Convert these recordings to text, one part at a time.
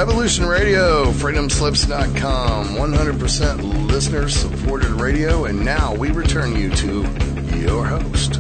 Revolution Radio, freedomslips.com, 100% listener-supported radio, and now we return you to your host.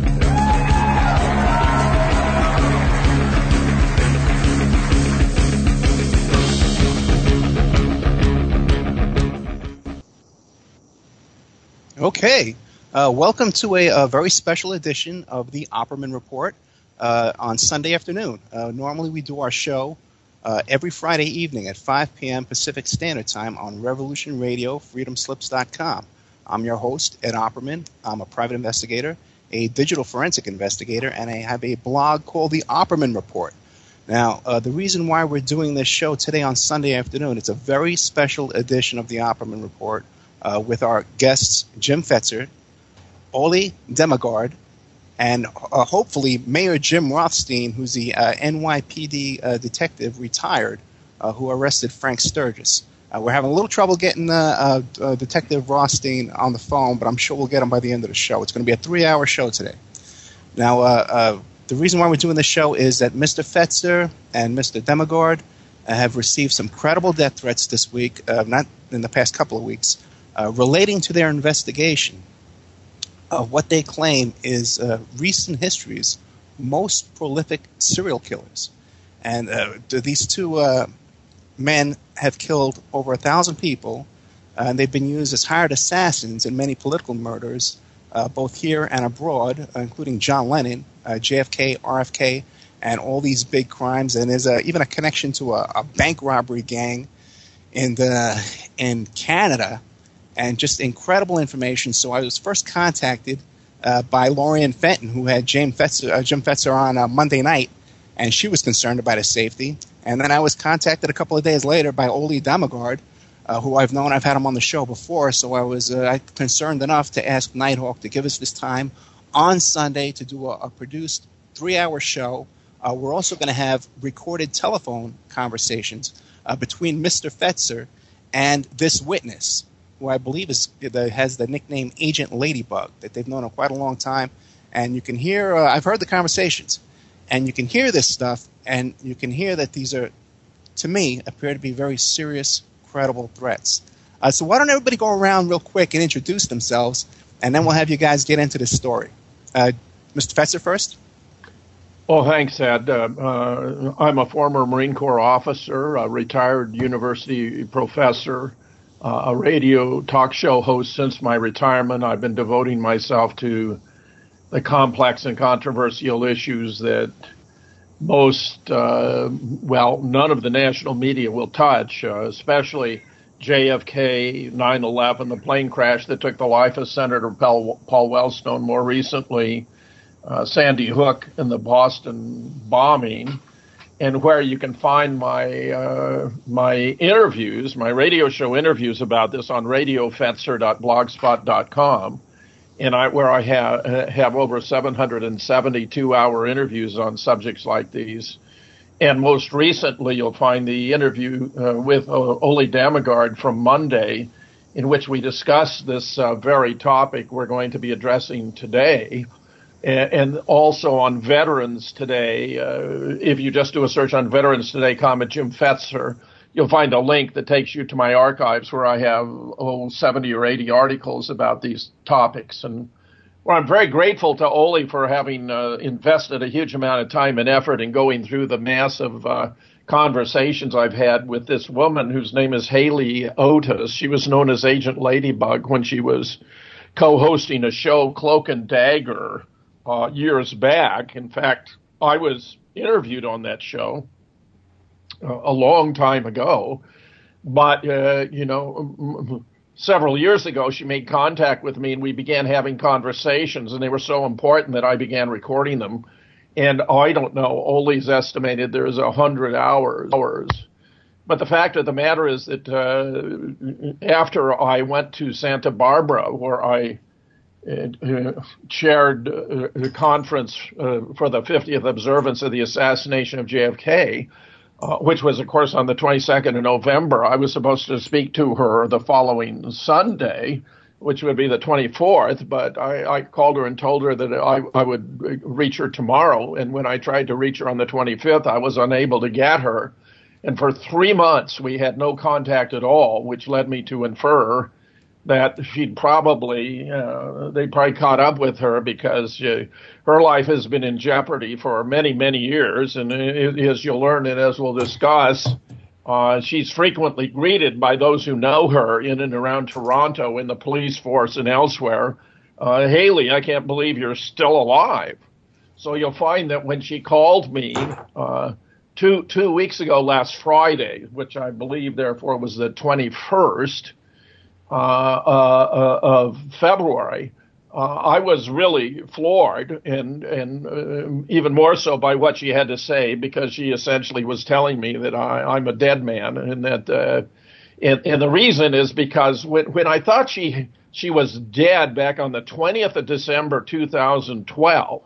Okay, welcome to a very special edition of the Opperman Report on Sunday afternoon. Normally we do our show every Friday evening at 5 p.m. Pacific Standard Time on Revolution Radio, freedomslips.com. I'm your host, Ed Opperman. I'm a private investigator, a digital forensic investigator, and I have a blog called the Opperman Report. Now, the reason why we're doing this show today on Sunday afternoon, it's a very special edition of the Opperman Report with our guests Jim Fetzer, Oli Demigard, and hopefully Mayor Jim Rothstein, who's the NYPD detective retired who arrested Frank Sturgis. We're having a little trouble getting Detective Rothstein on the phone, but I'm sure we'll get him by the end of the show. It's going to be a 3-hour show today. Now, the reason why we're doing this show is that Mr. Fetzer and Mr. Demigard have received some credible death threats this week, not in the past couple of weeks, relating to their investigation of what they claim is recent history's most prolific serial killers. And these two men have killed over 1,000 people, and they've been used as hired assassins in many political murders, both here and abroad, including John Lennon, JFK, RFK, and all these big crimes. And there's even a connection to a bank robbery gang in Canada, and just incredible information. So I was first contacted by Lorian Fenton, who had Jim Fetzer on Monday night, and she was concerned about his safety. And then I was contacted a couple of days later by Oli Demigard, who I've known. I've had him on the show before, so I was concerned enough to ask Nighthawk to give us this time on Sunday to do a produced 3-hour show. We're also going to have recorded telephone conversations between Mr. Fetzer and this witness, who I believe has the nickname Agent Ladybug, that they've known him quite a long time. And you can hear, I've heard the conversations, and you can hear this stuff, and you can hear that these are, to me, appear to be very serious, credible threats. So why don't everybody go around real quick and introduce themselves, and then we'll have you guys get into this story. Mr. Fetzer first. Well, thanks, Ed. I'm a former Marine Corps officer, a retired university professor, a radio talk show host since my retirement. I've been devoting myself to the complex and controversial issues that none of the national media will touch, especially JFK, 9/11, the plane crash that took the life of Senator Paul Wellstone, more recently Sandy Hook and the Boston bombing, and where you can find my interviews, my radio show interviews about this on radiofetzer.blogspot.com, and where I have over 772-hour interviews on subjects like these. And most recently, you'll find the interview with Oli Demigard from Monday, in which we discuss this very topic we're going to be addressing today. And also on Veterans Today, if you just do a search on Veterans Today, Jim Fetzer, you'll find a link that takes you to my archives where I have 70 or 80 articles about these topics. And well, I'm very grateful to Oli for having invested a huge amount of time and effort in going through the massive conversations I've had with this woman whose name is Haley Otis. She was known as Agent Ladybug when she was co-hosting a show, Cloak and Dagger, years back. In fact, I was interviewed on that show a long time ago, but, several years ago, she made contact with me and we began having conversations, and they were so important that I began recording them. And I don't know, Oli's estimated there's 100 hours. But the fact of the matter is that after I went to Santa Barbara, where I chaired a conference for the 50th observance of the assassination of JFK, which was, of course, on the 22nd of November. I was supposed to speak to her the following Sunday, which would be the 24th, but I called her and told her that I would reach her tomorrow. And when I tried to reach her on the 25th, I was unable to get her. And for 3 months, we had no contact at all, which led me to infer that they probably caught up with her because her life has been in jeopardy for many, many years. And as you'll learn and as we'll discuss, she's frequently greeted by those who know her in and around Toronto in the police force and elsewhere. Haley, I can't believe you're still alive. So you'll find that when she called me 2 weeks ago, last Friday, which I believe therefore was the 21st of February, I was really floored and even more so by what she had to say, because she essentially was telling me that I'm a dead man, and that and the reason is because when I thought she was dead back on the 20th of December 2012,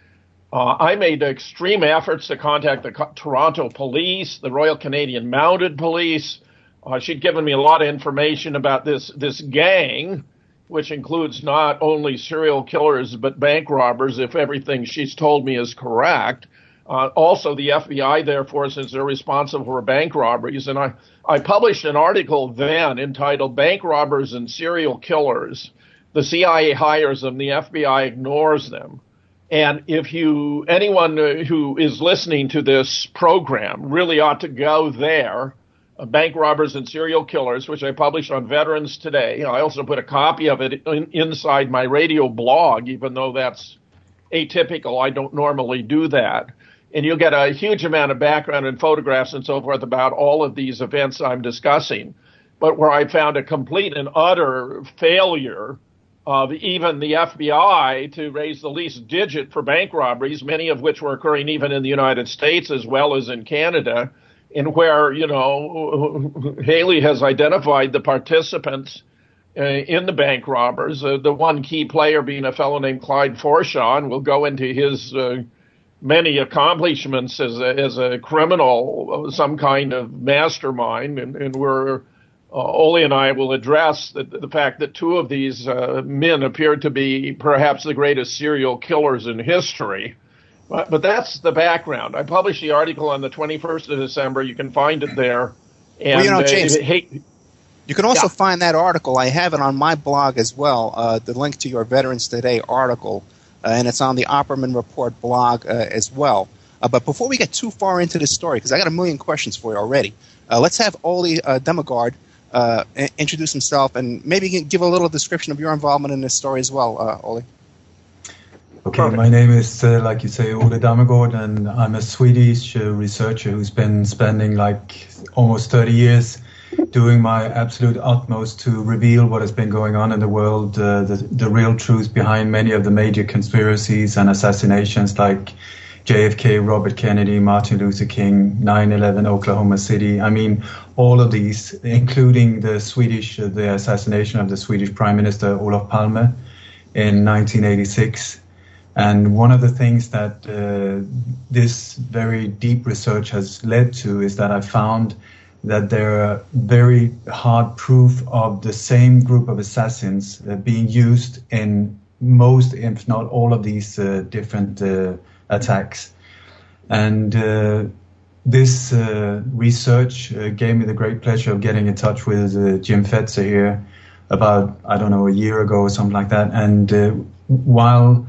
I made extreme efforts to contact the Toronto Police, the Royal Canadian Mounted Police. She'd given me a lot of information about this gang, which includes not only serial killers but bank robbers, if everything she's told me is correct. Also, the FBI, therefore, since they're responsible for bank robberies. And I published an article then entitled "Bank Robbers and Serial Killers. The CIA hires them, the FBI ignores them." And if anyone who is listening to this program really ought to go there, Bank Robbers and Serial Killers, which I published on Veterans Today. I also put a copy of it inside my radio blog, even though that's atypical. I don't normally do that. And you'll get a huge amount of background and photographs and so forth about all of these events I'm discussing. But where I found a complete and utter failure of even the FBI to raise the least digit for bank robberies, many of which were occurring even in the United States as well as in Canada, and where, Haley has identified the participants in the bank robbers, the one key player being a fellow named Clyde Forshaw, and we'll go into his many accomplishments as a criminal, some kind of mastermind, and we're Ole and I will address the fact that two of these men appear to be perhaps the greatest serial killers in history. But that's the background. I published the article on the 21st of December. You can find it there. And, James, you can also find that article. I have it on my blog as well, the link to your Veterans Today article, and it's on the Opperman Report blog as well. But before we get too far into this story, because I got a million questions for you already, let's have Ole Demogard introduce himself and maybe give a little description of your involvement in this story as well, Ole. Okay, perfect. My name is, like you say, Ole Demogard, and I'm a Swedish researcher who's been spending almost 30 years doing my absolute utmost to reveal what has been going on in the world, the real truth behind many of the major conspiracies and assassinations like JFK, Robert Kennedy, Martin Luther King, 9/11, Oklahoma City. I mean, all of these, including the assassination of the Swedish Prime Minister Olof Palme in 1986. And one of the things that this very deep research has led to is that I found that there are very hard proof of the same group of assassins being used in most, if not all, of these different attacks. And this research gave me the great pleasure of getting in touch with Jim Fetzer here about, a year ago or something like that. And while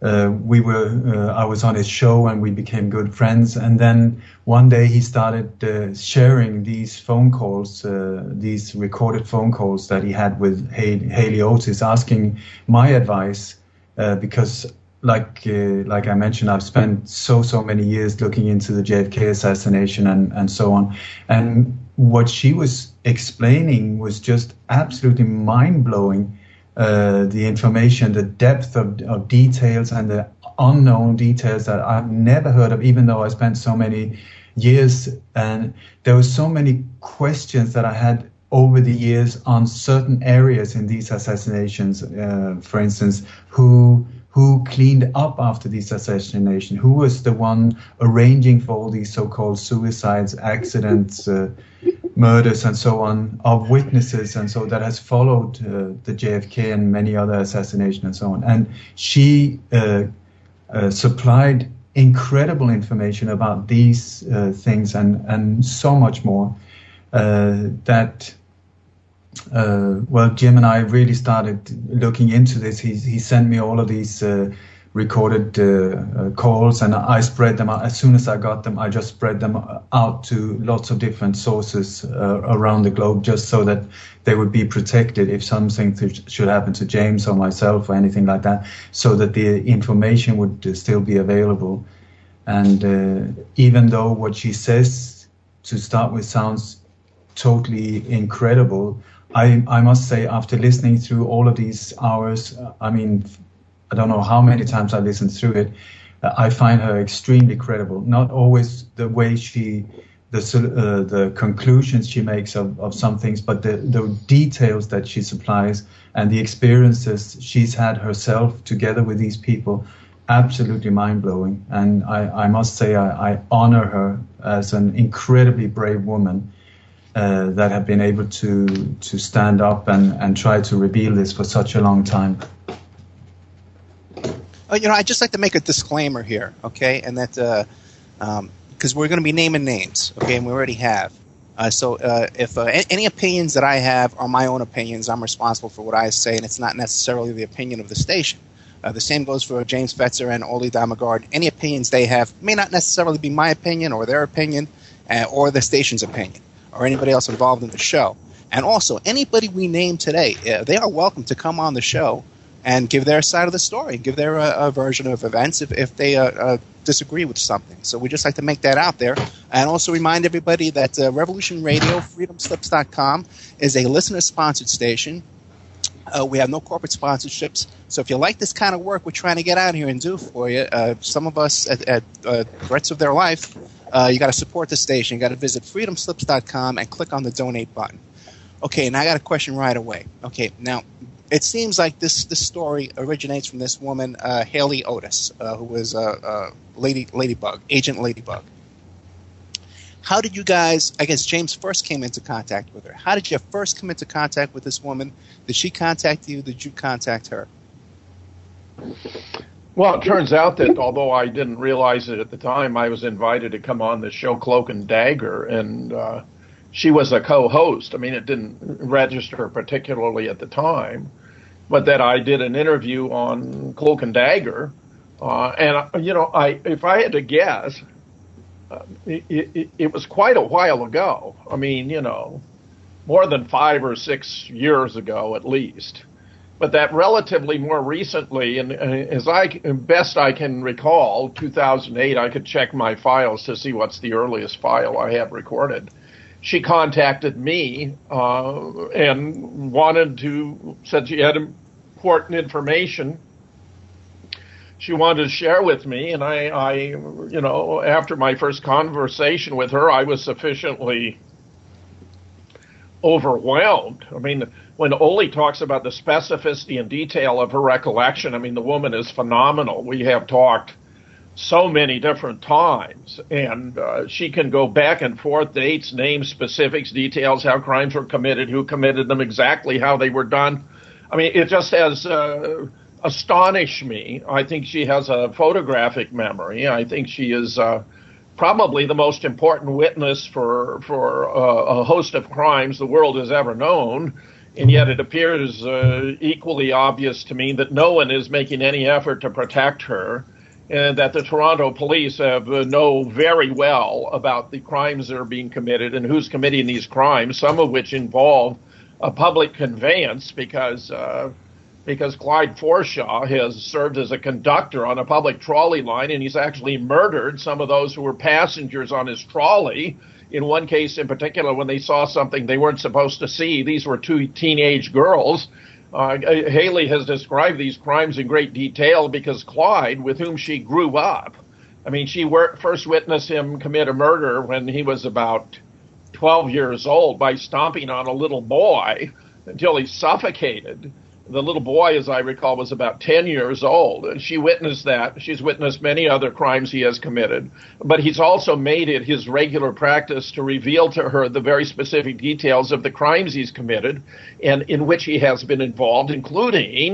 I was on his show and we became good friends. And then one day he started sharing these phone calls, these recorded phone calls that he had with Haley Otis, asking my advice because, like I mentioned, I've spent so many years looking into the JFK assassination and so on. And what she was explaining was just absolutely mind-blowing. The information, the depth of details and the unknown details that I've never heard of, even though I spent so many years. And there were so many questions that I had over the years on certain areas in these assassinations. For instance, who cleaned up after these assassinations? Who was the one arranging for all these so-called suicides, accidents, murders and so on, of witnesses and so that has followed the JFK and many other assassinations and so on. And she supplied incredible information about these things and so much more that Jim and I really started looking into this. He sent me all of these recorded calls, and I spread them out. As soon as I got them, I just spread them out to lots of different sources around the globe, just so that they would be protected if something should happen to James or myself or anything like that, so that the information would still be available. And even though what she says to start with sounds totally incredible, I must say, after listening through all of these hours, I don't know how many times I listened through it, I find her extremely credible. Not always the way the conclusions she makes of some things, but the details that she supplies and the experiences she's had herself together with these people, absolutely mind-blowing. And I must say I honor her as an incredibly brave woman that have been able to stand up and try to reveal this for such a long time. I'd just like to make a disclaimer here, okay, and that because we're going to be naming names, okay, and we already have. So if any opinions that I have are my own opinions, I'm responsible for what I say, and it's not necessarily the opinion of the station. The same goes for James Fetzer and Ole Dammegard. Any opinions they have may not necessarily be my opinion or their opinion or the station's opinion or anybody else involved in the show. And also, anybody we name today, they are welcome to come on the show and give their side of the story, give their version of events if they disagree with something. So we just like to make that out there. And also remind everybody that Revolution Radio, freedomslips.com, is a listener-sponsored station. We have no corporate sponsorships. So if you like this kind of work we're trying to get out here and do for you, some of us at threats of their life, you got to support the station. You got to visit freedomslips.com and click on the donate button. Okay, now I got a question right away. Okay, now it seems like this story originates from this woman, Haley Otis, who was Ladybug, Agent Ladybug. How did you guys, I guess James first came into contact with her. How did you first come into contact with this woman? Did she contact you? Did you contact her? Well, it turns out that although I didn't realize it at the time, I was invited to come on the show Cloak and Dagger, and she was a co-host. I mean, it didn't register particularly at the time, but that I did an interview on Cloak and Dagger, and if I had to guess, it was quite a while ago. I mean, more than 5 or 6 years ago at least. But that relatively more recently, and as best I can recall, 2008, I could check my files to see what's the earliest file I have recorded. She contacted me and said she had important information she wanted to share with me, and I after my first conversation with her, I was sufficiently overwhelmed. I mean, when Ole talks about the specificity and detail of her recollection, I mean, the woman is phenomenal. We have talked so many different times, and she can go back and forth, dates, names, specifics, details, how crimes were committed, who committed them, exactly how they were done. I mean, it just has astonished me. I think she has a photographic memory. I think she is probably the most important witness for a host of crimes the world has ever known. And yet it appears equally obvious to me that no one is making any effort to protect her, and that the Toronto police know very well about the crimes that are being committed and who's committing these crimes, some of which involve a public conveyance because Clyde Forshaw has served as a conductor on a public trolley line, and he's actually murdered some of those who were passengers on his trolley. In one case in particular, when they saw something they weren't supposed to see, these were 2 teenage girls. Haley has described these crimes in great detail because Clyde, with whom she grew up, I mean, she first witnessed him commit a murder when he was about 12 years old by stomping on a little boy until he suffocated. The little boy, as I recall, was about 10 years old. And she witnessed that. She's witnessed many other crimes he has committed. But he's also made it his regular practice to reveal to her the very specific details of the crimes he's committed and in which he has been involved, including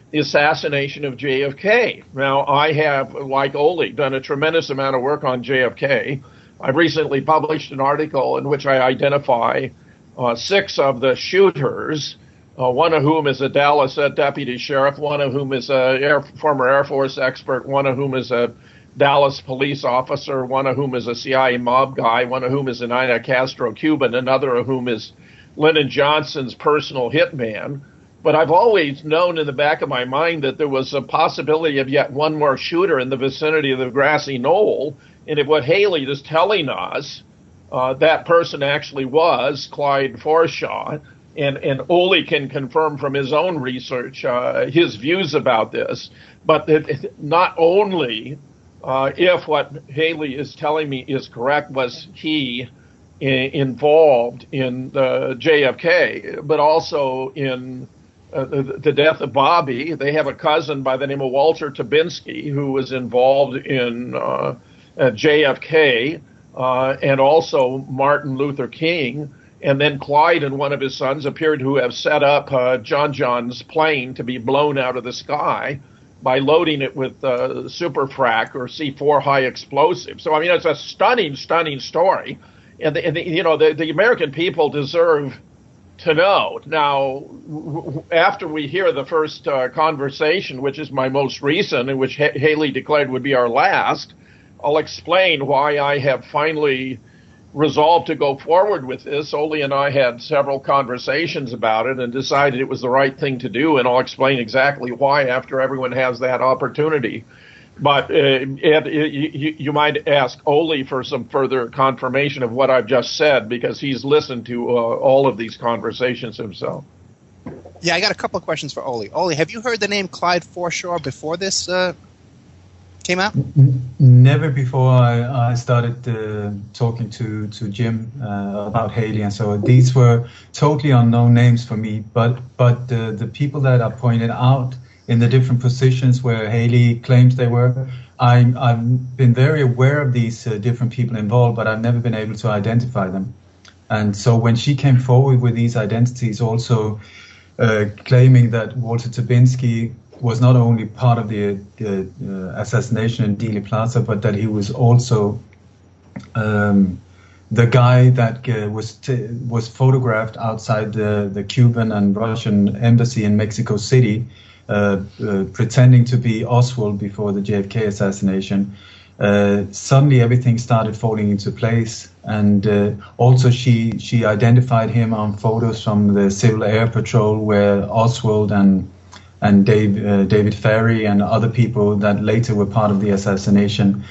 the assassination of JFK. Now, I have, like Ole, done a tremendous amount of work on JFK. I've recently published an article in which I identify 6 of the shooters, one of whom is a Dallas deputy sheriff, one of whom is a former Air Force expert, one of whom is a Dallas police officer, one of whom is a CIA mob guy, one of whom is an Ina Castro Cuban, another of whom is Lyndon Johnson's personal hitman. But I've always known in the back of my mind that there was a possibility of yet one more shooter in the vicinity of the grassy knoll. And if what Haley is telling us, that person actually was Clyde Forshaw. And Ole can confirm from his own research his views about this. But not only if what Haley is telling me is correct, was he involved in the JFK, but also in the death of Bobby. They have a cousin by the name of Walter Tabinski who was involved in JFK and also Martin Luther King. And then Clyde and one of his sons appeared to have set up John John's plane to be blown out of the sky by loading it with superfrac or C4 high explosives. So, I mean, it's a stunning, stunning story. And, the American people deserve to know. Now, after we hear the first conversation, which is my most recent, in which Haley declared would be our last, I'll explain why I have finally resolved to go forward with this. Ole and I had several conversations about it and decided it was the right thing to do, and I'll explain exactly why after everyone has that opportunity. But Ed, you might ask Ole for some further confirmation of what I've just said, because he's listened to all of these conversations himself. Yeah, I got a couple of questions for Ole. Ole, have you heard the name Clyde Forshaw before this came out? Never before I started talking to Jim about Haley, and so these were totally unknown names for me. But the people that are pointed out in the different positions where Haley claims they were, I've been very aware of these different people involved, but I've never been able to identify them. And so when she came forward with these identities, also claiming that Walter Tabinski was not only part of the assassination in Dealey Plaza, but that he was also the guy that was photographed outside the Cuban and Russian embassy in Mexico City, pretending to be Oswald before the JFK assassination. Suddenly everything started falling into place, and also she identified him on photos from the Civil Air Patrol, where Oswald and David Ferry and other people that later were part of the assassination.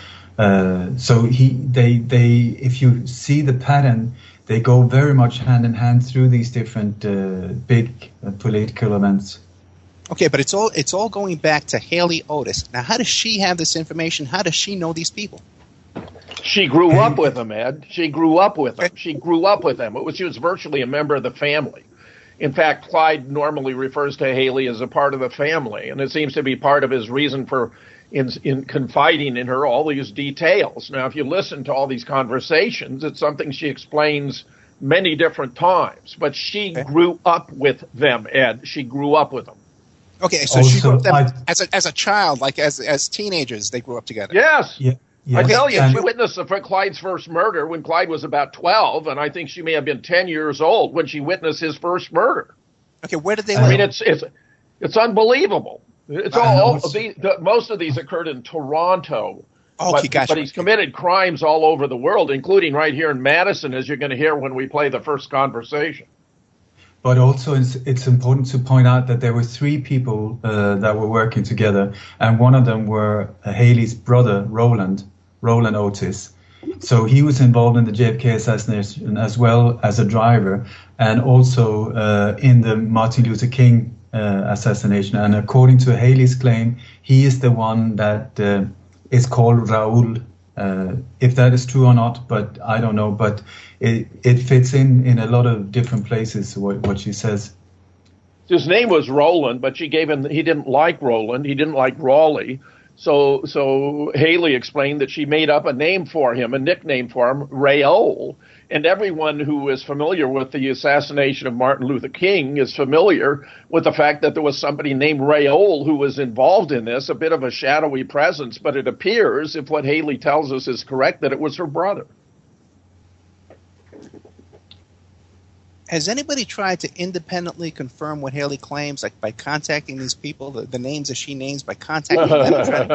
So they if you see the pattern, they go very much hand in hand through these different big political events. Okay, but it's all going back to Haley Otis. Now, how does she have this information? How does she know these people? She grew up with them, Ed. She grew up with them. She grew up with them. She was virtually a member of the family. In fact, Clyde normally refers to Haley as a part of the family, and it seems to be part of his reason for in confiding in her all these details. Now, if you listen to all these conversations, it's something she explains many different times, but she grew up with them, Ed. She grew up with them. Okay, so she grew up with them as a child, like as teenagers, they grew up together. Yes. Yeah. I tell you, she witnessed Clyde's first murder when Clyde was about 12, and I think she may have been 10 years old when she witnessed his first murder. Okay, where did they live? I mean, it's unbelievable. It's most of these occurred in Toronto. Okay, gotcha. But he's committed crimes all over the world, including right here in Madison, as you're going to hear when we play the first conversation. But also it's important to point out that there were 3 people that were working together, and one of them were Haley's brother, Roland Otis. So he was involved in the JFK assassination as well as a driver, and also in the Martin Luther King assassination. And according to Haley's claim, he is the one that is called Raul. If that is true or not, but I don't know. But it fits in a lot of different places, what she says. His name was Roland, but he didn't like Roland. He didn't like Raleigh. So Haley explained that she made up a name for him, a nickname for him, Raoul. And everyone who is familiar with the assassination of Martin Luther King is familiar with the fact that there was somebody named Raoul who was involved in this, a bit of a shadowy presence, but it appears, if what Haley tells us is correct, that it was her brother. Has anybody tried to independently confirm what Haley claims, like by contacting these people, the names that she names, by contacting them and trying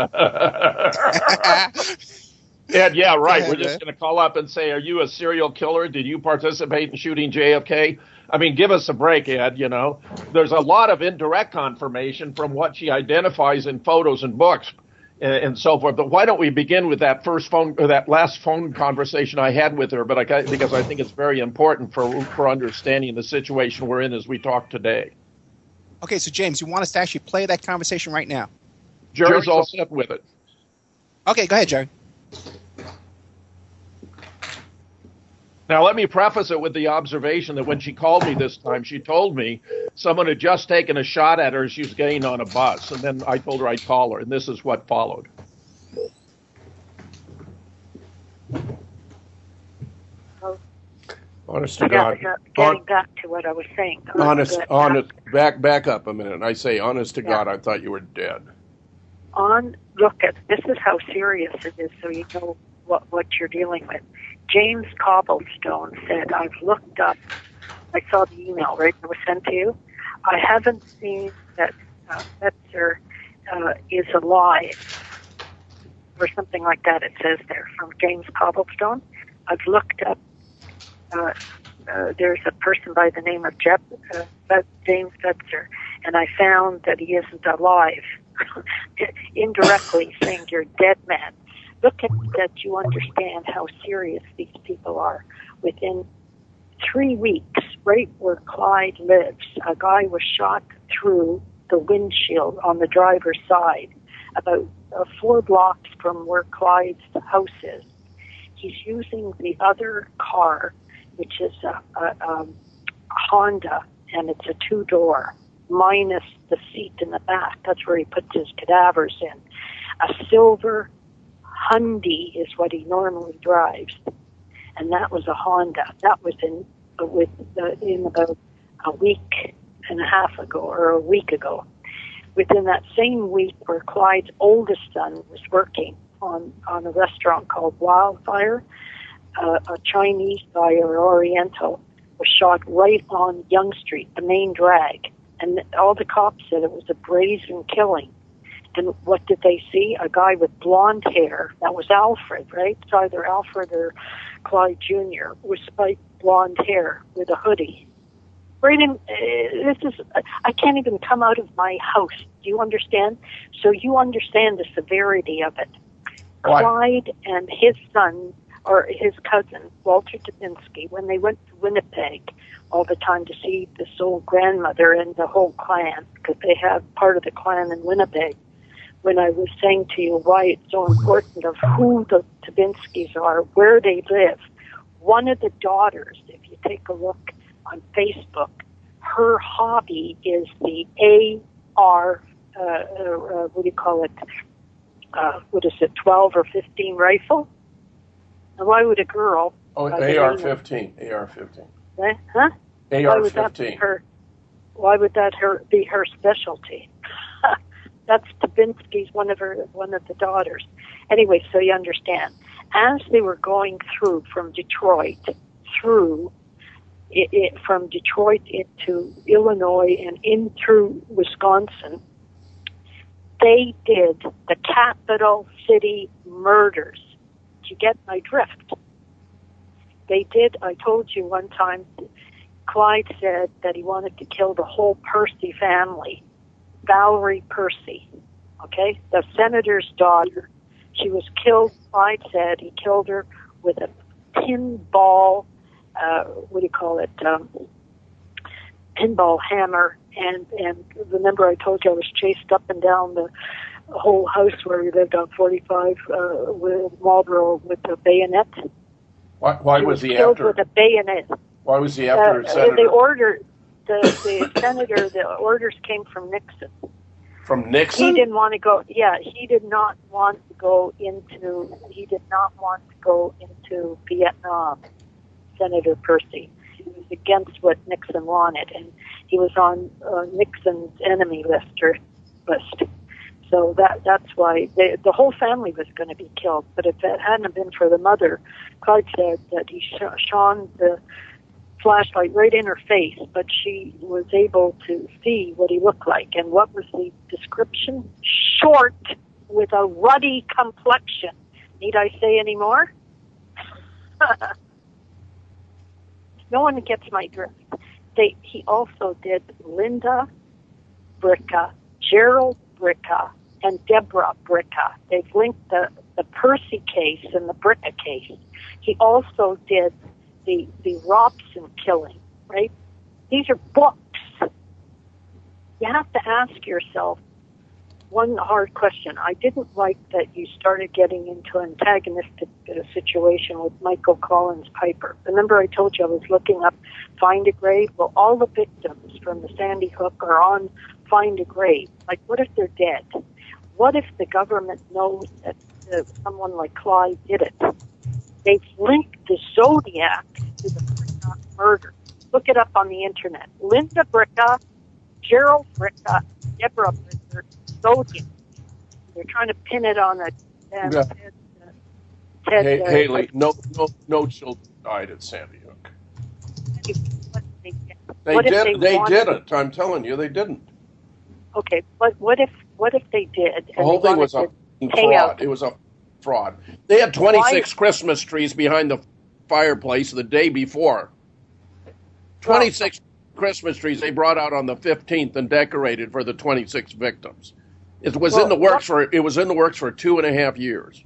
to get... Ed, yeah, right. We're just going to call up and say, are you a serial killer? Did you participate in shooting JFK? I mean, give us a break, Ed, you know. There's a lot of indirect confirmation from what she identifies in photos and books and so forth. But why don't we begin with that last phone conversation I had with her, because I think it's very important for understanding the situation we're in as we talk today. Okay, so James, you want us to actually play that conversation right now? Jerry's all set with it. Okay, go ahead, Jerry. Now, let me preface it with the observation that when she called me this time, she told me someone had just taken a shot at her as she was getting on a bus. And then I told her I'd call her, and this is what followed. Honest to God. Getting back to what I was saying. Honest. Back up a minute. I say, honest to God, I thought you were dead. Look, this is how serious it is, so you know what you're dealing with. James Cobblestone said, I've looked up, I saw the email, right, that was sent to you. I haven't seen that Fetzer is alive, or something like that, it says there, from James Cobblestone. I've looked up, there's a person by the name of James Fetzer, and I found that he isn't alive, indirectly saying you're dead man. Look at that, you understand how serious these people are. Within 3 weeks, right where Clyde lives, a guy was shot through the windshield on the driver's side, about 4 blocks from where Clyde's house is. He's using the other car, which is a Honda, and it's a 2-door, minus the seat in the back. That's where he puts his cadavers in. A silver Hyundai is what he normally drives, and that was a Honda. That was in about a week and a half ago, or a week ago. Within that same week, where Clyde's oldest son was working on a restaurant called Wildfire, a Chinese guy or Oriental was shot right on Yonge Street, the main drag, and all the cops said it was a brazen killing. And what did they see? A guy with blonde hair. That was Alfred, right? It's either Alfred or Clyde Jr. with spiked blonde hair with a hoodie. Right in, I can't even come out of my house. Do you understand? So you understand the severity of it. What? Clyde and his son, or his cousin, Walter Dubinsky, when they went to Winnipeg all the time to see this old grandmother and the whole clan, because they have part of the clan in Winnipeg, when I was saying to you why it's so important of who the Tabinskis are, where they live. One of the daughters, if you take a look on Facebook, her hobby is the AR, what do you call it, 12 or 15 rifle? Now, why would a girl... Oh, AR-15, AR-15. Huh? AR-15. Why would that be her specialty? That's Tabinski's one of the daughters. Anyway, so you understand. As they were going through from Detroit from Detroit into Illinois and in through Wisconsin, they did the capital city murders. Did you get my drift? They did. I told you one time, Clyde said that he wanted to kill the whole Percy family. Valerie Percy, okay, the senator's daughter. She was killed, Clyde said he killed her with a pinball, pinball hammer. And remember I told you I was chased up and down the whole house where we lived on 45 with Marlborough with a bayonet. Why was he killed after? With a bayonet. Why was he after Senator? They ordered the senator. The orders came from Nixon. From Nixon? He didn't want to go. Yeah, he did not want to go into. He did not want to go into Vietnam. Senator Percy. It was against what Nixon wanted, and he was on Nixon's enemy list. So that's why the whole family was going to be killed. But if it hadn't been for the mother, Clyde said that he shone the flashlight right in her face, but she was able to see what he looked like. And what was the description? Short with a ruddy complexion. Need I say any more? No one gets my drift. He also did Linda Bricca, Gerald Bricca, and Deborah Bricca. They've linked the Percy case and the Bricca case. He also did the Robson killing, right? These are books. You have to ask yourself one hard question. I didn't like that you started getting into an antagonistic situation with Michael Collins Piper. Remember I told you I was looking up Find a Grave? Well, all the victims from the Sandy Hook are on Find a Grave. Like, what if they're dead? What if the government knows that someone like Clyde did it? They've linked the Zodiac to the Bricca murder. Look it up on the internet. Linda Bricca, Gerald Bricca, Deborah Bricca, Zodiac. They're trying to pin it on a Ted Haley, no children died at Sandy Hook. They didn't. I'm telling you, they didn't. Okay, but what if they did? The whole thing was a fraud. It was a fraud. They had 26 Christmas trees behind the fireplace the day before. 26 Christmas trees they brought out on the 15th and decorated for the 26 victims. It was in the works for 2.5 years.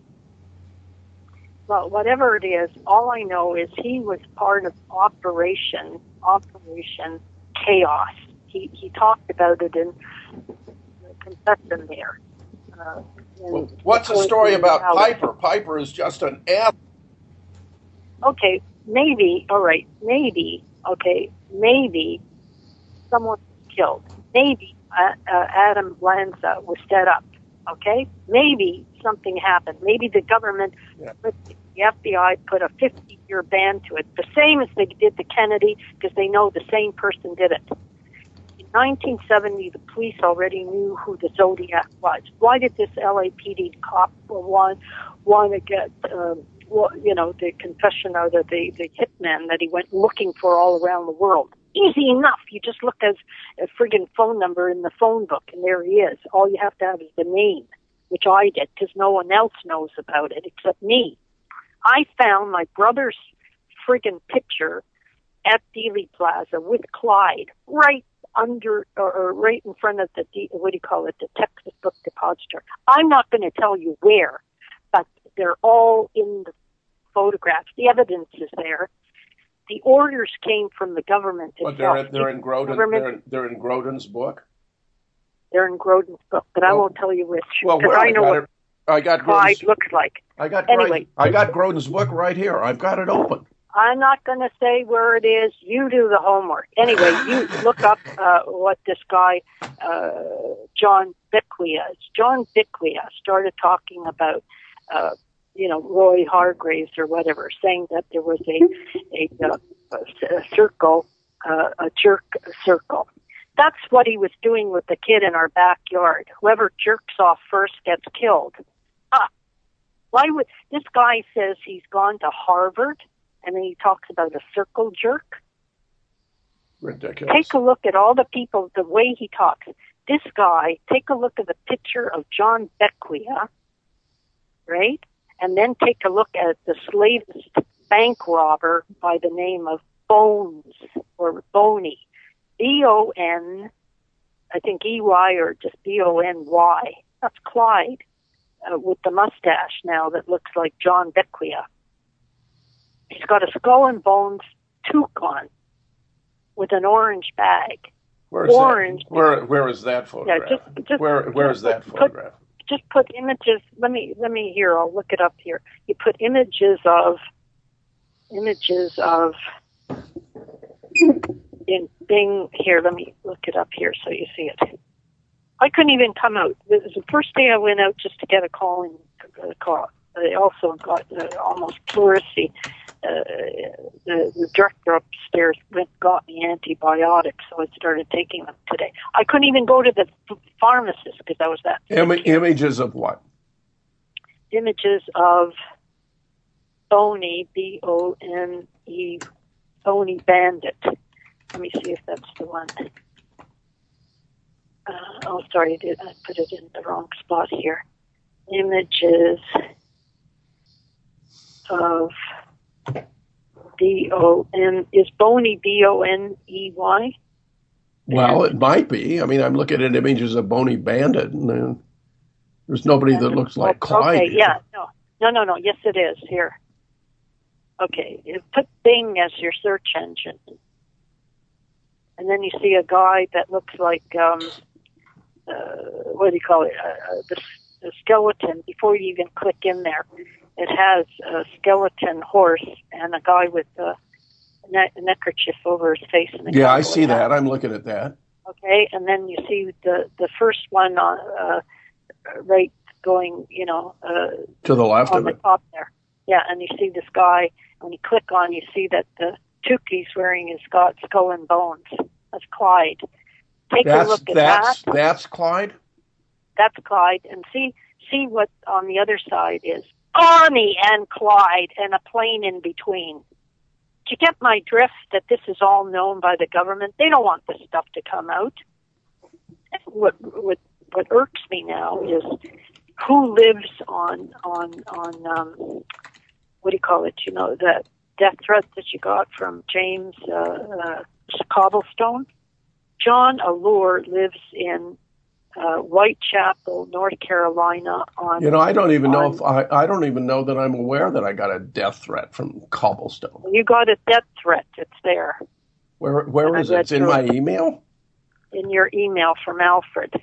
Well, whatever it is, all I know is he was part of Operation Chaos. He talked about it in the confession there. Well, what's the story about Piper? Piper is just an ass. Okay, maybe. All right, maybe. Okay, maybe someone was killed. Maybe Adam Lanza was set up. Okay, maybe something happened. Maybe the government, the FBI, put a 50-year ban to it, the same as they did to Kennedy, because they know the same person did it. In 1970, the police already knew who the Zodiac was. Why did this LAPD cop want to get, the confession out of the hitman that he went looking for all around the world? Easy enough. You just look at a friggin' phone number in the phone book, and there he is. All you have to have is the name, which I did, because no one else knows about it except me. I found my brother's friggin' picture at Dealey Plaza with Clyde right under or right in front of the the Texas Book Depository. I'm not going to tell you where, but they're all in the photographs. The evidence is there. The orders came from the government itself. But they're in Grodin. They're in Grodin's book. They're in Grodin's book, but I won't tell you which. Well, I know what Clyde looks like. I got Grodin's book right here. I've got it open. I'm not going to say where it is. You do the homework. Anyway, you look up what this guy, John Bicklea. John Bicklea started talking about, Roy Hargraves or whatever, saying that there was a circle, a jerk circle. That's what he was doing with the kid in our backyard. Whoever jerks off first gets killed. Why would this guy says he's gone to Harvard? And then he talks about a circle jerk. Ridiculous. Take a look at all the people, the way he talks. This guy, take a look at the picture of John Bicklea, right? And then take a look at the latest bank robber by the name of Bones or Boney. B-O-N, I think E-Y or just B-O-N-Y. That's Clyde with the mustache now that looks like John Bicklea. He's got a skull and bones toque on with an orange bag. Where is that photograph? Yeah, where is that photograph? Just put images. Let me here. I'll look it up here. You put images of in Bing here. Let me look it up here so you see it. I couldn't even come out. It was the first day I went out just to get a call. I also got almost pleurisy the director upstairs got me antibiotics, so I started taking them today. I couldn't even go to the pharmacist because I was that sick. Images of what? Images of Bony, B-O-N-E, Bony Bandit. Let me see if that's the one. Sorry, I put it in the wrong spot here. Images of B-O-N. Is Bony B-O-N-E-Y? Well, it might be. I mean, I'm looking at images of Bony Bandit, and there's nobody that looks like Clyde. Okay, yeah. No. Yes, it is. Here. Okay, you put Bing as your search engine. And then you see a guy that looks like, what do you call it, the skeleton. Before you even click in there, it has a skeleton horse and a guy with a neckerchief over his face. And I see that. I'm looking at that. Okay, and then you see the first one on right going, to the left on of the it. top there. Yeah, and you see this guy. When you click on, you see that the toque he's wearing has got skull and bones. That's Clyde. Take a look at that. That's Clyde? That's Clyde. And see what on the other side is. Bonnie and Clyde and a plane in between. Do you get my drift that this is all known by the government? They don't want this stuff to come out. What irks me now is who lives on what do you call it? The death threat that you got from James Cobblestone. John Allure lives in Whitechapel, North Carolina. I don't even know I don't even know that I'm aware that I got a death threat from Cobblestone. You got a death threat. It's there. Where is it? It's in my email? In your email from Alfred.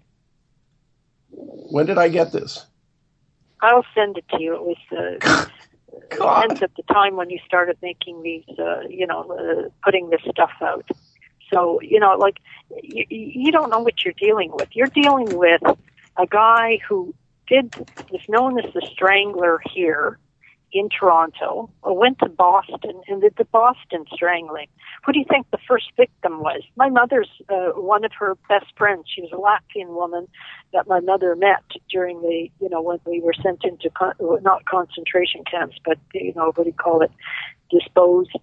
When did I get this? I'll send it to you. It was at the time when you started making these, putting this stuff out. So, you don't know what you're dealing with. You're dealing with a guy who was known as the Strangler here in Toronto, or went to Boston and did the Boston Strangling. Who do you think the first victim was? My mother's, one of her best friends. She was a Latvian woman that my mother met during the, when we were sent into, not concentration camps, but, what do you call it, disposed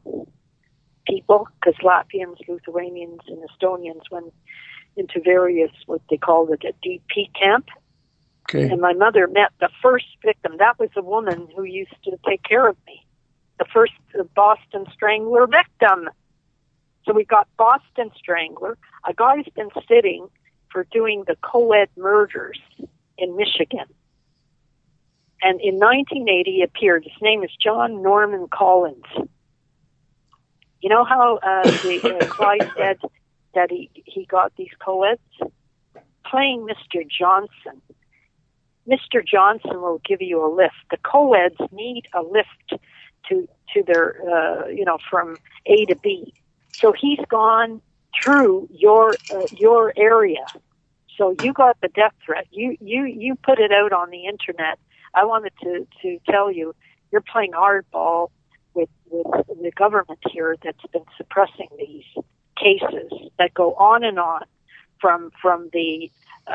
people, because Latvians, Lithuanians, and Estonians went into various, what they called it, a DP camp. Okay. And my mother met the first victim. That was a woman who used to take care of me. The first Boston Strangler victim. So we got Boston Strangler. A guy's been sitting for doing the co-ed murders in Michigan. And in 1980 he appeared. His name is John Norman Collins. You know how Clyde said that he got these co-eds? Playing Mr. Johnson. Mr. Johnson will give you a lift. The co-eds need a lift to their, from A to B. So he's gone through your area. So you got the death threat. You put it out on the internet. I wanted to tell you, you're playing hardball with the government here that's been suppressing these cases that go on and on from the,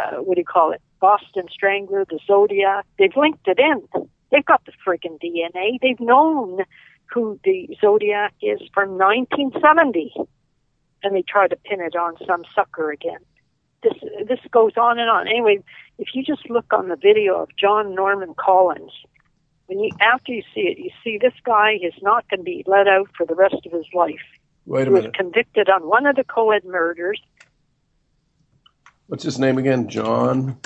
Boston Strangler, the Zodiac. They've linked it in. They've got the friggin' DNA. They've known who the Zodiac is from 1970. And they try to pin it on some sucker again. This goes on and on. Anyway, if you just look on the video of John Norman Collins, after you see it, you see this guy is not going to be let out for the rest of his life. Wait a minute. He was convicted on one of the co-ed murders. What's his name again? John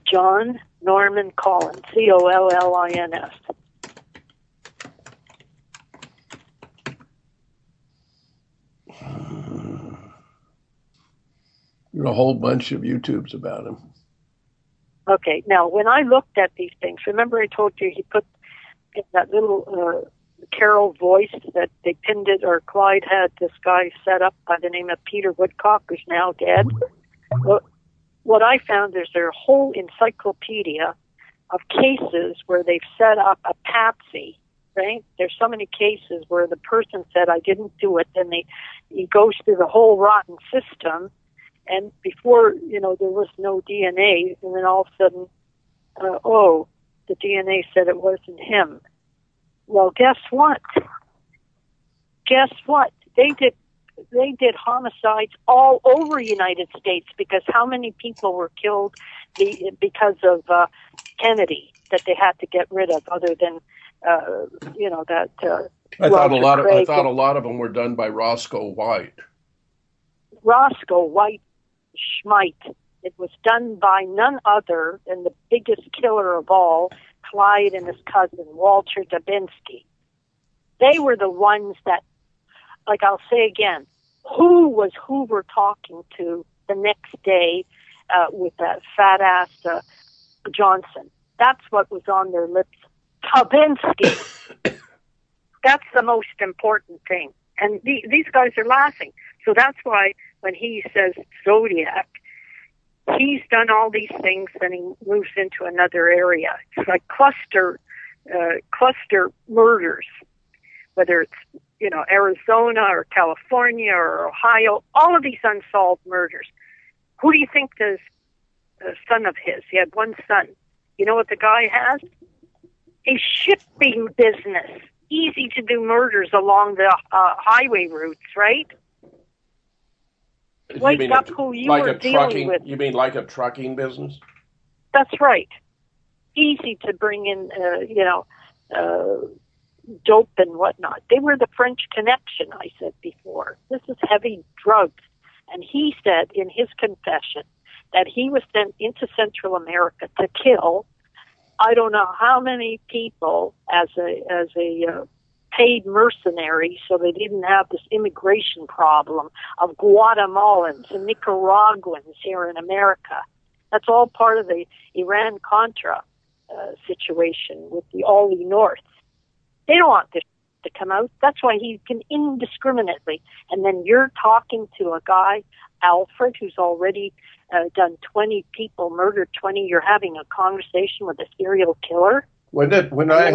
Norman Collins, Collins. There's a whole bunch of YouTubes about him. Okay, now when I looked at these things, remember I told you he put in that little Carol voice that they pinned it, or Clyde had this guy set up by the name of Peter Woodcock, who's now dead. Well, what I found is there's a whole encyclopedia of cases where they've set up a patsy, right? There's so many cases where the person said, I didn't do it, then he goes through the whole rotten system, and before, there was no DNA, and then all of a sudden, the DNA said it wasn't him. Well, guess what? They did homicides all over the United States, because how many people were killed because of Kennedy that they had to get rid of, other than that. I thought a lot of them were done by Roscoe White. Roscoe White Schmite. It was done by none other than the biggest killer of all, Clyde and his cousin, Walter Dubinsky. They were the ones that, like I'll say again, who was Hoover talking to the next day with that fat-ass Johnson? That's what was on their lips. Dubinsky. That's the most important thing. And these guys are laughing. So that's why when he says Zodiac, he's done all these things, and he moves into another area. It's like cluster murders, whether it's Arizona or California or Ohio, all of these unsolved murders. Who do you think the son of his? He had one son. You know what the guy has? A shipping business. Easy to do murders along the highway routes, right? Wake up who you were dealing with. You mean like a trucking business? That's right. Easy to bring in, dope and whatnot. They were the French Connection, I said before. This is heavy drugs. And he said in his confession that he was sent into Central America to kill I don't know how many people as a paid mercenary, so they didn't have this immigration problem of Guatemalans and Nicaraguans here in America. That's all part of the Iran-Contra situation with the Ollie North. They don't want this to come out. That's why he can indiscriminately. And then you're talking to a guy, Alfred, who's already done 20 people, murdered 20. You're having a conversation with a serial killer. When did I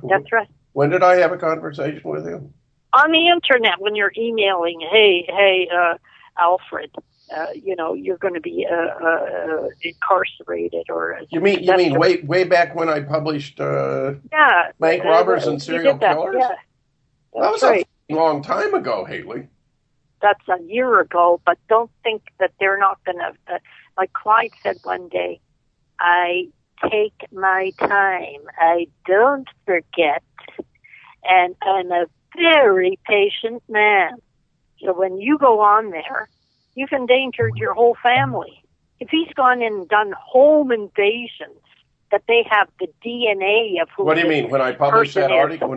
have a conversation with him? On the internet, when you're emailing, hey, Alfred, you're going to be incarcerated, or you mean way back when I published bank robbers and serial killers? Yeah, that was right. A long time ago, Haley. That's a year ago, but don't think that they're not going to. Like Clyde said one day, I take my time. I don't forget, and I'm a very patient man. So when you go on there, you've endangered your whole family. If he's gone in and done home invasions, that they have the DNA of who. What do you mean? When I published that article?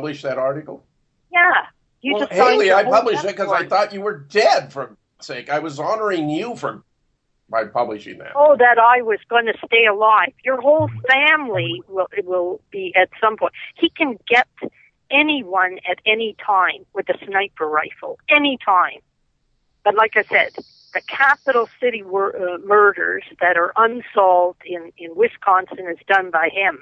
Yeah. Haley, I published it because I thought you were dead, for God's sake. I was honoring you by publishing that. Oh, that I was going to stay alive. Your whole family will be at some point. He can get anyone at any time with a sniper rifle, any time. But like I said, the capital city murders that are unsolved in Wisconsin is done by him.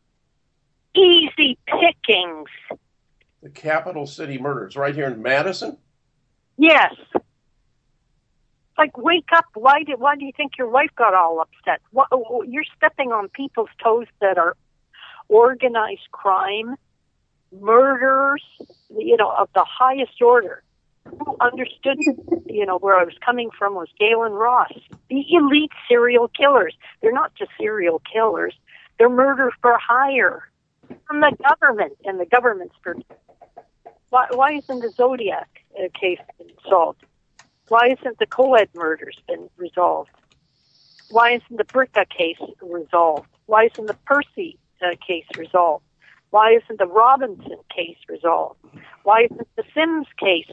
Easy pickings. The capital city murders right here in Madison? Yes. Like, wake up. Why do you think your wife got all upset? You're stepping on people's toes that are organized crime, murders, of the highest order. Who understood, where I was coming from was Galen Ross. The elite serial killers. They're not just serial killers. They're murder for hire from the government, and the government's for. Why isn't the Zodiac case been solved? Why isn't the Coed murders been resolved? Why isn't the Bricka case resolved? Why isn't the Percy case resolved? Why isn't the Robinson case resolved? Why isn't the Sims case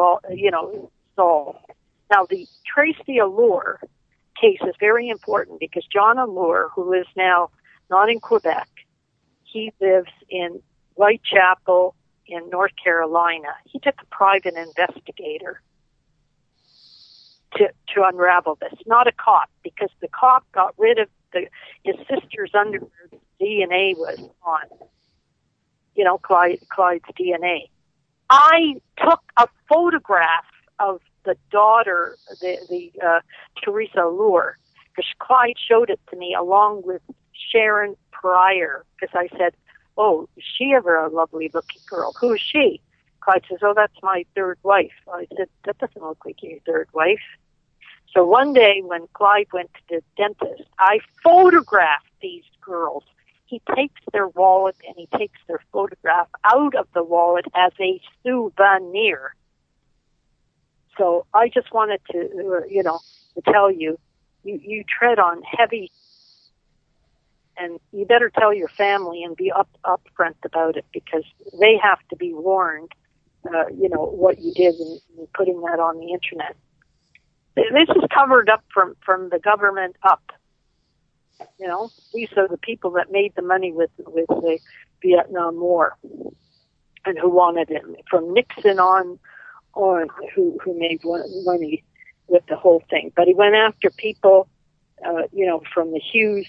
solved? Now, the Tracy Allure case is very important because John Allure, who is now not in Quebec, he lives in Whitechapel in North Carolina. He took a private investigator to unravel this, not a cop, because the cop got rid of his sister's underwear. DNA was on. Clyde's DNA. I took a photograph of the daughter, the Teresa Allure, because Clyde showed it to me along with Sharon Pryor, because I said, "Oh, is she ever a lovely-looking girl? Who is she?" Clyde says, "Oh, that's my third wife." I said, "That doesn't look like your third wife." So one day when Clyde went to the dentist, I photographed these girls. He takes their wallet and he takes their photograph out of the wallet as a souvenir. So I just wanted to, to tell you, you tread on heavy, and you better tell your family and be upfront about it, because they have to be warned, what you did in putting that on the internet. This is covered up from the government up. These are the people that made the money with the Vietnam War, and who wanted it, from Nixon on who made money with the whole thing. But he went after people, from the Hughes.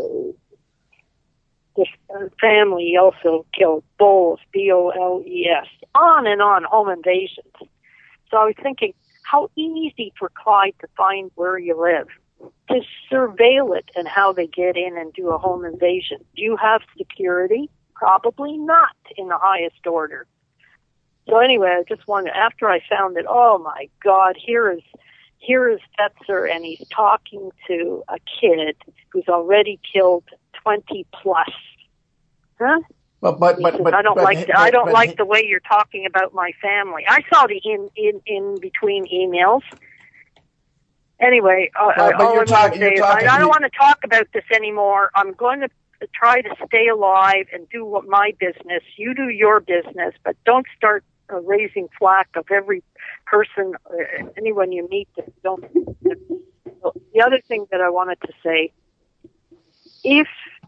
The family. He also killed Bowles, Boles, on and on, home invasions. So I was thinking, how easy for Clyde to find where you live, to surveil it and how they get in and do a home invasion. Do you have security? Probably not in the highest order. So anyway, I just wanted, after I found it, oh my God, here is Fetzer, and he's talking to a kid who's already killed 20 plus. Huh? But I don't like the way you're talking about my family. I saw the in between emails. Anyway, I don't want to talk about this anymore. I'm going to try to stay alive and do my business. You do your business, but don't start raising flack of every person, anyone you meet that don't. The other thing that I wanted to say, if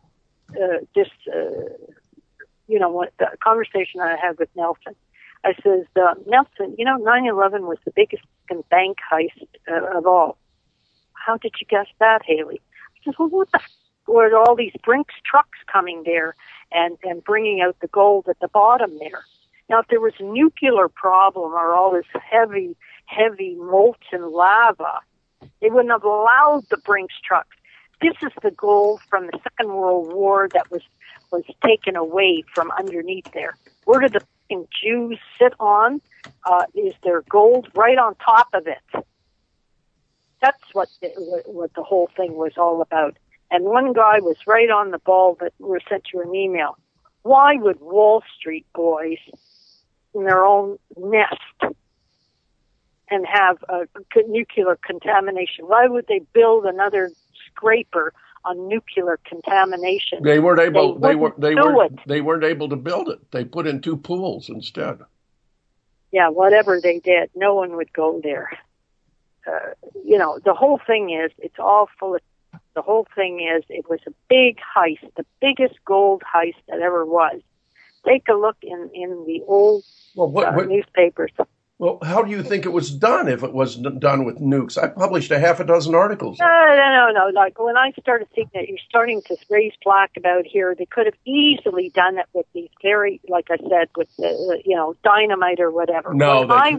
what the conversation I had with Nelson, I says, Nelson, 9/11 was the biggest bank heist of all. How did you guess that, Haley? I says, well, what the were all these Brinks trucks coming there and bringing out the gold at the bottom there? Now, if there was a nuclear problem or all this heavy molten lava, they wouldn't have allowed the Brinks trucks. This is the gold from the Second World War that was taken away from underneath there. Where did the fucking Jews sit on? Is there gold right on top of it? That's what the whole thing was all about. And one guy was right on the ball that sent you an email. Why would Wall Street boys in their own nest and have nuclear contamination? Why would they build another scraper on nuclear contamination? They weren't able. They weren't able to build it. They put in 2 pools instead. Yeah, whatever they did, no one would go there. The whole thing is, it's all full of. The whole thing is, it was a big heist, the biggest gold heist that ever was. Take a look in the old newspapers. Well, how do you think it was done if it was done with nukes? I published a half a dozen articles. No. Like, when I started seeing that you're starting to raise flack about here, they could have easily done it with these very, like I said, with the, dynamite or whatever. They couldn't have.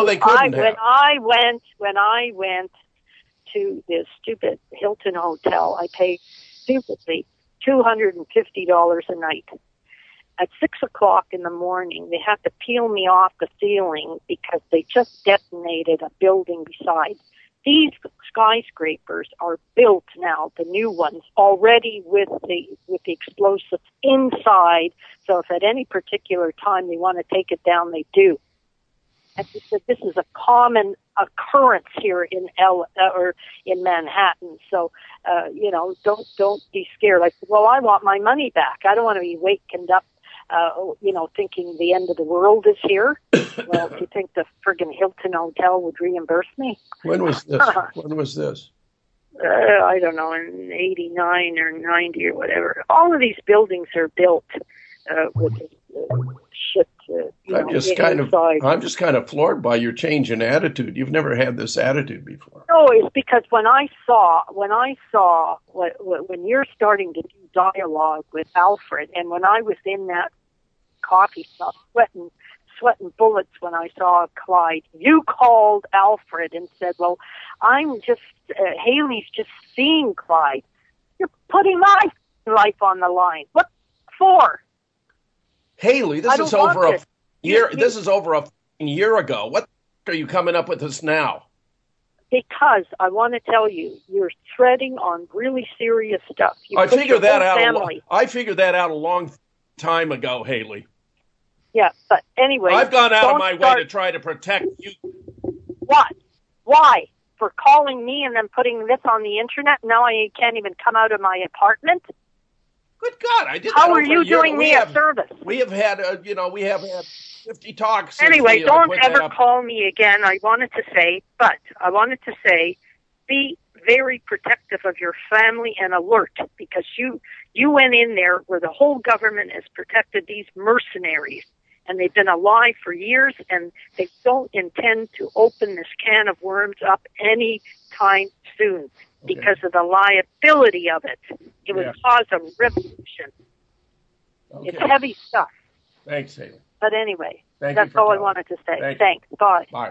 When I went to this stupid Hilton hotel, I paid stupidly $250 a night. At 6:00 in the morning, they had to peel me off the ceiling because they just detonated a building beside. These skyscrapers are built now, the new ones, already with the explosives inside. So if at any particular time they want to take it down, they do. And he said this is a common occurrence here in in Manhattan. So don't be scared. I said, well, I want my money back. I don't want to be wakened up, thinking the end of the world is here. Well, do you think the friggin' Hilton Hotel would reimburse me? When was this? I don't know, in 89 or 90 or whatever. All of these buildings are built with shit. I'm just kind of floored by your change in attitude. You've never had this attitude before. No, it's because when I saw when you're starting to do dialogue with Alfred, and when I was in that coffee shop, sweating bullets when I saw Clyde. You called Alfred and said, well, Haley's just seeing Clyde. You're putting my life on the line. What for? Haley, this is over a year. This is over a year ago. What are you coming up with this now? Because I want to tell you, you're treading on really serious stuff. I figured that out a long time ago, Haley. Yeah, but anyway, I've gone out of my way to try to protect you. What? Why? For calling me and then putting this on the internet? Now I can't even come out of my apartment? Good God, I did that. How are you doing me a service? We have had, 50 talks. Anyway, don't ever call me again. I wanted to say, be very protective of your family and alert, because you went in there where the whole government has protected these mercenaries, and they've been alive for years, and they don't intend to open this can of worms up any time soon because of the liability of it. It would cause a revolution. Okay. It's heavy stuff. Thanks, Haley. But anyway, that's all I wanted to say. Thanks. Bye. Bye.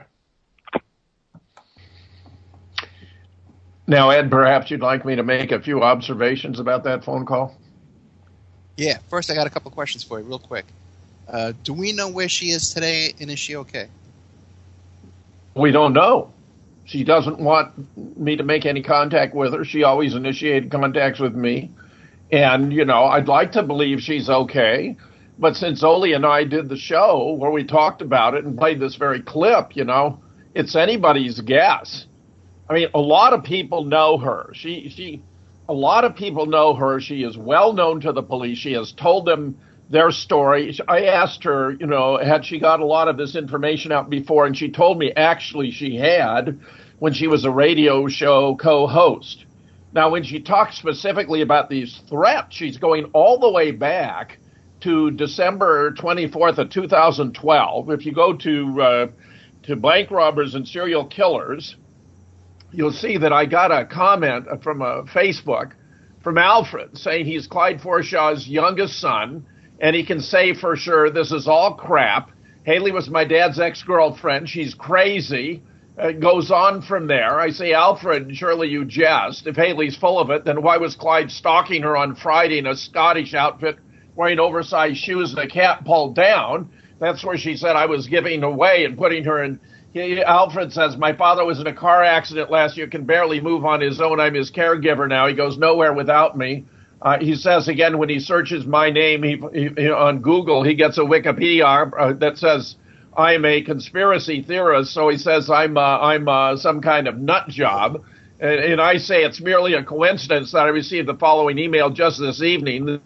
Now, Ed, perhaps you'd like me to make a few observations about that phone call? Yeah. First, I got a couple of questions for you real quick. Do we know where she is today, and is she okay? We don't know. She doesn't want me to make any contact with her. She always initiated contacts with me. And, I'd like to believe she's okay. But since Oli and I did the show where we talked about it and played this very clip, it's anybody's guess. I mean, a lot of people know her. A lot of people know her. She is well known to the police. She has told them their story. I asked her, had she got a lot of this information out before, and she told me actually she had when she was a radio show co-host. Now, when she talks specifically about these threats, she's going all the way back to December 24th of 2012. If you go to Bank Robbers and Serial Killers, you'll see that I got a comment from Facebook from Alfred saying he's Clyde Forshaw's youngest son, and he can say for sure this is all crap. Haley was my dad's ex-girlfriend. She's crazy. It goes on from there. I say, Alfred, surely you jest. If Haley's full of it, then why was Clyde stalking her on Friday in a Scottish outfit, wearing oversized shoes and a cap pulled down? That's where she said I was giving away and putting her in. Alfred says, my father was in a car accident last year, can barely move on his own. I'm his caregiver now. He goes nowhere without me. He says, again, when he searches my name he on Google, he gets a Wikipedia that says I'm a conspiracy theorist. So he says I'm some kind of nut job. And I say it's merely a coincidence that I received the following email just this evening.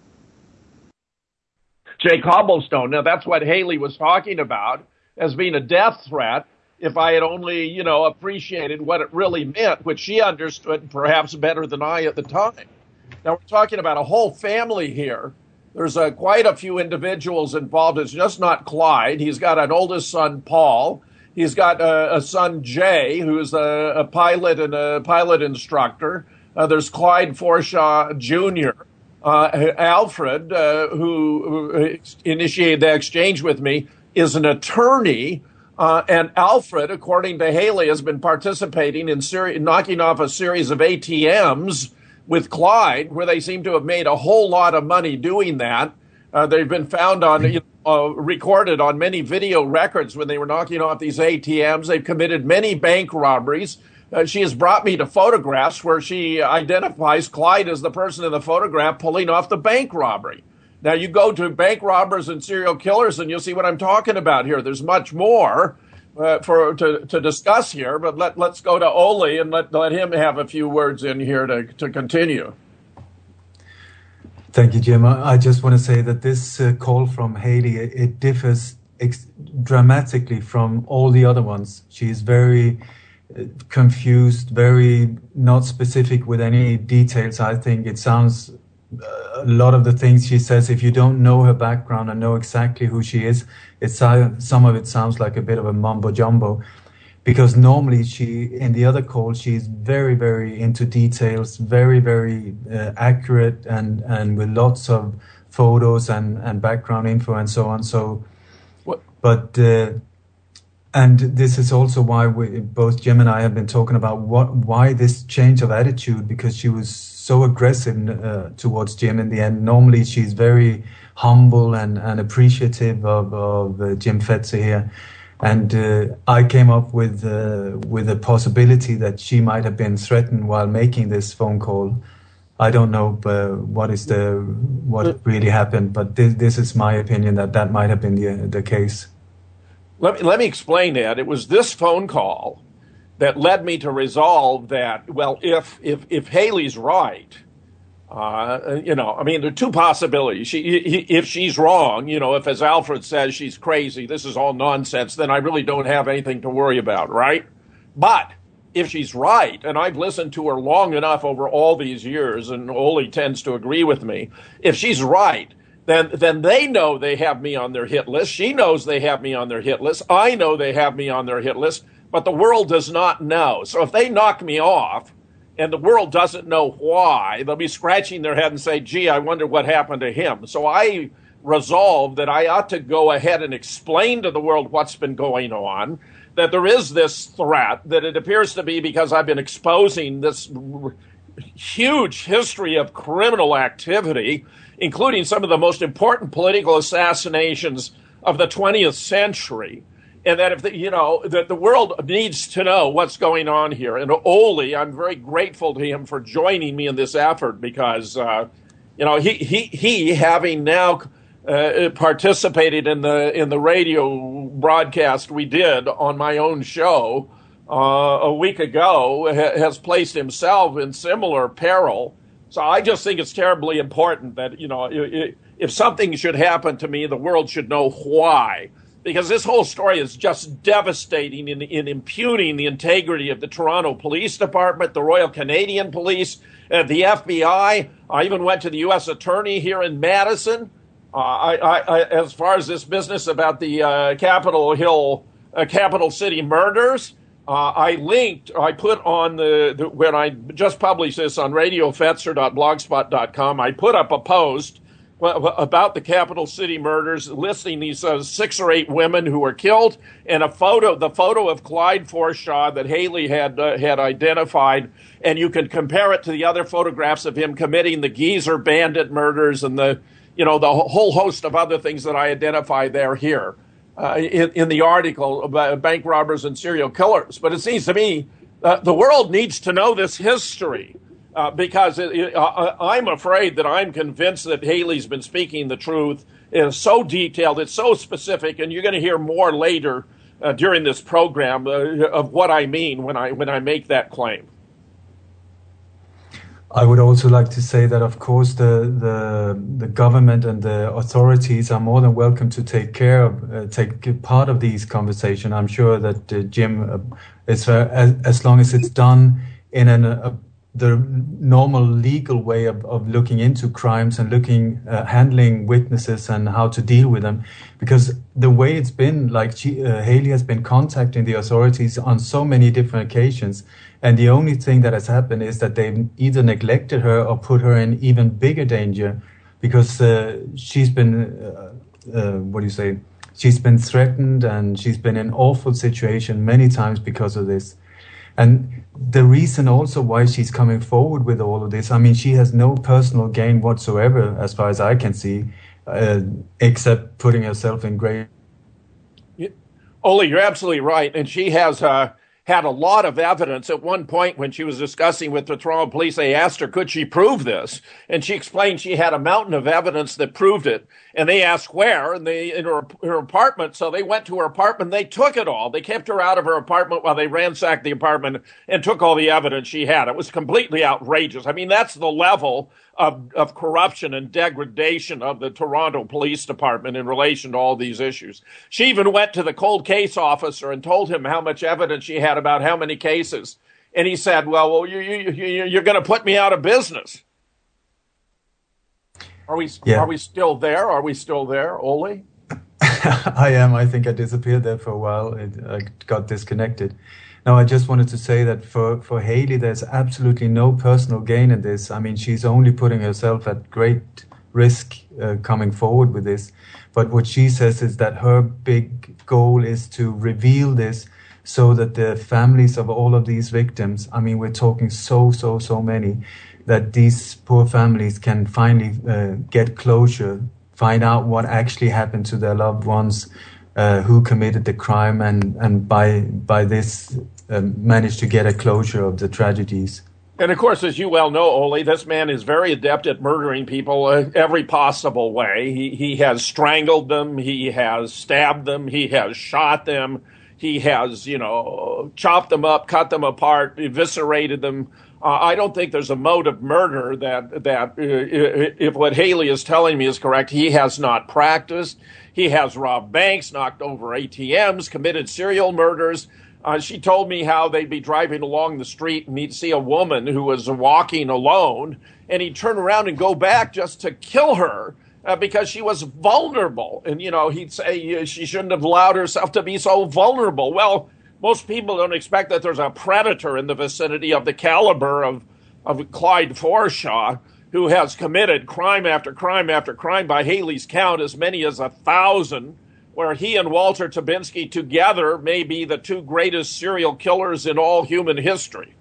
Jay Cobblestone. Now, that's what Haley was talking about as being a death threat. If I had only, appreciated what it really meant, which she understood perhaps better than I at the time. Now, we're talking about a whole family here. There's quite a few individuals involved. It's just not Clyde. He's got an oldest son, Paul. He's got a son, Jay, who's a pilot and a pilot instructor. There's Clyde Forshaw Jr., Alfred, who initiated the exchange with me, is an attorney. And Alfred, according to Haley, has been participating in knocking off a series of ATMs with Clyde, where they seem to have made a whole lot of money doing that. They've been found on, recorded on many video records when they were knocking off these ATMs. They've committed many bank robberies. She has brought me to photographs where she identifies Clyde as the person in the photograph pulling off the bank robbery. Now, you go to Bank Robbers and Serial Killers, and you'll see what I'm talking about here. There's much more to discuss here, but let's go to Oli and let him have a few words in here to continue. Thank you, Jim. I just want to say that this call from Haley, it differs dramatically from all the other ones. She's very confused, very not specific with any details. I think it sounds... a lot of the things she says, if you don't know her background and know exactly who she is, some of it sounds like a bit of a mumbo jumbo. Because normally in the other call, she's very, very into details, very, very accurate and with lots of photos and background info and so on. So, and this is also why both Jim and I have been talking about why this change of attitude, because she was so aggressive towards Jim in the end. Normally she's very humble and appreciative of Jim Fetzer here. And I came up with a possibility that she might have been threatened while making this phone call. I don't know what really happened, but this is my opinion that might have been the case. Let me explain that. It was this phone call that led me to resolve that, well, if Haley's right, I mean, there are two possibilities. If she's wrong, if, as Alfred says, she's crazy, this is all nonsense, then I really don't have anything to worry about, right? But if she's right, and I've listened to her long enough over all these years, and Ole tends to agree with me, if she's right, then they know they have me on their hit list. She knows they have me on their hit list. I know they have me on their hit list, but the world does not know. So if they knock me off and the world doesn't know why, they'll be scratching their head and say, gee, I wonder what happened to him. So I resolved that I ought to go ahead and explain to the world what's been going on, that there is this threat, that it appears to be because I've been exposing this huge history of criminal activity, including some of the most important political assassinations of the 20th century, and that that the world needs to know what's going on here. And Ole, I'm very grateful to him for joining me in this effort, because he having now participated in the radio broadcast we did on my own show a week ago, has placed himself in similar peril. So I just think it's terribly important that, if something should happen to me, the world should know why. Because this whole story is just devastating in impugning the integrity of the Toronto Police Department, the Royal Canadian Police, the FBI. I even went to the U.S. Attorney here in Madison. As far as this business about the Capital City murders, I put on when I just published this on radiofetzer.blogspot.com, I put up a post about the Capital City murders, listing these 6 or 8 women who were killed, and the photo of Clyde Forshaw that Haley had identified, and you can compare it to the other photographs of him committing the Geezer bandit murders and the whole host of other things that I identify here. In the article about bank robbers and serial killers. But it seems to me the world needs to know this history, because I'm afraid that I'm convinced that Haley's been speaking the truth. It is so detailed, it's so specific, and you're going to hear more later during this program of what I mean when I make that claim. I would also like to say that, of course, the government and the authorities are more than welcome to take part of these conversations. I'm sure that Jim, as long as it's done in the normal legal way of looking into crimes and handling witnesses and how to deal with them, because the way it's been, Haley has been contacting the authorities on so many different occasions. And the only thing that has happened is that they've either neglected her or put her in even bigger danger, because she's been, she's been threatened, and she's been in an awful situation many times because of this. And the reason also why she's coming forward with all of this, I mean, she has no personal gain whatsoever, as far as I can see, except putting herself in great... Ole, you're absolutely right. And she has... had a lot of evidence. At one point when she was discussing with the Toronto police, they asked her, could she prove this? And she explained she had a mountain of evidence that proved it. And they asked where, and in her apartment. So they went to her apartment. They took it all. They kept her out of her apartment while they ransacked the apartment and took all the evidence she had. It was completely outrageous. I mean, that's the level of corruption and degradation of the Toronto Police Department in relation to all these issues. She even went to the cold case officer and told him how much evidence she had about how many cases. And he said, well, you're going to put me out of business. Are we still there? Are we still there, Ole? I am. I think I disappeared there for a while. I got disconnected. No, I just wanted to say that for Haley, there's absolutely no personal gain in this. I mean, she's only putting herself at great risk coming forward with this. But what she says is that her big goal is to reveal this so that the families of all of these victims, I mean, we're talking so many, that these poor families can finally get closure, find out what actually happened to their loved ones, who committed the crime, and by this manage to get a closure of the tragedies. And of course, as you well know, Ole, this man is very adept at murdering people every possible way. He has strangled them, he has stabbed them, he has shot them, he has, chopped them up, cut them apart, eviscerated them. I don't think there's a mode of murder that if what Haley is telling me is correct, he has not practiced. He has robbed banks, knocked over ATMs, committed serial murders. She told me how they'd be driving along the street and he'd see a woman who was walking alone, and he'd turn around and go back just to kill her because she was vulnerable. And, he'd say she shouldn't have allowed herself to be so vulnerable. Well, most people don't expect that there's a predator in the vicinity of the caliber of Clyde Forshaw, who has committed crime after crime after crime, by Haley's count, as many as 1,000, where he and Walter Tabinski together may be the two greatest serial killers in all human history.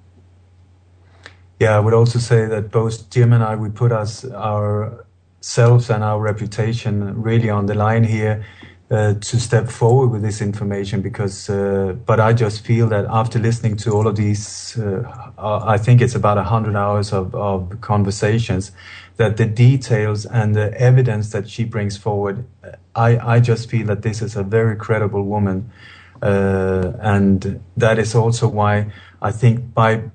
Yeah, I would also say that both Jim and I, we put ourselves and our reputation really on the line here to step forward with this information, because but I just feel that after listening to all of these, I think it's about 100 hours of conversations, that the details and the evidence that she brings forward, I just feel that this is a very credible woman, and that is also why I think by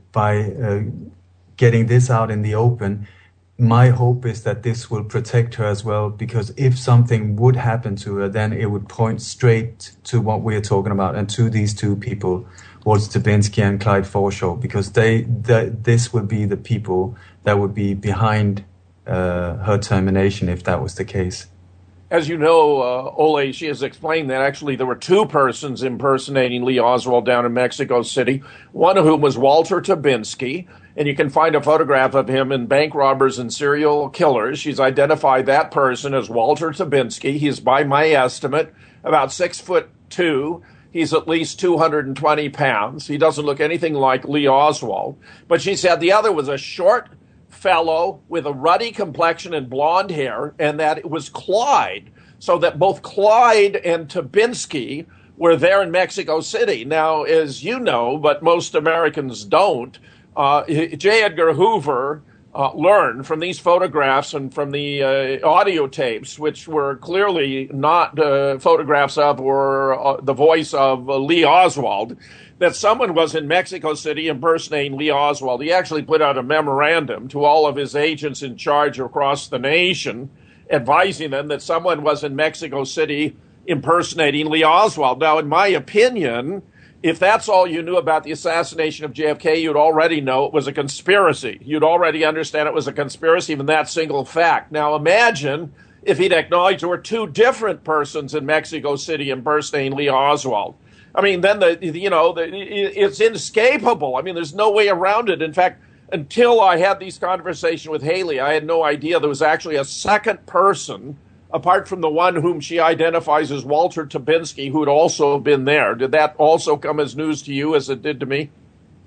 getting this out in the open, my hope is that this will protect her as well, because if something would happen to her, then it would point straight to what we're talking about and to these two people, Walter Tabinski and Clyde Forshaw, because this would be the people that would be behind her termination if that was the case. As you know, Ole, she has explained that actually there were two persons impersonating Lee Oswald down in Mexico City, one of whom was Walter Tabinski, and you can find a photograph of him in Bank Robbers and Serial Killers. She's identified that person as Walter Tabinski. He's, by my estimate, about 6'2". He's at least 220 pounds. He doesn't look anything like Lee Oswald. But she said the other was a short fellow with a ruddy complexion and blonde hair, and that it was Clyde. So that both Clyde and Tabinski were there in Mexico City. Now, as you know, but most Americans don't, J. Edgar Hoover learned from these photographs and from the audio tapes, which were clearly not photographs of or the voice of Lee Oswald, that someone was in Mexico City impersonating Lee Oswald. He actually put out a memorandum to all of his agents in charge across the nation, advising them that someone was in Mexico City impersonating Lee Oswald. Now, in my opinion, if that's all you knew about the assassination of JFK, you'd already know it was a conspiracy. You'd already understand it was a conspiracy, even that single fact. Now imagine if he'd acknowledged there were two different persons in Mexico City impersonating Lee Oswald. I mean, then it's inescapable. I mean, there's no way around it. In fact, until I had these conversations with Haley, I had no idea there was actually a second person, apart from the one whom she identifies as Walter Tabinski, who had also been there. Did that also come as news to you as it did to me?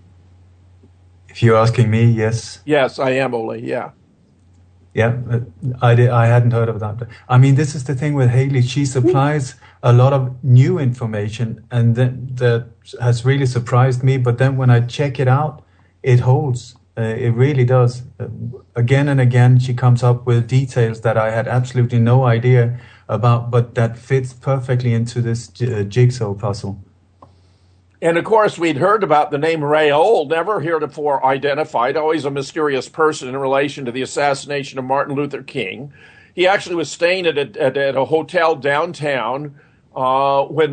If you're asking me, yes. Yes, I am, Ole, yeah. Yeah, I hadn't heard of that. I mean, this is the thing with Haley. She supplies a lot of new information, and that has really surprised me. But then when I check it out, it holds. It really does. Again and again, she comes up with details that I had absolutely no idea about, but that fits perfectly into this jigsaw puzzle. And, of course, we'd heard about the name Raoul, never heretofore identified, always a mysterious person in relation to the assassination of Martin Luther King. He actually was staying at a hotel downtown when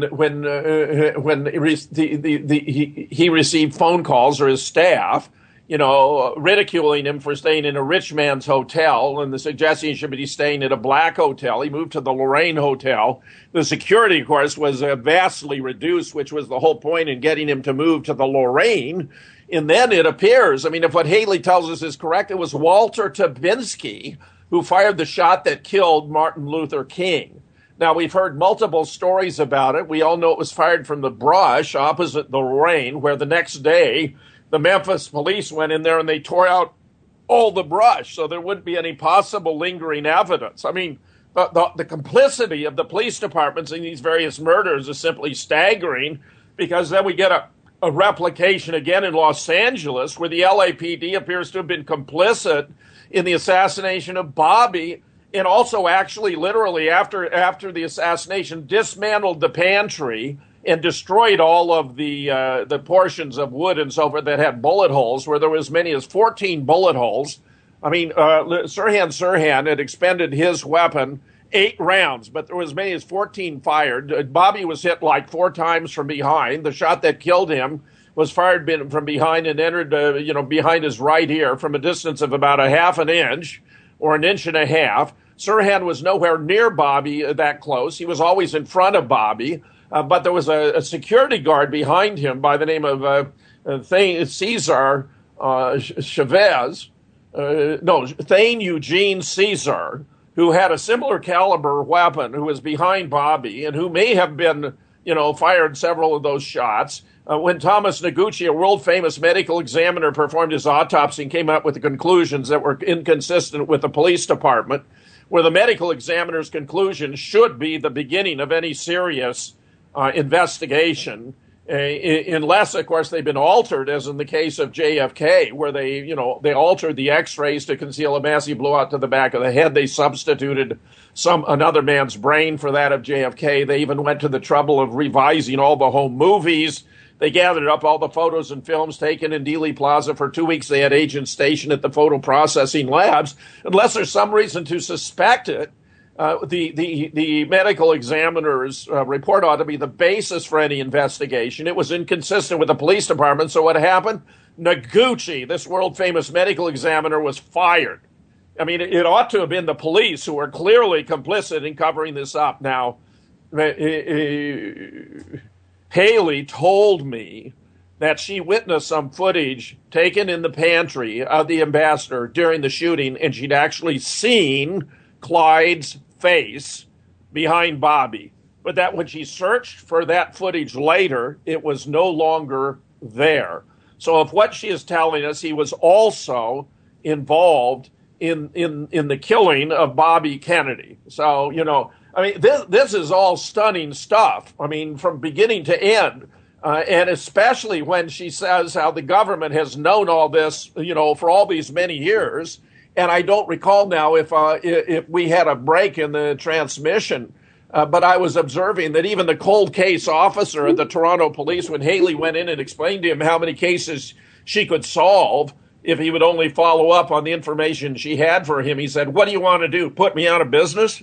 he received phone calls, or his staff, ridiculing him for staying in a rich man's hotel and suggesting he should be staying at a black hotel. He moved to the Lorraine Hotel. The security, of course, was vastly reduced, which was the whole point in getting him to move to the Lorraine. And then it appears, I mean, if what Haley tells us is correct, it was Walter Tabinski who fired the shot that killed Martin Luther King. Now, we've heard multiple stories about it. We all know it was fired from the brush opposite the Lorraine, where the next day the Memphis police went in there and they tore out all the brush so there wouldn't be any possible lingering evidence. I mean, the complicity of the police departments in these various murders is simply staggering, because then we get a replication again in Los Angeles, where the LAPD appears to have been complicit in the assassination of Bobby, and also actually literally after the assassination dismantled the pantry and destroyed all of the portions of wood and so forth that had bullet holes, where there were as many as 14 bullet holes. I mean, Sirhan had expended his weapon 8 rounds, but there were as many as 14 fired. Bobby was hit like 4 times from behind. The shot that killed him was fired from behind and entered, behind his right ear from a distance of about a half an inch or an inch and a half. Sirhan was nowhere near Bobby that close. He was always in front of Bobby, but there was a security guard behind him by the name of Cesar Chavez. Thane Eugene Cesar, who had a similar caliber weapon, who was behind Bobby and who may have been, fired several of those shots. When Thomas Noguchi, a world-famous medical examiner, performed his autopsy and came up with the conclusions that were inconsistent with the police department, where the medical examiner's conclusion should be the beginning of any serious investigation, unless, of course, they've been altered, as in the case of JFK, where they altered the X-rays to conceal a massive blowout to the back of the head. They substituted another man's brain for that of JFK. They even went to the trouble of revising all the home movies. They gathered up all the photos and films taken in Dealey Plaza. For 2 weeks, they had agents stationed at the photo processing labs. Unless there's some reason to suspect it, the medical examiner's report ought to be the basis for any investigation. It was inconsistent with the police department, so what happened? Noguchi, this world-famous medical examiner, was fired. I mean, it ought to have been the police who were clearly complicit in covering this up. Now, Haley told me that she witnessed some footage taken in the pantry of the ambassador during the shooting, and she'd actually seen Clyde's face behind Bobby. But that when she searched for that footage later, it was no longer there. So if what she is telling us, he was also involved in the killing of Bobby Kennedy. So, I mean, this is all stunning stuff. I mean, from beginning to end. And especially when she says how the government has known all this, for all these many years. And I don't recall now if we had a break in the transmission, but I was observing that even the cold case officer at the Toronto Police, when Haley went in and explained to him how many cases she could solve if he would only follow up on the information she had for him, he said, "What do you want to do? Put me out of business?"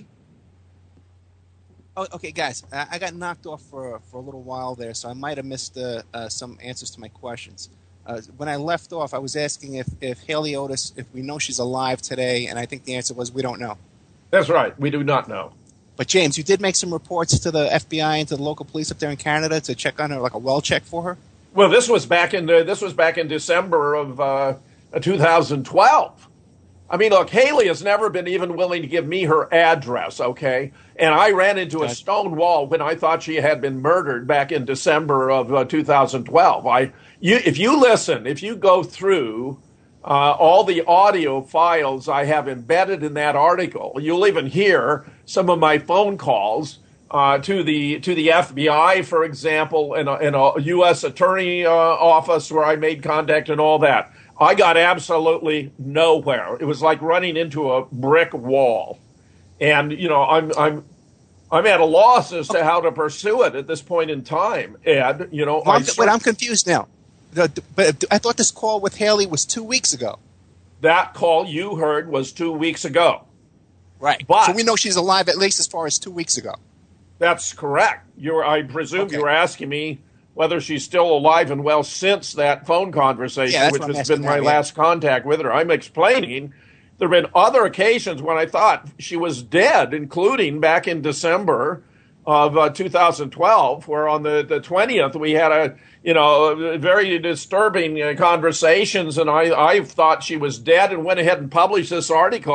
Oh, okay, guys, I got knocked off for a little while there, so I might have missed some answers to my questions. When I left off, I was asking if Haley Otis, if we know she's alive today, and I think the answer was we don't know. That's right. We do not know. But, James, you did make some reports to the FBI and to the local police up there in Canada to check on her, like a well check for her? Well, this was back in December of 2012. I mean, look, Haley has never been even willing to give me her address, okay? And I ran into a stone wall when I thought she had been murdered back in December of 2012. If you go through all the audio files I have embedded in that article, you'll even hear some of my phone calls to the FBI, for example, and a U.S. attorney office where I made contact and all that. I got absolutely nowhere. It was like running into a brick wall. And, I'm at a loss as to how to pursue it at this point in time, Ed. But I'm confused now. But I thought this call with Haley was 2 weeks ago. That call you heard was 2 weeks ago. Right. But, so we know she's alive at least as far as 2 weeks ago. That's correct. I presume you were asking me whether she's still alive and well since that phone conversation, which has been my last contact with her. I'm explaining there have been other occasions when I thought she was dead, including back in December of 2012, where on the 20th we had very disturbing conversations, and I thought she was dead and went ahead and published this article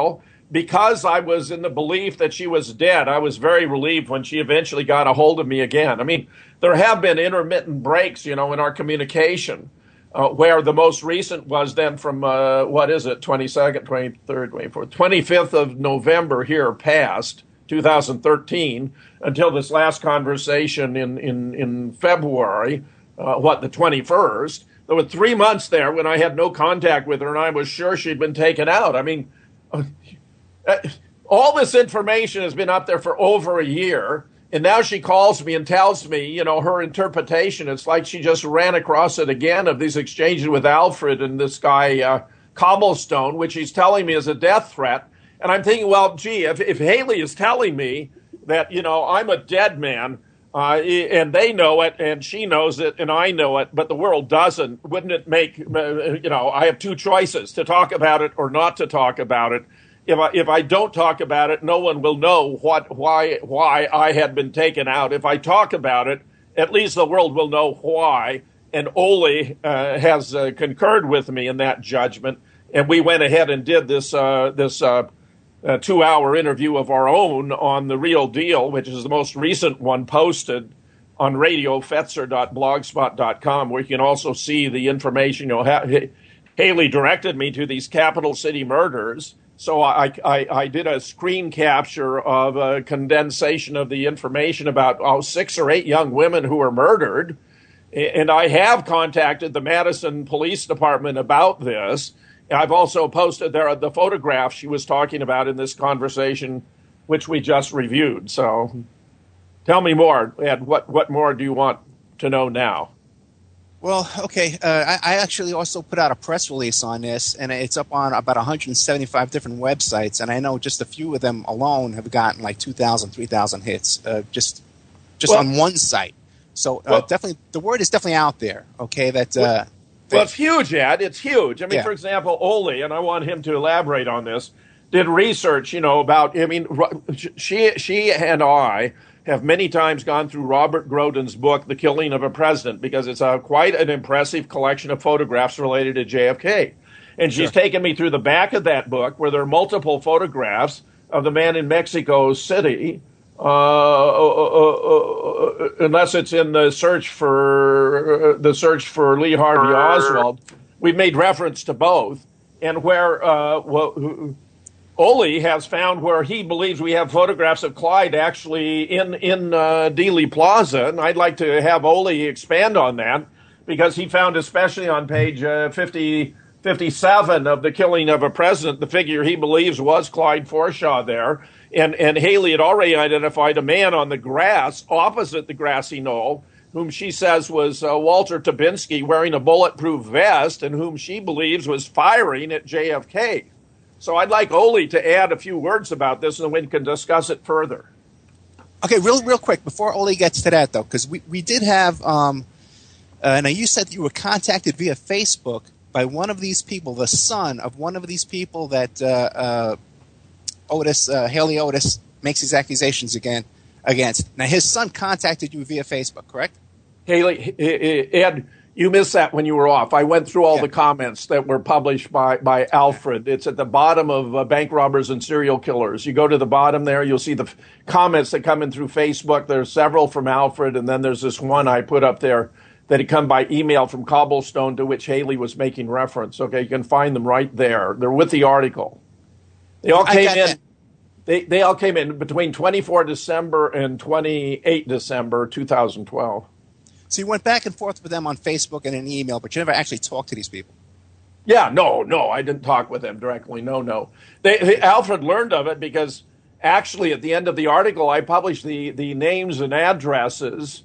because I was in the belief that she was dead, I was very relieved when she eventually got a hold of me again. I mean, there have been intermittent breaks, in our communication, where the most recent was then from, 22nd, 23rd, 24th, 25th of November here past 2013 until this last conversation in February, the 21st. There were 3 months there when I had no contact with her and I was sure she'd been taken out. I mean, all this information has been up there for over a year, and now she calls me and tells me, her interpretation. It's like she just ran across it again of these exchanges with Alfred and this guy Cobblestone, which he's telling me is a death threat. And I'm thinking, well, gee, if Haley is telling me that, I'm a dead man, and they know it, and she knows it, and I know it, but the world doesn't, wouldn't it make, I have two choices, to talk about it or not to talk about it. If I don't talk about it, no one will know why I had been taken out. If I talk about it, at least the world will know why. And Ole has concurred with me in that judgment. And we went ahead and did this 2-hour interview of our own on The Real Deal, which is the most recent one posted on radiofetzer.blogspot.com, where you can also see the information. Haley directed me to these capital city murders. So I did a screen capture of a condensation of the information about 6 or 8 young women who were murdered. And I have contacted the Madison Police Department about this. I've also posted there the photographs she was talking about in this conversation, which we just reviewed. So tell me more, Ed. What more do you want to know now? Well, okay. I actually also put out a press release on this, and it's up on about 175 different websites, and I know just a few of them alone have gotten like 2,000, 3,000 hits just on one site. So definitely, the word is definitely out there. Okay, well, it's huge, Ed. It's huge. I mean, For example, Ole, and I want him to elaborate on this, did research, about. I mean, she and I have many times gone through Robert Groden's book, The Killing of a President, because it's quite an impressive collection of photographs related to JFK. And she's taken me through the back of that book where there are multiple photographs of the man in Mexico City, unless it's in the search for Lee Harvey Oswald. We've made reference to both. And where Ole has found where he believes we have photographs of Clyde actually in Dealey Plaza, and I'd like to have Ole expand on that, because he found, especially on page 57 of The Killing of a President, the figure he believes was Clyde Forshaw there, and Haley had already identified a man on the grass opposite the grassy knoll, whom she says was Walter Tabinski wearing a bulletproof vest, and whom she believes was firing at JFK. So I'd like Ole to add a few words about this, and we can discuss it further. Okay, real quick, before Ole gets to that, though, because we did have, now you said that you were contacted via Facebook by one of these people, the son of one of these people that Haley Otis makes these accusations against. Now, his son contacted you via Facebook, correct? Haley, Ed, you missed that when you were off. I went through all the comments that were published by Alfred. It's at the bottom of Bank Robbers and Serial Killers. You go to the bottom there, you'll see the comments that come in through Facebook. There's several from Alfred, and then there's this one I put up there that had come by email from Cobblestone, to which Haley was making reference. Okay, you can find them right there. They're with the article. They all came in. They all came in between 24 December and 28 December 2012. So you went back and forth with them on Facebook and an email, but you never actually talked to these people. Yeah, no, I didn't talk with them directly. No. Alfred learned of it because actually at the end of the article, I published the names and addresses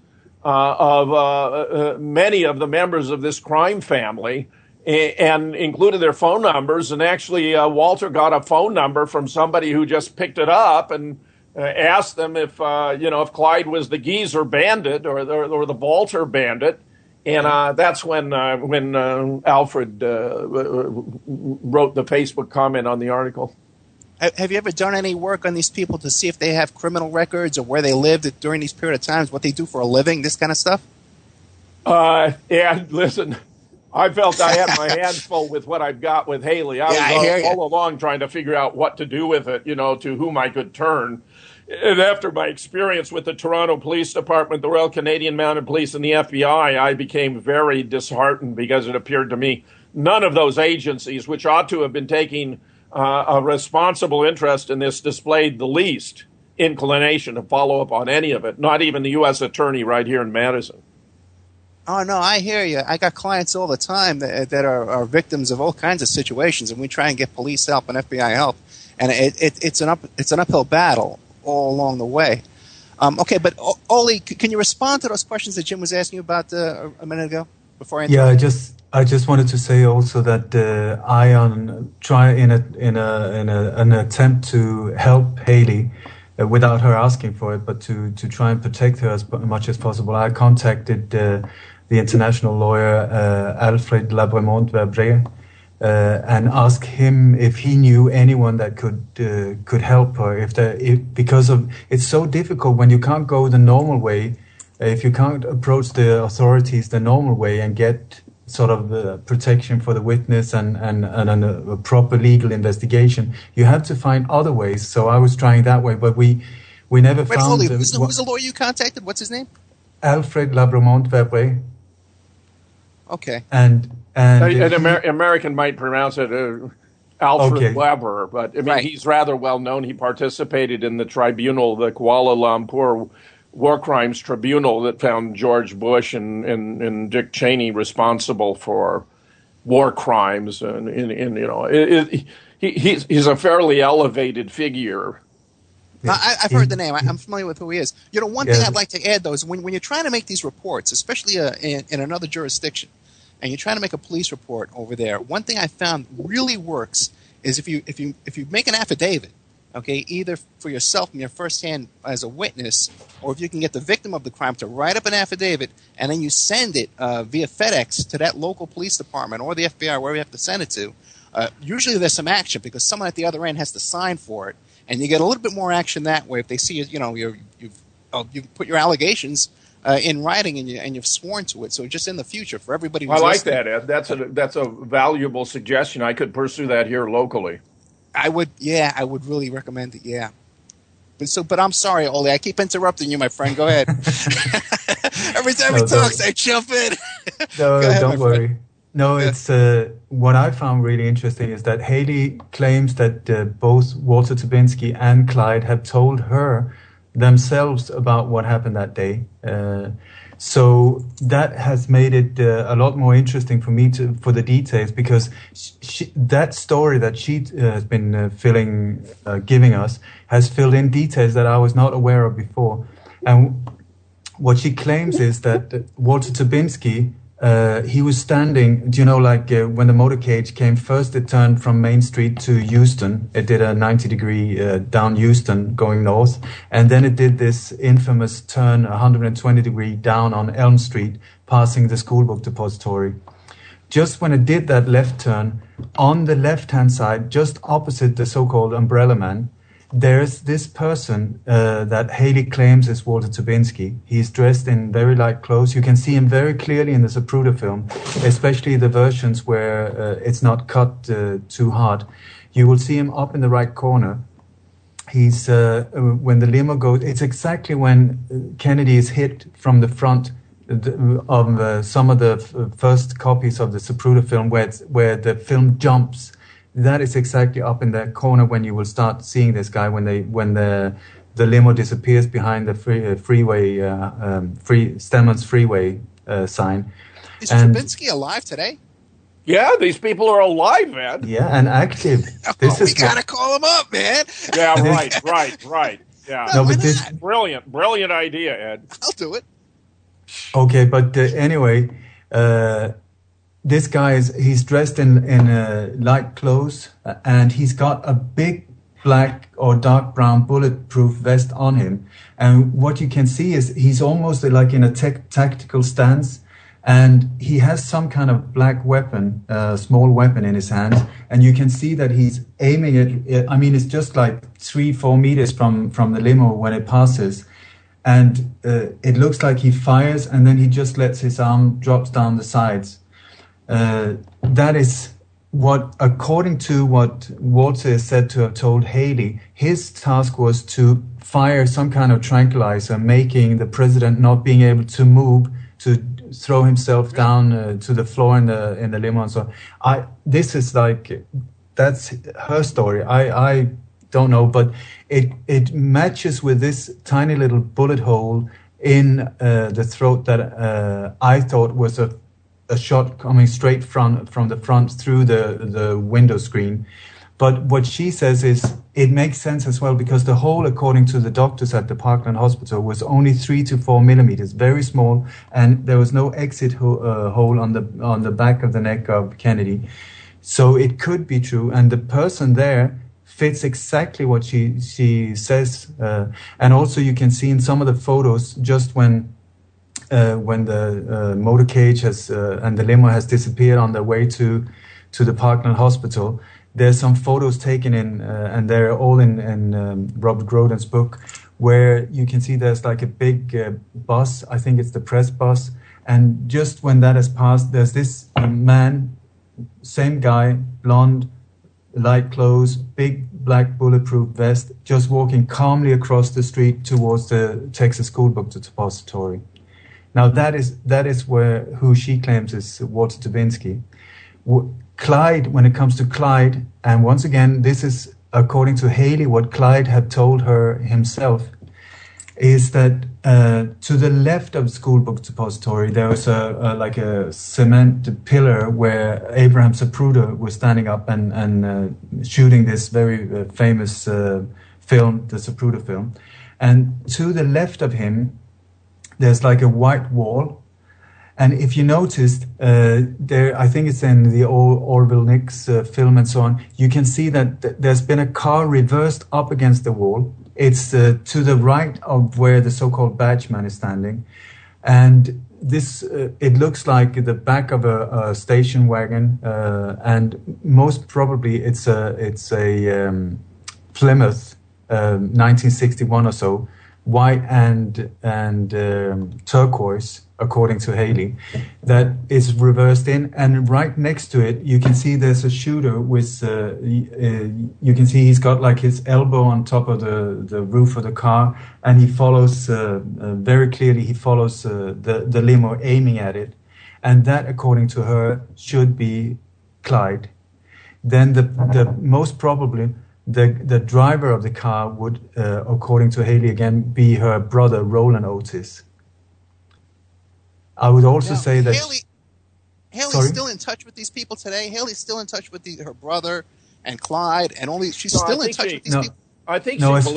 of many of the members of this crime family, and included their phone numbers. And actually, Walter got a phone number from somebody who just picked it up and asked them if Clyde was the Geezer bandit or the Walter bandit, and that's when Alfred wrote the Facebook comment on the article. Have you ever done any work on these people to see if they have criminal records or where they lived during these period of times, what they do for a living, this kind of stuff? Yeah, listen, I felt I had my hands full with what I've got with Haley. I was all along trying to figure out what to do with it, to whom I could turn. And after my experience with the Toronto Police Department, the Royal Canadian Mounted Police, and the FBI, I became very disheartened because it appeared to me none of those agencies, which ought to have been taking a responsible interest in this, displayed the least inclination to follow up on any of it, not even the U.S. Attorney right here in Madison. Oh, no, I hear you. I got clients all the time that are victims of all kinds of situations, and we try and get police help and FBI help, and it's an uphill battle all along the way. Okay, but Oli, can you respond to those questions that Jim was asking you about a minute ago? Before I just wanted to say also that I try in an attempt to help Haley without her asking for it, but to try and protect her as much as possible. I contacted the international lawyer Alfred Labremont-Verbré and asked him if he knew anyone that could help her. Because it's so difficult when you can't go the normal way. If you can't approach the authorities the normal way and get sort of protection for the witness and a proper legal investigation, you have to find other ways. So I was trying that way, but we never found... Who's the lawyer you contacted? What's his name? Alfred Labremont-Verbré. Okay. And American might pronounce it Alfred Weber, but I mean, He's rather well known. He participated in the tribunal, the Kuala Lumpur War Crimes Tribunal, that found George Bush and Dick Cheney responsible for war crimes, and he's a fairly elevated figure. I've heard the name. I'm familiar with who he is. One thing I'd like to add, though, is when you're trying to make these reports, especially in another jurisdiction, and you're trying to make a police report over there, one thing I found really works is if you make an affidavit, okay, either for yourself from your first hand as a witness, or if you can get the victim of the crime to write up an affidavit, and then you send it via FedEx to that local police department or the FBI, wherever you have to send it to. Usually there's some action because someone at the other end has to sign for it, and you get a little bit more action that way if they see you've put your allegations in writing and you've sworn to it. So just in the future, for everybody who's listening, that, Ed. That's a valuable suggestion. I could pursue that here locally. I would really recommend it, yeah. But I'm sorry, Oli, I keep interrupting you, my friend. Go ahead. Every time he talks, I jump in. No, don't worry. No, it's what I found really interesting is that Haley claims that both Walter Tubinsky and Clyde have told her themselves about what happened that day. So that has made it a lot more interesting for me for the details, because that story that she has been giving us has filled in details that I was not aware of before. And what she claims is that Walter Tubinsky, he was standing, when the motorcade came, first it turned from Main Street to Euston. It did a 90-degree down Euston going north. And then it did this infamous turn 120-degree down on Elm Street, passing the schoolbook depository. Just when it did that left turn, on the left-hand side, just opposite the so-called Umbrella Man, there's this person that Haley claims is Walter Tubinsky. He's dressed in very light clothes. You can see him very clearly in the Zapruder film, especially the versions where it's not cut too hard. You will see him up in the right corner. He's when the limo goes, it's exactly when Kennedy is hit from the front of some of the first copies of the Zapruder film where the film jumps. That is exactly up in that corner when you will start seeing this guy when the limo disappears behind the Stedman's freeway sign. Is Tubinsky alive today? Yeah, these people are alive, man. Yeah, and active. We gotta call him up, man. Yeah, right. Yeah, no, but this brilliant idea, Ed. I'll do it. Okay, but anyway. This guy he's dressed in light clothes, and he's got a big black or dark brown bulletproof vest on him. And what you can see is he's almost like in a tactical stance, and he has some kind of black weapon, small weapon in his hand. And you can see that he's aiming it. I mean, it's just like 3-4 meters from the limo when it passes. And it looks like he fires, and then he just lets his arm drops down the sides. that is what, according to what Walter is said to have told Haley, his task was to fire some kind of tranquilizer, making the president not being able to move, to throw himself down to the floor in the limo and so on. This is like, that's her story. I don't know, but it matches with this tiny little bullet hole in the throat that I thought was a shot coming straight from the front through the window screen. But what she says is it makes sense as well, because the hole, according to the doctors at the Parkland Hospital, was only 3 to 4 millimeters, very small, and there was no exit hole on the back of the neck of Kennedy. So it could be true, and the person there fits exactly what she says. And also you can see in some of the photos, just when the motorcade and the limo has disappeared on their way to the Parkland Hospital, there's some photos taken and they're all in Robert Groden's book, where you can see there's like a big bus. I think it's the press bus. And just when that has passed, there's this man, same guy, blonde, light clothes, big black bulletproof vest, just walking calmly across the street towards the Texas School Book Depository. Now that is who she claims is Walter Dubinsky. Clyde, when it comes to Clyde, and once again, this is according to Haley, what Clyde had told her himself, is that to the left of the School Book Depository, there was like a cement pillar where Abraham Zapruder was standing up and shooting this very famous film, the Zapruder film. And to the left of him, there's like a white wall. And if you noticed, there, I think it's in the Orville Nix film and so on, you can see that there's been a car reversed up against the wall. It's to the right of where the so-called badge man is standing. And this, it looks like the back of a station wagon, and most probably it's a Plymouth 1961 or so, white and turquoise, according to Haley, that is reversed in. And right next to it, you can see there's a shooter with, you can see he's got like his elbow on top of the roof of the car, and he follows, very clearly, he follows the limo aiming at it. And that, according to her, should be Clyde. Then the most probably, the driver of the car would, according to Haley again, be her brother, Roland Otis. I would also say that Haley's still in touch with these people today. Haley's still in touch with her brother and Clyde, and she's still in touch with these people. I think no. Go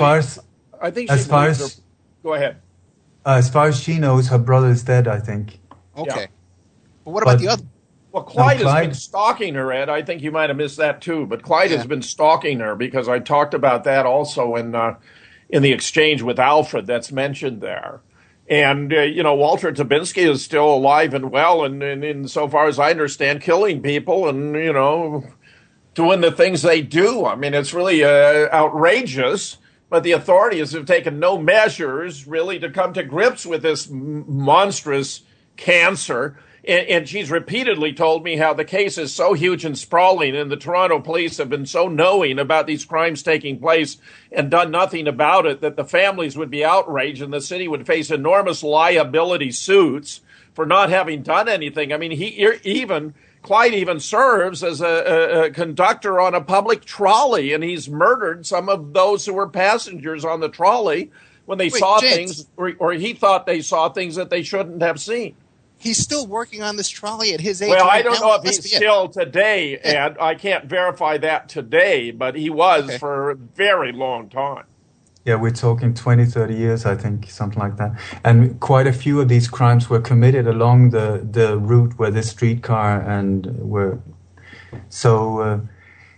ahead. As far as she knows, her brother is dead, I think. Okay, yeah. But what about the other? Well, Clyde has been stalking her, Ed. I think you might have missed that too. But Clyde has been stalking her, because I talked about that also in the exchange with Alfred that's mentioned there. And, Walter Dubinsky is still alive and well, and insofar as I understand, killing people and, doing the things they do. I mean, it's really outrageous, but the authorities have taken no measures really to come to grips with this monstrous cancer. And she's repeatedly told me how the case is so huge and sprawling, and the Toronto police have been so knowing about these crimes taking place and done nothing about it, that the families would be outraged and the city would face enormous liability suits for not having done anything. I mean, Clyde even serves as a conductor on a public trolley, and he's murdered some of those who were passengers on the trolley when they saw things, or he thought they saw things that they shouldn't have seen. He's still working on this trolley at his age. Well, I don't know if he's still today, Ed. I can't verify that today, but he was for a very long time. Yeah, we're talking 20, 30 years, I think, something like that. And quite a few of these crimes were committed along the route where this streetcar and were. So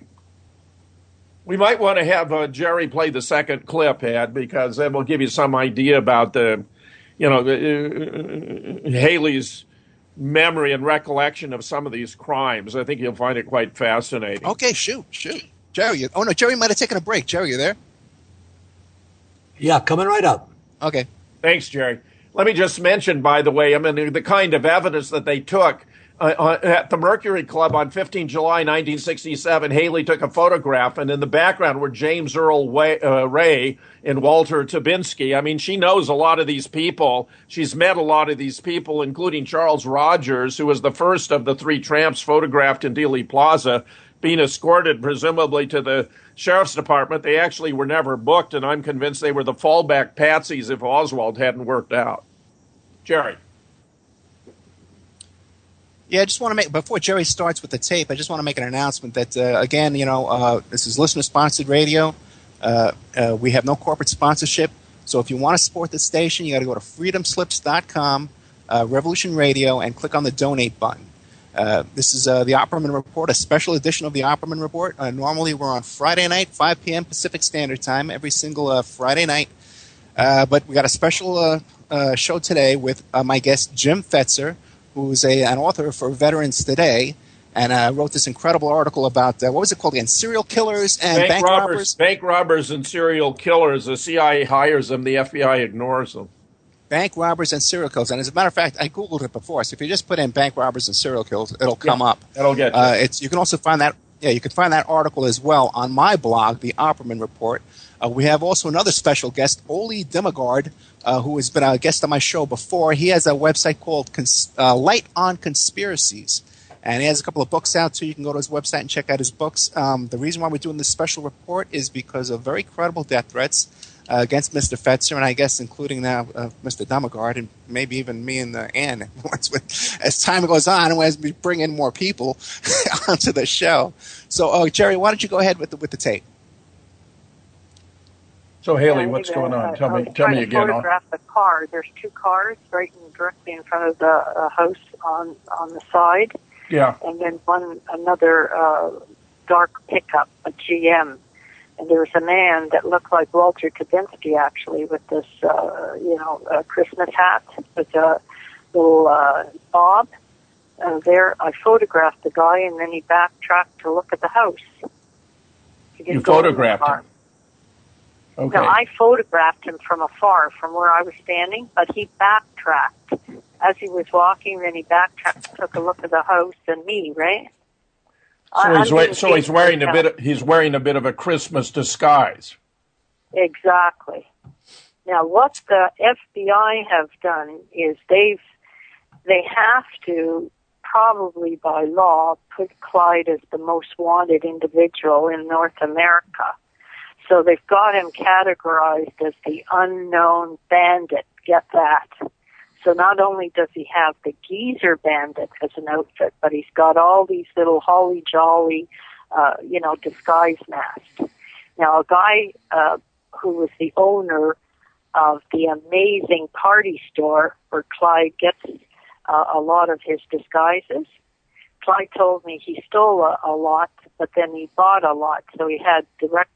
we might want to have Jerry play the second clip, Ed, because that will give you some idea about Haley's memory and recollection of some of these crimes. I think you'll find it quite fascinating. Okay, shoot. Jerry, Jerry might have taken a break. Jerry, you there? Yeah, coming right up. Okay. Thanks, Jerry. Let me just mention, by the way, the kind of evidence that they took. at the Mercury Club on 15 July 1967, Haley took a photograph, and in the background were James Earl Ray and Walter Tabinsky. I mean, she knows a lot of these people. She's met a lot of these people, including Charles Rogers, who was the first of the three tramps photographed in Dealey Plaza, being escorted presumably to the sheriff's department. They actually were never booked, and I'm convinced they were the fallback patsies if Oswald hadn't worked out. Jerry. Yeah, I just want to make, before Jerry starts with the tape, I just want to make an announcement that, again, this is listener-sponsored radio. We have no corporate sponsorship. So if you want to support the station, you got to go to freedomslips.com, Revolution Radio, and click on the donate button. This is the Opperman Report, a special edition of the Opperman Report. Normally we're on Friday night, 5 p.m. Pacific Standard Time, every single Friday night. But we got a special show today with my guest, Jim Fetzer, who's an author for Veterans Today, and wrote this incredible article about, what was it called again, serial killers and bank robbers? Bank robbers and serial killers. The CIA hires them, the FBI ignores them. Bank robbers and serial killers. And as a matter of fact, I Googled it before, so if you just put in bank robbers and serial killers, it'll come up. That'll get you. You can also find that, you can find that article as well on my blog, the Opperman Report. We have also another special guest, Ole Dimagard, who has been a guest on my show before. He has a website called Light on Conspiracies, and he has a couple of books out, too. You can go to his website and check out his books. The reason why we're doing this special report is because of very credible death threats against Mr. Fetzer, and I guess including now Mr. Dimagard, and maybe even me and Ann. As time goes on, and as we bring in more people onto the show. So, Jerry, why don't you go ahead with the tape? So, Haley, what's going on? Tell me again. Photograph the car. There's two cars directly in front of the house on the side. Yeah. And then another dark pickup, a GM. And there was a man that looked like Walter Tabinsky, actually, with this, Christmas hat with a little bob. There, I photographed the guy, and then he backtracked to look at the house. You photographed him? Okay. No, I photographed him from afar, from where I was standing, but he backtracked. As he was walking, then he backtracked, took a look at the house and me, right? So he's wearing a bit of a Christmas disguise. Exactly. Now, what the FBI have done is they have to, probably by law, put Clyde as the most wanted individual in North America. So they've got him categorized as the unknown bandit. Get that. So not only does he have the Geezer Bandit as an outfit, but he's got all these little holly jolly, disguise masks. Now, a guy who was the owner of the amazing party store where Clyde gets a lot of his disguises, Clyde told me he stole a lot, but then he bought a lot. So he had direct,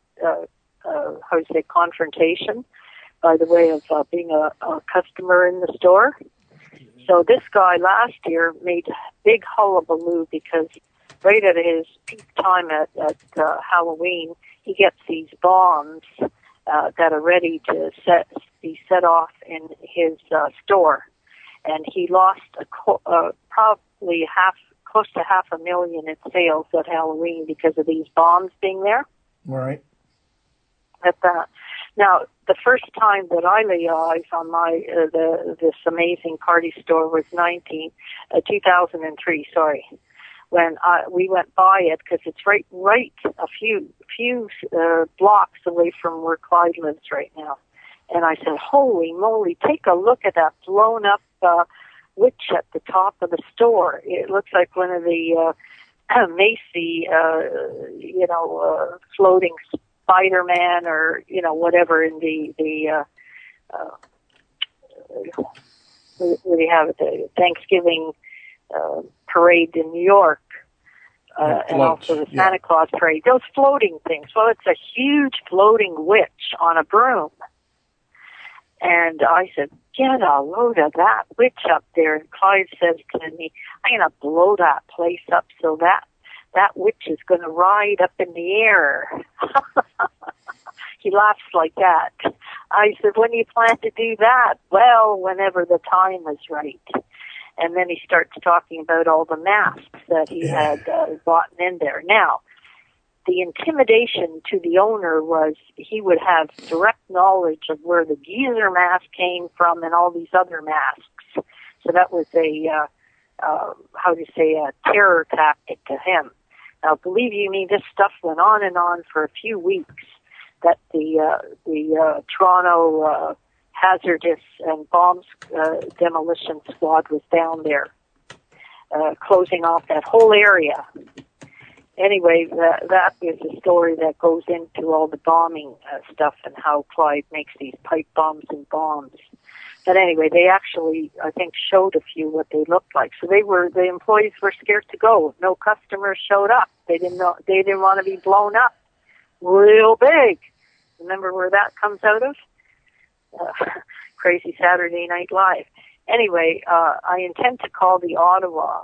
confrontation by the way of being a customer in the store. So this guy last year made big hullabaloo because right at his peak time at Halloween, he gets these bombs that are ready to be set off in his store. And he lost probably close to $500,000 in sales at Halloween because of these bombs being there. Right. Now, the first time that I lay eyes on this amazing party store was 2003. Sorry, when we went by it because it's right a few blocks away from where Clyde lives right now. And I said, "Holy moly! Take a look at that blown up witch at the top of the store. It looks like one of the Macy, floating Spider-Man or, whatever in the what do you have at the Thanksgiving parade in New York, and also the Santa Claus parade. Those floating things. Well, it's a huge floating witch on a broom. And I said, get a load of that witch up there. And Clyde says to me, I'm going to blow that place up so that witch is going to ride up in the air. He laughs like that. I said, when do you plan to do that? Well, whenever the time is right. And then he starts talking about all the masks that he had bought in there. Now, the intimidation to the owner was he would have direct knowledge of where the geezer mask came from and all these other masks. So that was a terror tactic to him. Now, believe you me, this stuff went on and on for a few weeks. That the Toronto hazardous and bombs demolition squad was down there, closing off that whole area. Anyway, that is a story that goes into all the bombing stuff and how Clyde makes these pipe bombs and bombs. But anyway, they actually, I think, showed a few what they looked like. So the employees were scared to go. No customers showed up. They didn't want to be blown up real big. Remember where that comes out of? Crazy Saturday Night Live. Anyway, I intend to call the Ottawa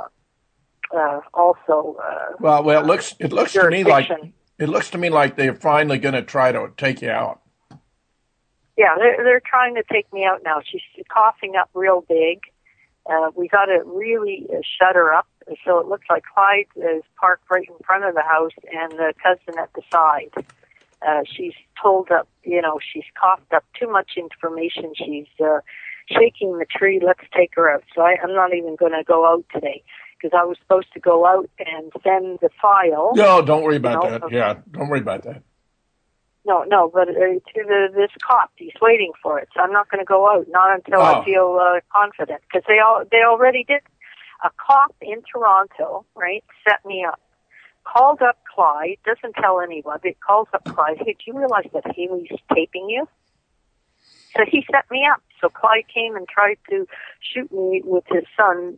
also. Well, it looks to me like they're finally going to try to take you out. Yeah, they're trying to take me out now. She's coughing up real big. We got to really shut her up. So it looks like Clyde is parked right in front of the house and the cousin at the side. She's told up, she's coughed up too much information. She's shaking the tree. Let's take her out. So I'm not even going to go out today because I was supposed to go out and send the file. No, don't worry about that. Yeah, don't worry about that. No, but to this cop, he's waiting for it. So I'm not going to go out, not until I feel confident, because they already did. A cop in Toronto, right, set me up, called up Clyde, doesn't tell anyone, but calls up Clyde. Hey, do you realize that Haley's taping you? So he set me up. So Clyde came and tried to shoot me with his son,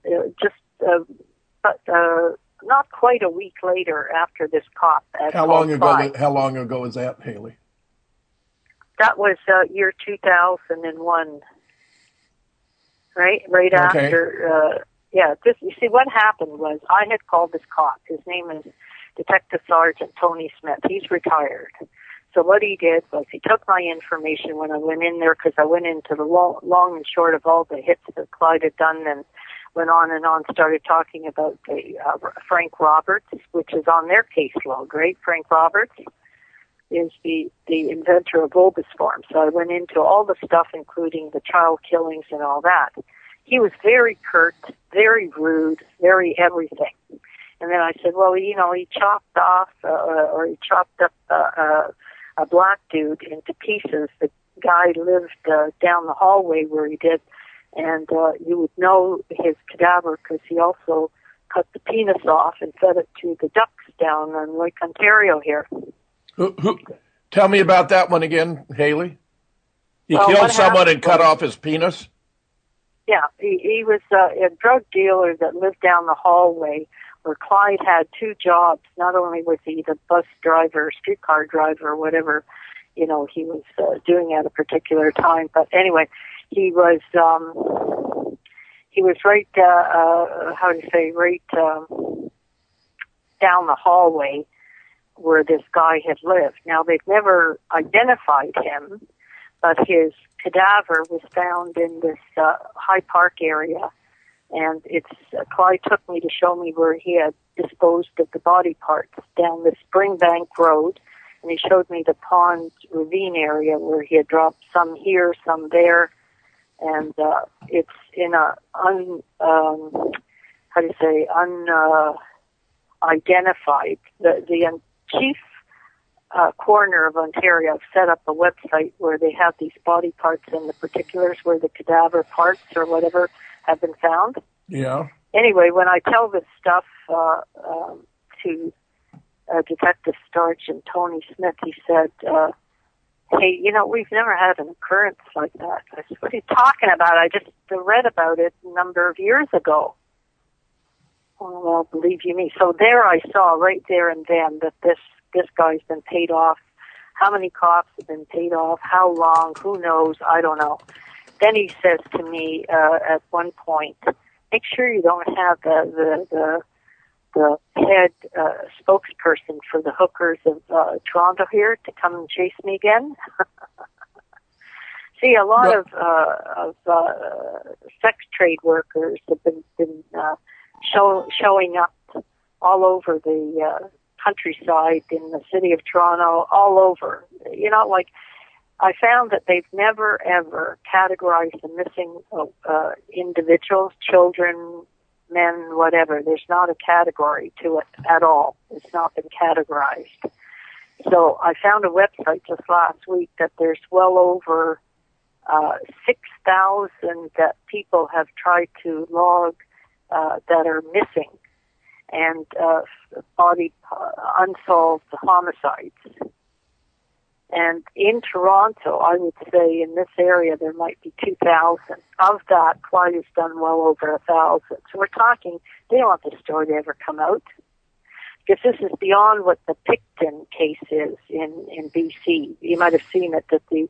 but not quite a week later after this cop. How long ago was that, Haley? That was year 2001. Right okay. After. You see, what happened was I had called this cop. His name is Detective Sergeant Tony Smith. He's retired. So what he did was he took my information when I went in there, because I went into the long and short of all the hits that Clyde had done, and went on and on, started talking about the Frank Roberts, which is on their caseload, right? Frank Roberts is the inventor of Obisform. So I went into all the stuff, including the child killings and all that. He was very curt, very rude, very everything. And then I said, well, he chopped off or he chopped up a black dude into pieces. The guy lived down the hallway where he did, and you would know his cadaver because he also cut the penis off and fed it to the ducks down in Lake Ontario here. Who? Tell me about that one again, Haley. He killed someone and cut off his penis? Yeah, he was a drug dealer that lived down the hallway, where Clyde had two jobs. Not only was he the bus driver, streetcar driver, whatever, he was doing at a particular time, but anyway, he was right, down the hallway where this guy had lived. Now, they've never identified him, but his cadaver was found in this High Park area, and Clyde took me to show me where he had disposed of the body parts down the Springbank Road, and he showed me the pond ravine area where he had dropped some here, some there, and it's in a unidentified. The chief coroner of Ontario set up a website where they have these body parts and the particulars where the cadaver parts or whatever have been found. Yeah. Anyway, when I tell this stuff to Detective Sergeant Tony Smith, he said, hey, we've never had an occurrence like that. I said, what are you talking about? I just read about it a number of years ago. Oh, well, believe you me. So there I saw right there and then that this guy's been paid off. How many cops have been paid off? How long? Who knows? I don't know. Then he says to me at one point, make sure you don't have the head spokesperson for the hookers of Toronto here to come and chase me again. See, a lot of sex trade workers have been showing up all over the countryside in the city of Toronto, all over. You know, like, I found that they've never, ever categorized the missing individuals, children, men, whatever. There's not a category to it at all. It's not been categorized. So I found a website just last week that there's well over 6,000 that people have tried to log that are missing, and body unsolved homicides. And in Toronto, I would say in this area there might be 2,000. Of that, Clyde has done well over 1,000. So we're talking, they don't want this story to ever come out, because this is beyond what the Picton case is in BC. You might have seen it, that the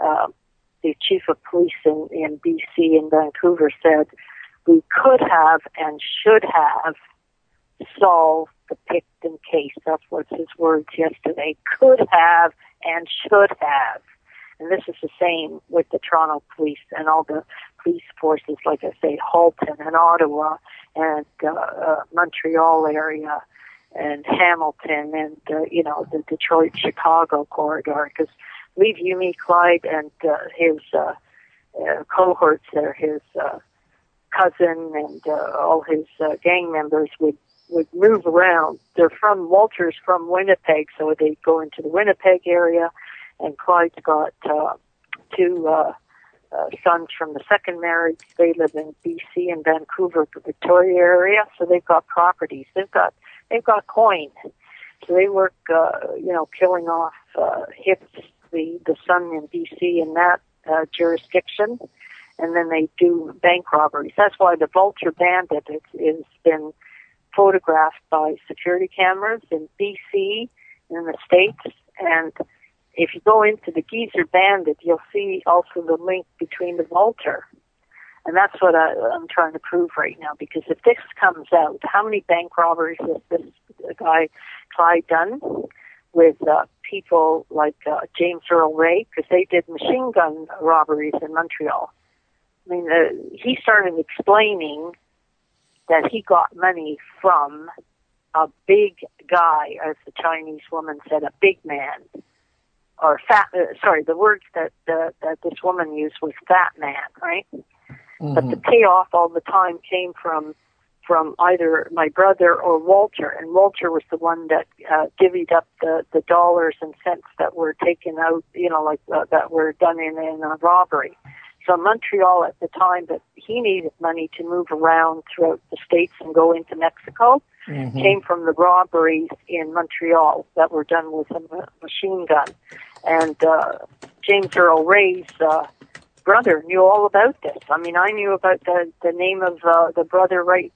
chief of police in BC in Vancouver said we could have and should have solved the Picton case. That was his words yesterday. Could have and should have. And this is the same with the Toronto police and all the police forces, like I say, Halton and Ottawa and Montreal area and Hamilton and, the Detroit-Chicago corridor. Because believe you me, Clyde and his cohorts there, his cousin and all his gang members would move around. Walter's from Winnipeg, so they go into the Winnipeg area, and Clyde's got two sons from the second marriage. They live in BC and Vancouver, the Victoria area, so they've got properties. They've got coin. So they work, killing off hits the son in BC in that jurisdiction, and then they do bank robberies. That's why the Vulture Bandit has been photographed by security cameras in BC, in the States, and if you go into the Geezer Bandit, you'll see also the link between the Vulture. And that's what I'm trying to prove right now, because if this comes out, how many bank robberies has this guy Clyde done with people like James Earl Ray, because they did machine gun robberies in Montreal. I mean, he started explaining that he got money from a big guy, as the Chinese woman said, a big man, or fat. The words that this woman used was fat man, right? Mm-hmm. But the payoff all the time came from either my brother or Walter, and Walter was the one that divvied up the dollars and cents that were taken out, that were done in a robbery. So Montreal at the time that he needed money to move around throughout the States and go into Mexico came from the robberies in Montreal that were done with a machine gun. And James Earl Ray's brother knew all about this. I mean, I knew about the name of the brother in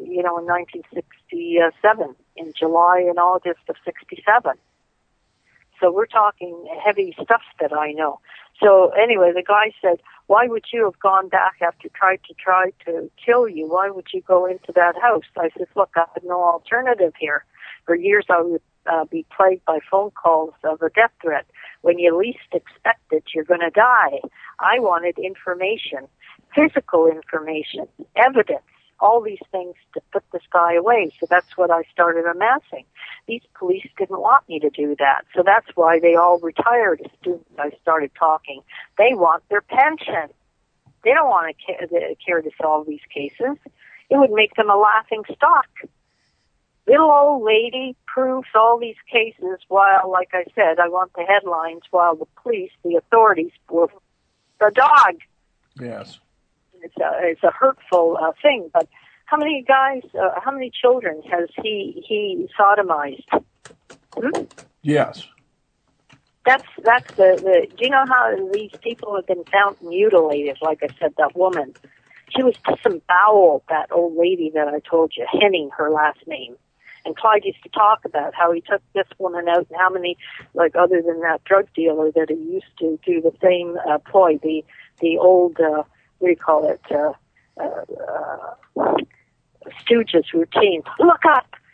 1967, in July and August of 67. So we're talking heavy stuff that I know. So anyway, the guy said, why would you have gone back after try to kill you? Why would you go into that house? I said, look, I have no alternative here. For years I would be plagued by phone calls of a death threat. When you least expect it, you're going to die. I wanted information, physical information, evidence, all these things to put this guy away. So that's what I started amassing. These police didn't want me to do that. So that's why they all retired as soon as I started talking. They want their pension. They don't want to care to solve these cases. It would make them a laughing stock. Little old lady proves all these cases while, like I said, I want the headlines, while the police, the authorities, were the dog. Yes. It's a hurtful thing, but how many children has he sodomized? Yes. That's the. Do you know how these people have been found mutilated? Like I said, that woman, she was disemboweled. That old lady that I told you, Henning, her last name. And Clyde used to talk about how he took this woman out, and how many, like other than that drug dealer that he used to do the same ploy, the old. What do you call it? Stooges routine. Look up!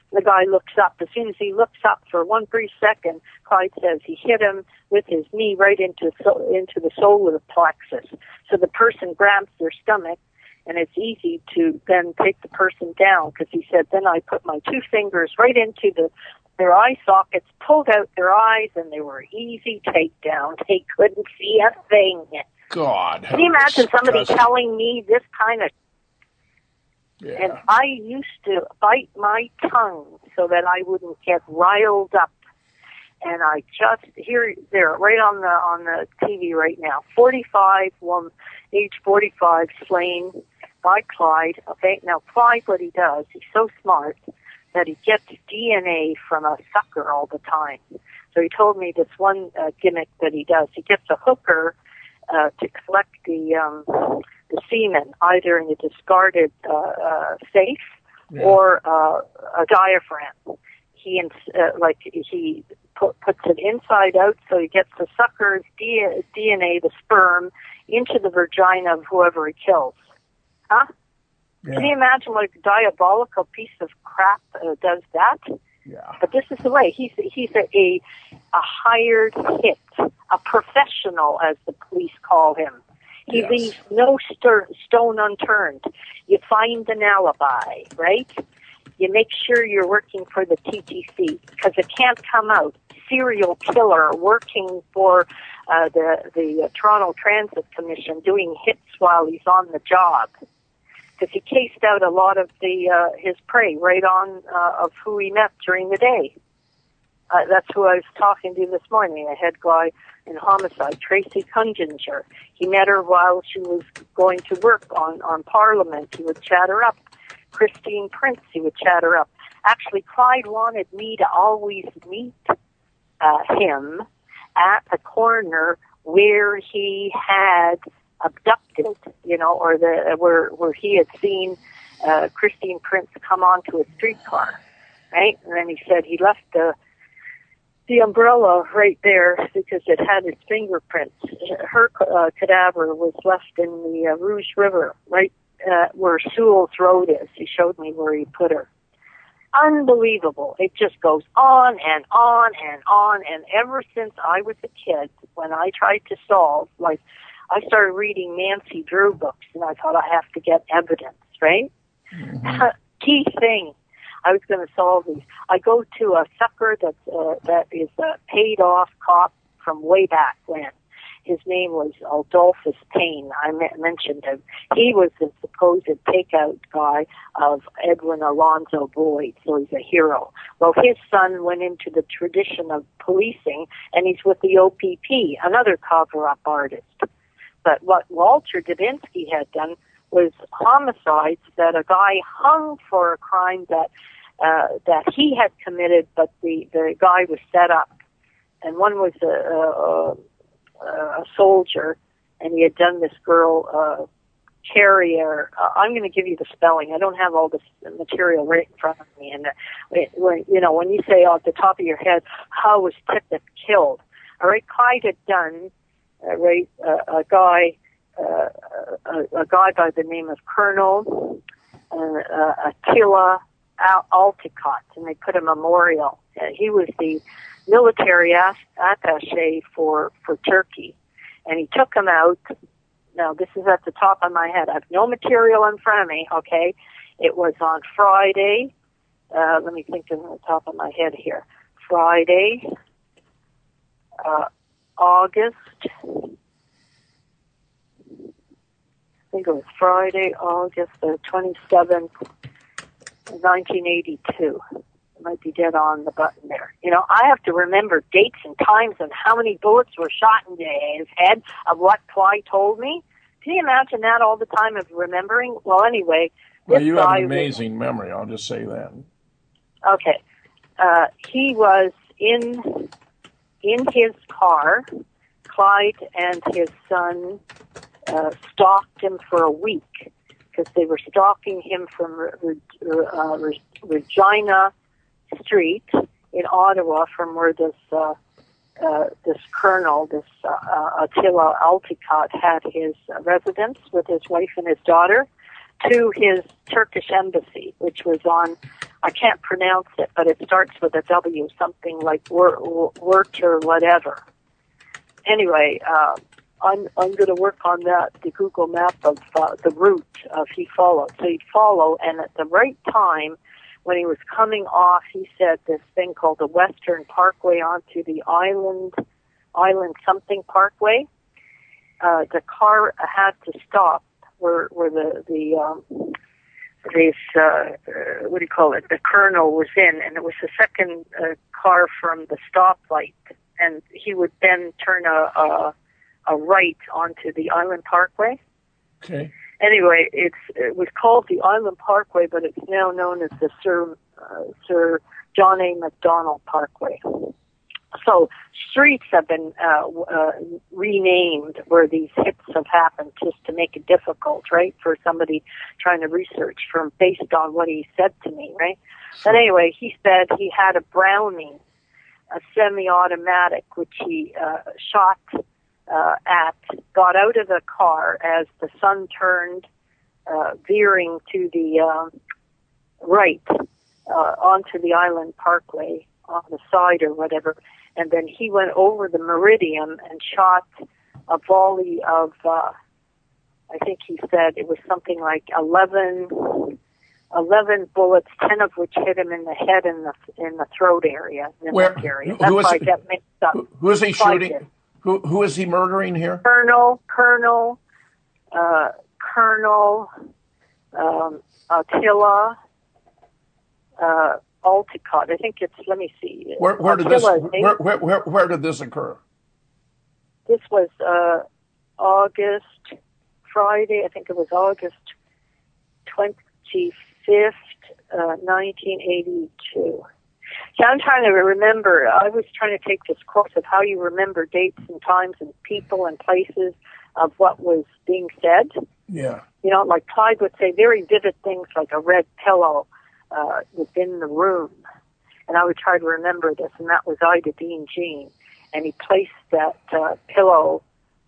The guy looks up. As soon as he looks up for one brief second, Clyde says he hit him with his knee right into the solar plexus. So the person grabs their stomach, and it's easy to then take the person down, because he said, then I put my 2 fingers right into their eye sockets, pulled out their eyes, and they were easy takedown. They couldn't see a thing. God. Can you imagine somebody telling me this kind of... Yeah. And I used to bite my tongue so that I wouldn't get riled up. And I just there right on the TV right now. 45 woman, age 45, slain by Clyde. Okay, now Clyde, what he does, he's so smart that he gets DNA from a sucker all the time. So he told me this one gimmick that he does. He gets a hooker to collect the semen, either in a discarded safe or a diaphragm. He puts it inside out, so he gets the sucker's DNA, the sperm, into the vagina of whoever he kills. Huh? Yeah. Can you imagine what a diabolical piece of crap does that? Yeah. But this is the way. He's a hired hit, a professional, as the police call him. He leaves no stone unturned. You find an alibi, right? You make sure you're working for the TTC, because it can't come out. Serial killer working for the Toronto Transit Commission, doing hits while he's on the job, because he cased out a lot of his prey right on of who he met during the day. That's who I was talking to this morning, a head guy in homicide, Tracy Kunginger. He met her while she was going to work on Parliament. He would chat her up. Christine Prince, he would chat her up. Actually, Clyde wanted me to always meet him at the corner where he had abducted, or where he had seen Christine Prince come onto a streetcar, right? And then he said he left the umbrella right there because it had his fingerprints. Her cadaver was left in the Rouge River, right where Sewell's Road is. He showed me where he put her. Unbelievable. It just goes on and on and on. And ever since I was a kid, when I tried to solve, like, I started reading Nancy Drew books, and I thought I have to get evidence, right? Mm-hmm. Key thing. I was going to solve these. I go to a sucker that is a paid-off cop from way back when. His name was Adolphus Payne. I mentioned him. He was the supposed takeout guy of Edwin Alonzo Boyd, so he's a hero. Well, his son went into the tradition of policing, and he's with the OPP, another cover-up artist. But what Walter Dubinsky had done was homicides that a guy hung for a crime that he had committed, but the guy was set up. And one was a soldier, and he had done this girl Carrier. I'm going to give you the spelling. I don't have all this material right in front of me. And when you say off the top of your head, how was Tippett killed? All right, Clyde had done a guy by the name of Colonel Attila Alticott, and they put a memorial. He was the military attaché for Turkey, and he took him out. Now, this is at the top of my head. I have no material in front of me, okay? It was on Friday. Let me think on the top of my head here. Friday, August. I think it was Friday, August the 27th, 1982. Might be dead on the button there. I have to remember dates and times and how many bullets were shot in his head of what Clyde told me. Can you imagine that all the time of remembering? Well, anyway. Well, you have an amazing memory, I'll just say that. Okay. He was in his car. Clyde and his son stalked him for a week because they were stalking him from Regina Street in Ottawa, from where this colonel, Attila Alticott, had his residence with his wife and his daughter, to his Turkish embassy, which was on I can't pronounce it, but it starts with a W, something like Wurt or whatever. Anyway, I'm going to work on that, the Google map of the route he followed. So he'd follow, and at the right time, when he was coming off, he said this thing called the Western Parkway onto the Island something Parkway. The car had to stop where the colonel was in, and it was the second car from the stoplight, and he would then turn a right onto the Island Parkway. Okay. Anyway, it was called the Island Parkway, but it's now known as the Sir John A. Macdonald Parkway. So streets have been renamed where these hits have happened, just to make it difficult, right, for somebody trying to research based on what he said to me, right? But anyway, he said he had a Browning, a semi-automatic, which he shot got out of the car as the sun turned, veering to the right onto the Island Parkway on the side or whatever. And then he went over the meridian and shot a volley of, I think he said it was something like 11 bullets, 10 of which hit him in the head and in the throat area, in the neck area. That's why I get mixed up. Who is he shooting? Who is he murdering here? Colonel Attila Alticott. I think it's. Let me see. Where did this occur? This was Friday. I think it was August 25th, 1982. Yeah, I'm trying to remember. I was trying to take this course of how you remember dates and times and people and places of what was being said. Yeah. You know, like Clyde would say very vivid things like a red pillow within the room. And I would try to remember this, and that was Ida Dean Jean. And he placed that pillow,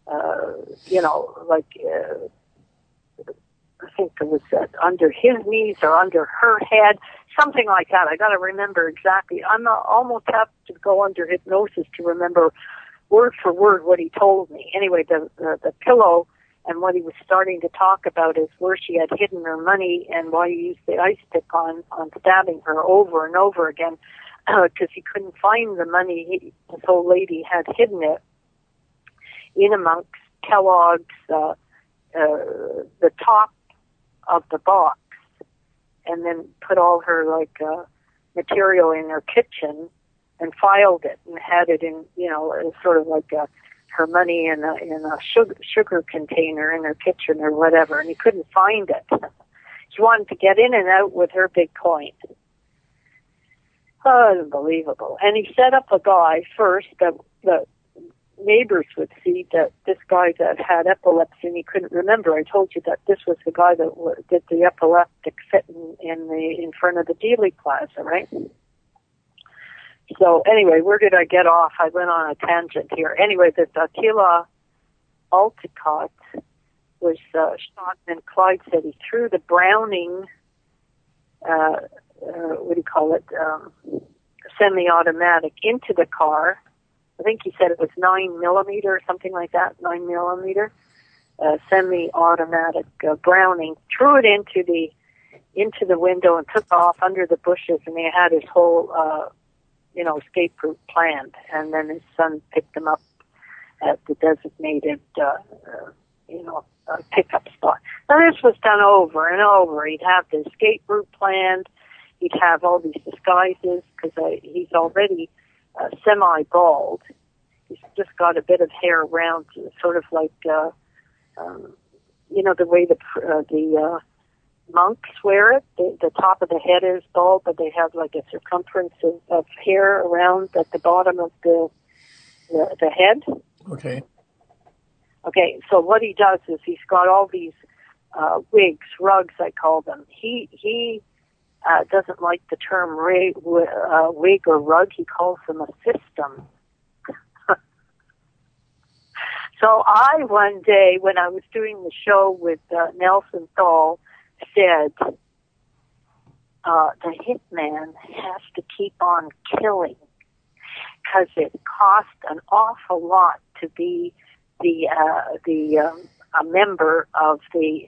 I think it was under his knees or under her head, something like that. I got to remember exactly. I'm almost have to go under hypnosis to remember word for word what he told me. Anyway, the pillow and what he was starting to talk about is where she had hidden her money and why he used the ice pick on stabbing her over and over again because he couldn't find the money. This old lady had hidden it in amongst Kellogg's, the top of the box, and then put all her material in her kitchen and filed it and had it in, sort of like her money in a sugar container in her kitchen or whatever, and he couldn't find it. He wanted to get in and out with her big coin. Oh, unbelievable. And he set up a guy first that the neighbors would see that this guy that had epilepsy, and he couldn't remember. I told you that this was the guy that did the epileptic fit in front of the Dealey Plaza, right? So anyway, where did I get off? I went on a tangent here. Anyway, this Attila Alticott was shot, and Clyde said he threw the Browning, semi-automatic into the car. I think he said it was 9mm or something like that, 9mm, semi-automatic Browning. Threw it into the window and took off under the bushes, and he had his whole escape route planned. And then his son picked him up at the designated pickup spot. Now this was done over and over. He'd have the escape route planned. He'd have all these disguises because he's already semi-bald. He's just got a bit of hair around, sort of like, the way the monks wear it. The top of the head is bald, but they have like a circumference of hair around at the bottom of the head. Okay. Okay, so what he does is he's got all these wigs, rugs, I call them. He doesn't like the term wig or rug. He calls them a system. So I, one day, when I was doing the show with Nelson Thal, said, the hitman has to keep on killing because it costs an awful lot to be a member of the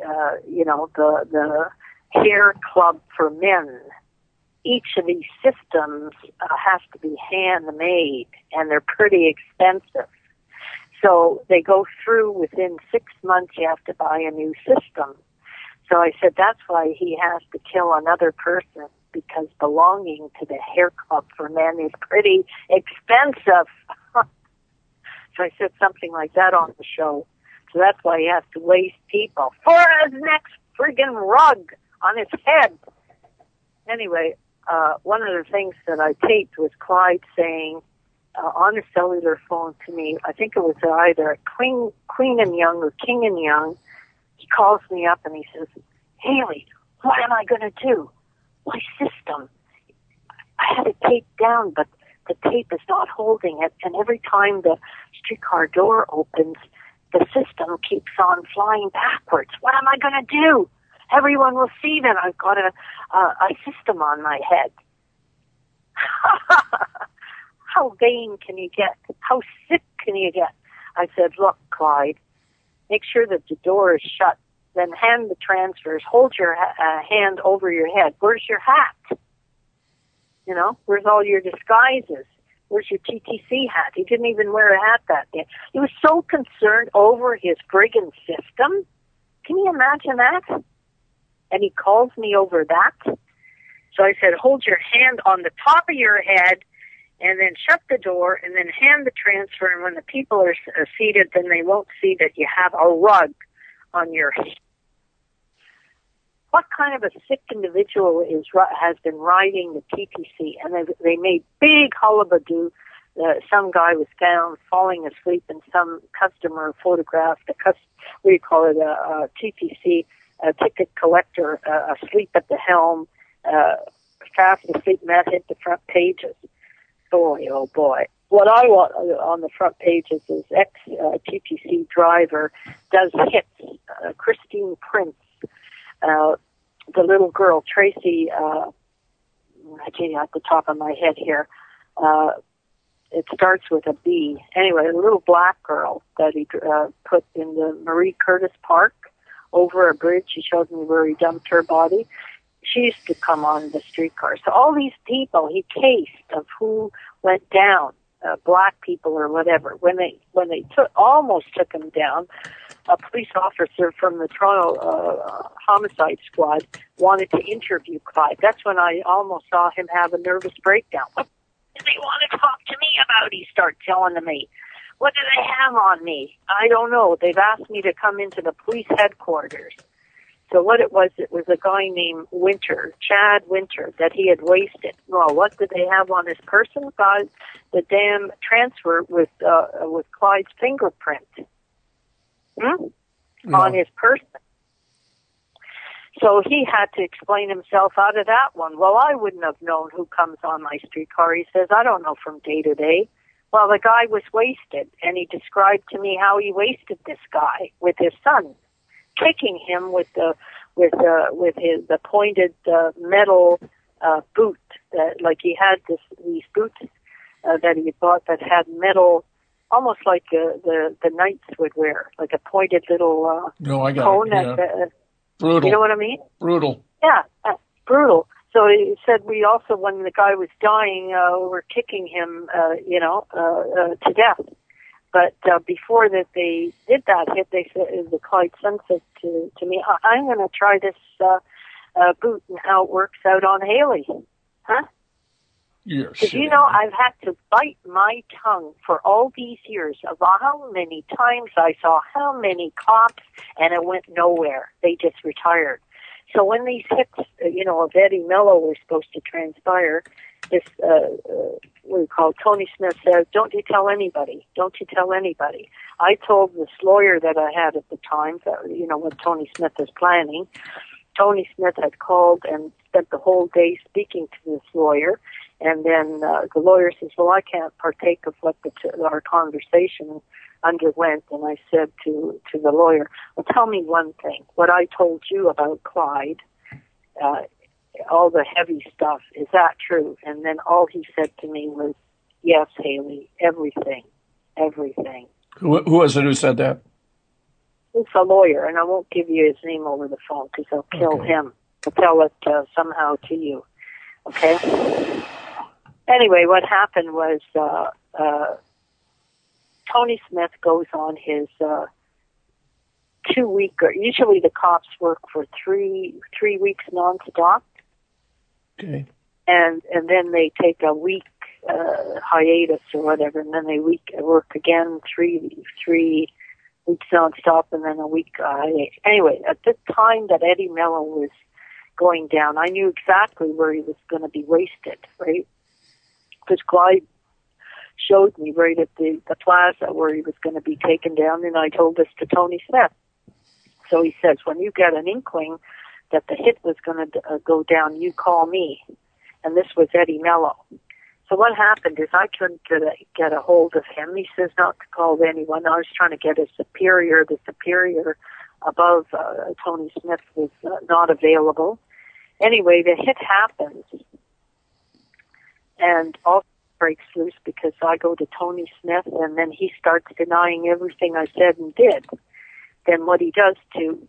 hair club for men. Each of these systems has to be handmade, and they're pretty expensive. So they go through within 6 months. You have to buy a new system. So I said that's why he has to kill another person, because belonging to the hair club for men is pretty expensive. So I said something like that on the show. So that's why he has to waste people for his next friggin' rug on his head. Anyway, one of the things that I taped was Clyde saying on a cellular phone to me, I think it was either Queen and Young or King and Young. He calls me up and he says, Haley, what am I going to do? My system. I had it taped down, but the tape is not holding it. And every time the streetcar door opens, the system keeps on flying backwards. What am I going to do? Everyone will see that I've got a system on my head. How vain can you get? How sick can you get? I said, look, Clyde, make sure that the door is shut. Then hand the transfers. Hold your hand over your head. Where's your hat? You know, where's all your disguises? Where's your TTC hat? He didn't even wear a hat that day. He was so concerned over his friggin' system. Can you imagine that? And he calls me over that. So I said, hold your hand on the top of your head and then shut the door and then hand the transfer. And when the people are seated, then they won't see that you have a rug on your head. What kind of a sick individual has been riding the TTC? And they made big hullabaloo. Some guy was found falling asleep, and some customer photographed a TTC ticket collector asleep at the helm, fast asleep, and that hit the front pages. Boy, oh boy. What I want on the front pages is ex-TTC driver does hits, Christine Prince, the little girl, Tracy, I can't at the top of my head here, it starts with a B. Anyway, a little black girl that he put in the Marie Curtis Park over a bridge. He showed me where he dumped her body. She used to come on the streetcar. So all these people he cased of who went down, black people or whatever. When they almost took him down, a police officer from the Toronto homicide squad wanted to interview Clyde. That's when I almost saw him have a nervous breakdown. What do they want to talk to me about? He started telling me. What do they have on me? I don't know. They've asked me to come into the police headquarters. So what it was a guy named Winter, Chad Winter, that he had wasted. Well, what did they have on his person? God, the damn transfer with Clyde's fingerprint on his person. So he had to explain himself out of that one. Well, I wouldn't have known who comes on my streetcar. He says, I don't know from day to day. Well, the guy was wasted, and he described to me how he wasted this guy with his son, kicking him with the pointed metal boot. Like he had these boots that he bought that had metal, almost like the knights would wear, like a pointed little cone. Brutal. You know what I mean? Brutal. Yeah, brutal. So he said we also, when the guy was dying, were kicking him, to death. But before that they did that hit, they said, the Clyde son said to me, I'm going to try this boot and how it works out on Haley. Huh? Because you know, I've had to bite my tongue for all these years of how many times I saw how many cops, and it went nowhere. They just retired. So when these hits, of Eddie Mello were supposed to transpire, this, Tony Smith said, don't you tell anybody. Don't you tell anybody. I told this lawyer that I had at the time, what Tony Smith was planning. Tony Smith had called and spent the whole day speaking to this lawyer. And then the lawyer says, well, I can't partake of what our conversation underwent. And I said to the lawyer, well, tell me one thing. What I told you about Clyde, all the heavy stuff. Is that true? And then all he said to me was, yes, Haley, everything. Who was it who said that? It's a lawyer, and I won't give you his name over the phone because I'll kill him. I'll tell it somehow to you. Okay? Anyway, what happened was Tony Smith goes on his 2-week, or usually the cops work for three weeks nonstop. Okay. And then they take a week hiatus or whatever, and then they work again 3 weeks nonstop, and then a week hiatus. Anyway, at the time that Eddie Mello was going down, I knew exactly where he was going to be wasted, right? Because Clyde showed me right at the plaza where he was going to be taken down, and I told this to Tony Smith. So he says, when you get an inkling that the hit was going to go down, you call me. And this was Eddie Mello. So what happened is I couldn't get a hold of him. He says not to call anyone. I was trying to get his superior. The superior above Tony Smith was not available. Anyway, the hit happens, and all breaks loose because I go to Tony Smith, and then he starts denying everything I said and did. Then what he does to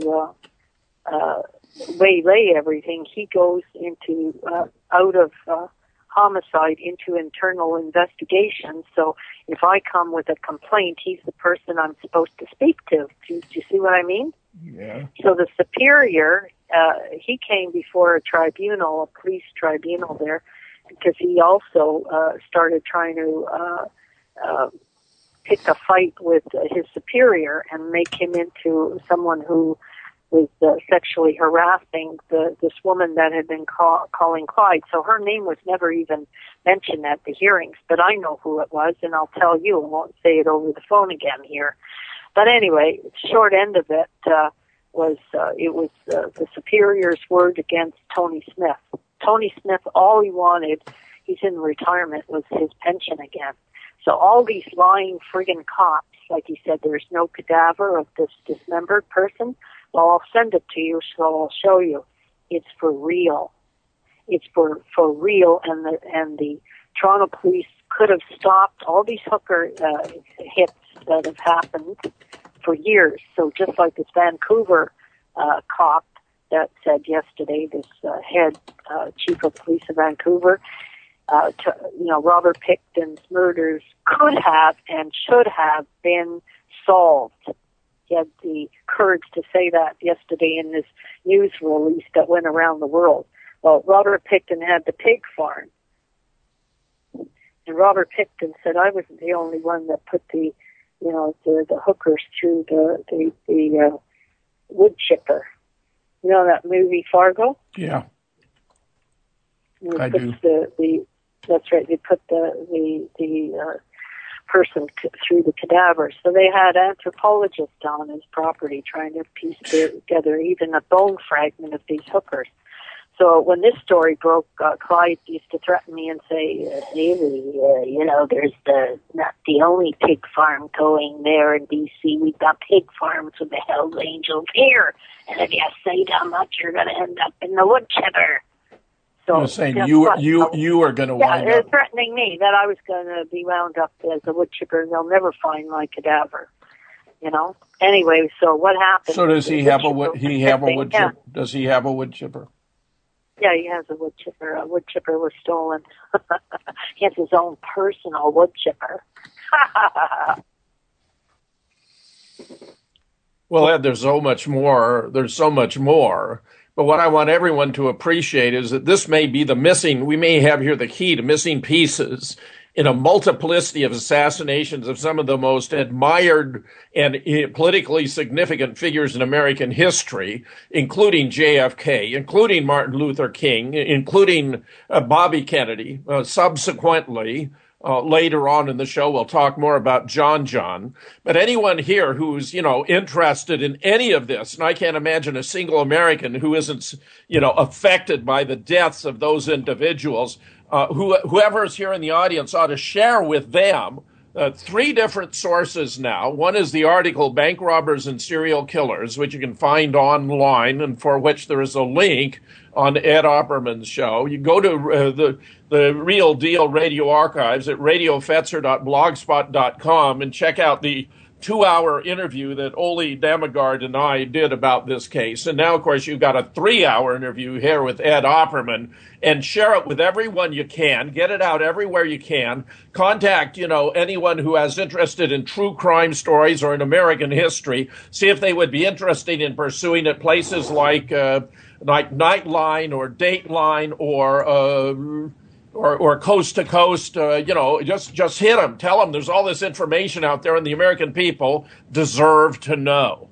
waylay everything, he goes into out of homicide into internal investigation. So if I come with a complaint, he's the person I'm supposed to speak to. Do you see what I mean? Yeah. So the superior, he came before a tribunal, a police tribunal there, because he also started trying to pick a fight with his superior and make him into someone who was sexually harassing this woman that had been calling Clyde. So her name was never even mentioned at the hearings, but I know who it was, and I'll tell you. I won't say it over the phone again here. But anyway, short end of it was the superior's word against Tony Smith. Tony Smith, all he wanted, he's in retirement, was his pension again. So all these lying friggin' cops, like he said, there's no cadaver of this dismembered person. Well, I'll send it to you, so I'll show you. It's for real. It's for real, and the Toronto police could have stopped all these hooker hits that have happened for years. So just like this Vancouver cop that said yesterday, this head chief of police of Vancouver, Robert Pickton's murders could have and should have been solved. He had the courage to say that yesterday in this news release that went around the world. Well, Robert Pickton had the pig farm. And Robert Pickton said, I wasn't the only one that put the hookers through the wood chipper. You know that movie Fargo? Yeah. I do. That's right. They put the person through the cadaver. So they had anthropologists on his property trying to piece together even a bone fragment of these hookers. So when this story broke, Clyde used to threaten me and say, Haley, there's not the only pig farm going there in B.C. We've got pig farms with the Hells Angels here. And if you say that much, you're going to end up in the wood chipper. So you're saying you are going to wind up. Threatening me that I was going to be wound up as a wood chipper and they'll never find my cadaver. Anyway, so what happened? So does he have a wood chipper? Does he have a wood chipper? Yeah, he has a wood chipper. A wood chipper was stolen. He has his own personal wood chipper. Well, Ed, there's so much more. But what I want everyone to appreciate is that this may be we may have here the key to missing pieces in a multiplicity of assassinations of some of the most admired and politically significant figures in American history, including JFK, including Martin Luther King, including Bobby Kennedy. Subsequently, later on in the show, we'll talk more about John. But anyone here who's, interested in any of this, and I can't imagine a single American who isn't, affected by the deaths of those individuals, whoever's here in the audience ought to share with them 3 different sources now. One is the article Bank Robbers and Serial Killers, which you can find online and for which there is a link on Ed Opperman's show. You go to the Real Deal Radio Archives at radiofetzer.blogspot.com and check out the 2-hour interview that Ole Dammegard and I did about this case. And now, of course, you've got a 3-hour interview here with Ed Opperman, and share it with everyone you can. Get it out everywhere you can. Contact, anyone who has interested in true crime stories or in American history. See if they would be interested in pursuing it. Places like Nightline or Dateline or Coast to Coast, just hit them. Tell them there's all this information out there and the American people deserve to know.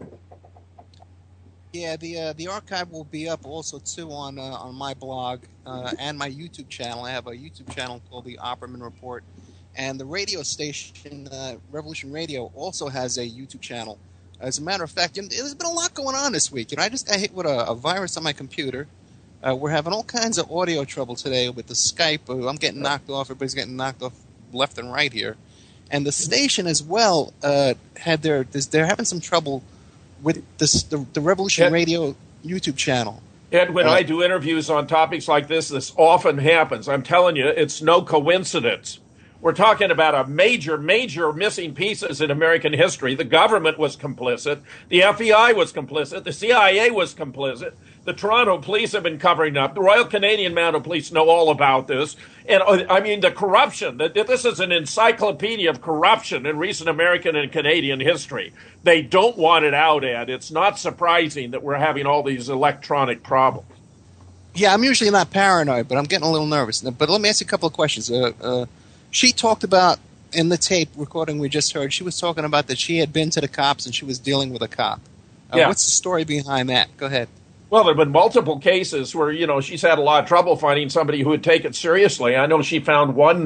Yeah, the archive will be up also, too, on my blog and my YouTube channel. I have a YouTube channel called The Opperman Report. And the radio station, Revolution Radio, also has a YouTube channel. As a matter of fact, there's been a lot going on this week. I just got hit with a virus on my computer. We're having all kinds of audio trouble today with the Skype. I'm getting knocked off. Everybody's getting knocked off left and right here. And the station as well they're having some trouble with the Revolution Radio YouTube channel. Ed, when I do interviews on topics like this often happens. I'm telling you, it's no coincidence. We're talking about a major missing pieces in American history. The government was complicit. The FBI was complicit. The CIA was complicit. The Toronto police have been covering up. The Royal Canadian Mounted Police know all about this. And the corruption. This is an encyclopedia of corruption in recent American and Canadian history. They don't want it out, Ed. It's not surprising that we're having all these electronic problems. Yeah, I'm usually not paranoid, but I'm getting a little nervous. But let me ask you a couple of questions. She talked about, in the tape recording we just heard, she was talking about that she had been to the cops and she was dealing with a cop. Yeah. What's the story behind that? Go ahead. Well, there have been multiple cases where, she's had a lot of trouble finding somebody who would take it seriously. I know she found one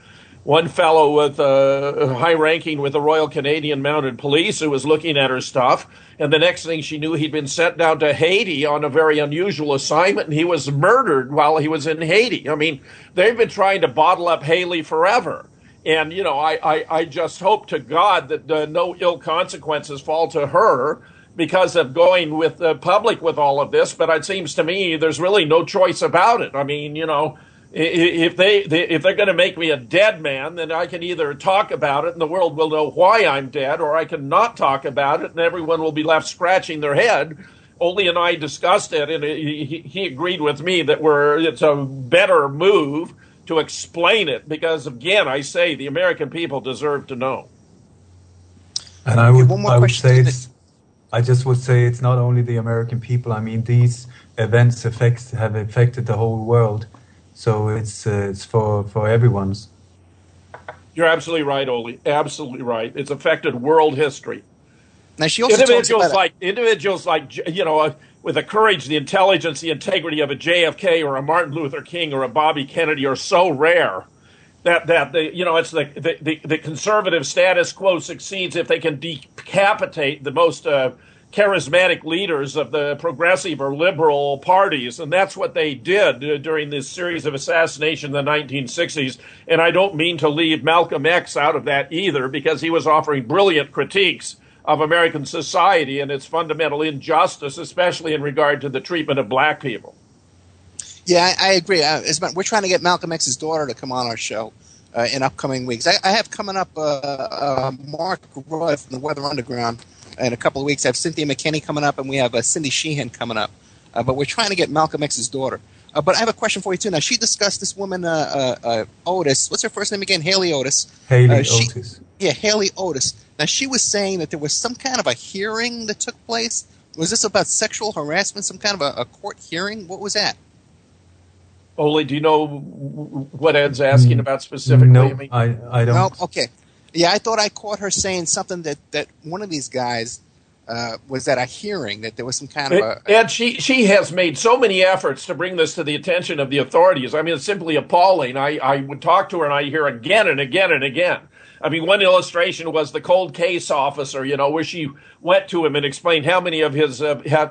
fellow with high ranking with the Royal Canadian Mounted Police who was looking at her stuff. And the next thing she knew, he'd been sent down to Haiti on a very unusual assignment, and he was murdered while he was in Haiti. I mean, they've been trying to bottle up Haley forever. And, I just hope to God that no ill consequences fall to her because of going with the public with all of this. But it seems to me there's really no choice about it. I mean, if they're going to make me a dead man, then I can either talk about it and the world will know why I'm dead, or I can not talk about it and everyone will be left scratching their head. Ole and I discussed it, and he agreed with me that it's a better move to explain it because, again, I say the American people deserve to know. And I just would say it's not only the American people. I mean, these events have affected the whole world. So it's for everyone's. You're absolutely right, Ole. Absolutely right. It's affected world history. Now she also individuals like with the courage, the intelligence, the integrity of a JFK or a Martin Luther King or a Bobby Kennedy are so rare that it's the conservative status quo succeeds if they can decapitate the most charismatic leaders of the progressive or liberal parties. And that's what they did during this series of assassinations in the 1960s. And I don't mean to leave Malcolm X out of that either, because he was offering brilliant critiques of American society and its fundamental injustice, especially in regard to the treatment of black people. Yeah, I agree. We're trying to get Malcolm X's daughter to come on our show in upcoming weeks. I have coming up Mark Roy from the Weather Underground. In a couple of weeks, I have Cynthia McKinney coming up, and we have Cindy Sheehan coming up. But we're trying to get Malcolm X's daughter. But I have a question for you, too. Now, she discussed this woman, Otis. What's her first name again? Haley Otis. Otis. Yeah, Haley Otis. Now, she was saying that there was some kind of a hearing that took place. Was this about sexual harassment, some kind of a court hearing? What was that? Ole, do you know what Ed's asking about specifically? No, I don't. No, okay. Yeah, I thought I caught her saying something that one of these guys was at a hearing, that there was some kind of a... And she has made so many efforts to bring this to the attention of the authorities. I mean, it's simply appalling. I would talk to her and I hear again and again and again. I mean, one illustration was the cold case officer, where she went to him and explained how many of his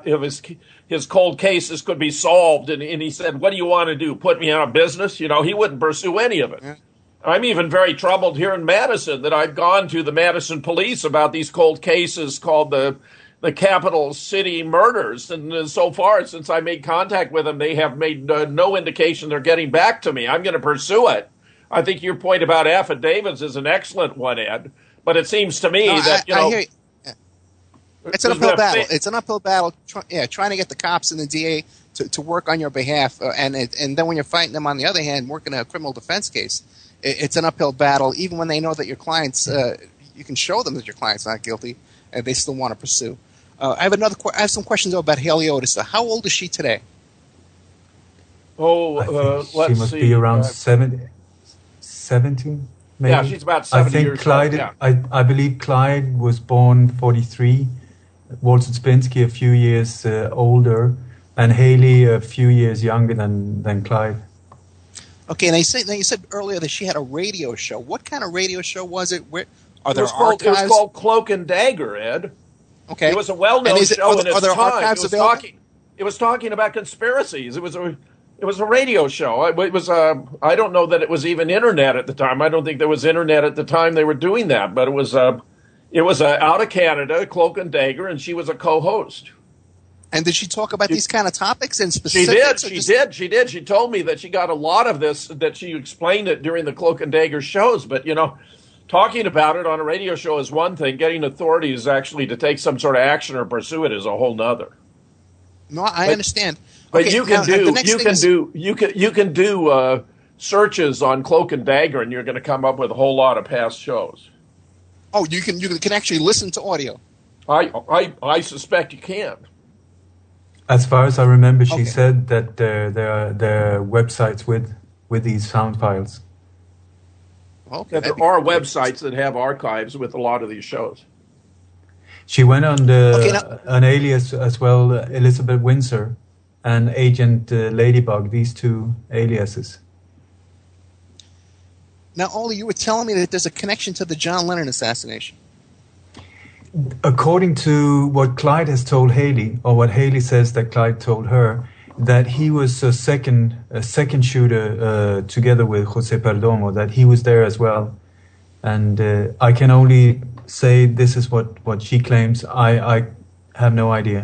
cold cases could be solved. And he said, "What do you want to do? Put me out of business?" He wouldn't pursue any of it. Yeah. I'm even very troubled here in Madison that I've gone to the Madison police about these cold cases called the capital city murders. And so far, since I made contact with them, they have made no indication they're getting back to me. I'm going to pursue it. I think your point about affidavits is an excellent one, Ed. But it seems to me that, I hear you. It's an uphill battle. It's an uphill battle, trying to get the cops and the DA to work on your behalf. And then when you're fighting them, on the other hand, working a criminal defense case, it's an uphill battle, even when they know that your clients, you can show them that your client's not guilty, and they still want to pursue. I have some questions about Haley Otis. How old is she today? Let's see. She must be around 17, maybe? Yeah, she's about 70 years old. Clyde, yeah. I believe Clyde was born 43, Walter Spinsky a few years older, and Haley a few years younger than Clyde. Okay, now you said earlier that she had a radio show. What kind of radio show was it? Where are there archives? It was called Cloak and Dagger, Ed. Okay, it was a well-known show in its are there time. Archives available? It was talking about conspiracies. It was a radio show. It was I don't know that it was even internet at the time. I don't think there was internet at the time they were doing that. But it was out of Canada, Cloak and Dagger, and she was a co-host. And did she talk about these kind of topics in specific? She did. She told me that she got a lot of this, that she explained it during the Cloak and Dagger shows. But, talking about it on a radio show is one thing. Getting authorities actually to take some sort of action or pursue it is a whole nother. No, I understand. But okay, you can do searches on Cloak and Dagger, and you're going to come up with a whole lot of past shows. Oh, you can actually listen to audio. I suspect you can. As far as I remember, she said that there are websites with these sound files. Okay, there are websites that have archives with a lot of these shows. She went on an alias as well, Elizabeth Windsor, and Agent Ladybug, these two aliases. Now, Ole, you were telling me that there's a connection to the John Lennon assassination. According to what Clyde has told Haley, or what Haley says that Clyde told her, that he was a second shooter together with Jose Perdomo, that he was there as well. And I can only say this is what she claims. I have no idea.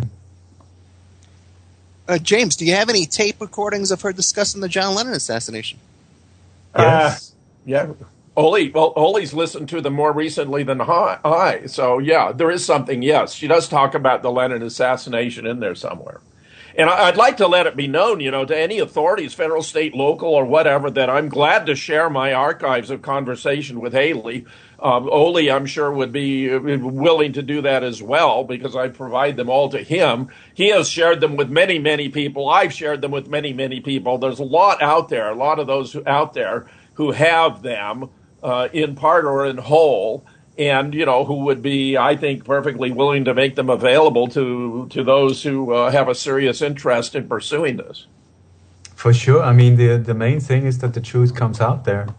James, do you have any tape recordings of her discussing the John Lennon assassination? Yes. Yeah. Ole's listened to them more recently than I. So, yeah, there is something, yes. She does talk about the Lennon assassination in there somewhere. And I'd like to let it be known, to any authorities, federal, state, local, or whatever, that I'm glad to share my archives of conversation with Haley. Ole, I'm sure, would be willing to do that as well, because I provide them all to him. He has shared them with many, many people. I've shared them with many, many people. There's a lot out there, a lot of those out there who have them. In part or in whole, and, who would be, I think, perfectly willing to make them available to those who have a serious interest in pursuing this. For sure. I mean, the main thing is that the truth comes out there.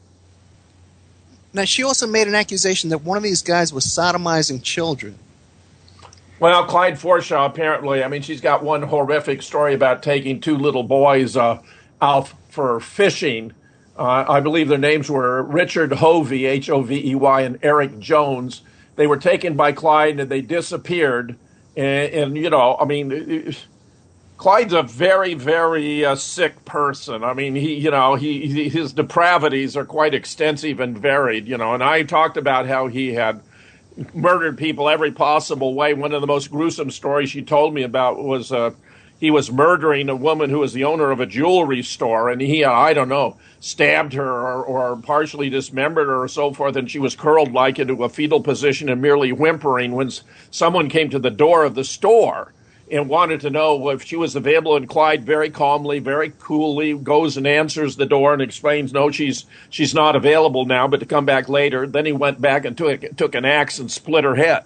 Now, she also made an accusation that one of these guys was sodomizing children. Well, Clyde Forshaw, apparently, she's got one horrific story about taking two little boys out for fishing. I believe their names were Richard Hovey, H-O-V-E-Y, and Eric Jones. They were taken by Clyde and they disappeared. And Clyde's a very, very sick person. His depravities are quite extensive and varied, and I talked about how he had murdered people every possible way. One of the most gruesome stories she told me about was he was murdering a woman who was the owner of a jewelry store, and he, stabbed her or partially dismembered her or so forth, and she was curled into a fetal position and merely whimpering when someone came to the door of the store and wanted to know if she was available. And Clyde very calmly, very coolly goes and answers the door and explains, no, she's not available now, but to come back later. Then he went back and took an axe and split her head.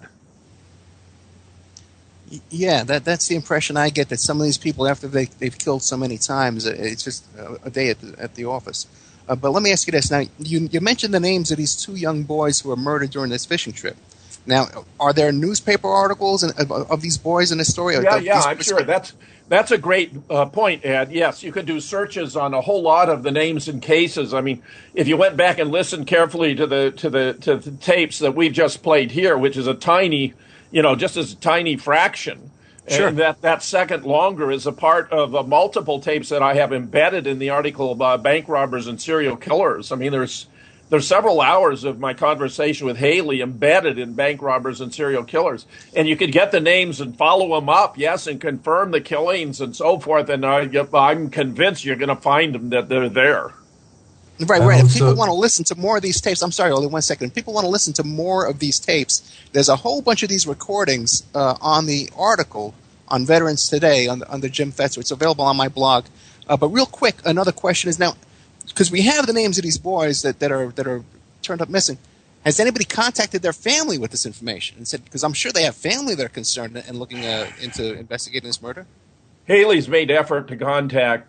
Yeah, that's the impression I get, that some of these people, after they've killed so many times, it's just a day at the office. But let me ask you this. Now, you mentioned the names of these two young boys who were murdered during this fishing trip. Now, are there newspaper articles of these boys in this story? Yeah, I'm sure. That's a great point, Ed. Yes, you could do searches on a whole lot of the names and cases. I mean, if you went back and listened carefully to the tapes that we've just played here, which is a tiny, just as a tiny fraction. Sure. And that second longer is a part of multiple tapes that I have embedded in the article about bank robbers and serial killers. I mean, there's several hours of my conversation with Haley embedded in bank robbers and serial killers. And you could get the names and follow them up, yes, and confirm the killings and so forth. And I'm convinced you're going to find them, that they're there. Right. If people want to listen to more of these tapes, I'm sorry, only 1 second. If people want to listen to more of these tapes, there's a whole bunch of these recordings on the article on Veterans Today on the Jim Fetzer. It's available on my blog. But real quick, another question is now, because we have the names of these boys that are turned up missing. Has anybody contacted their family with this information and said, because I'm sure they have family that are concerned and looking into investigating this murder? Haley's made effort to contact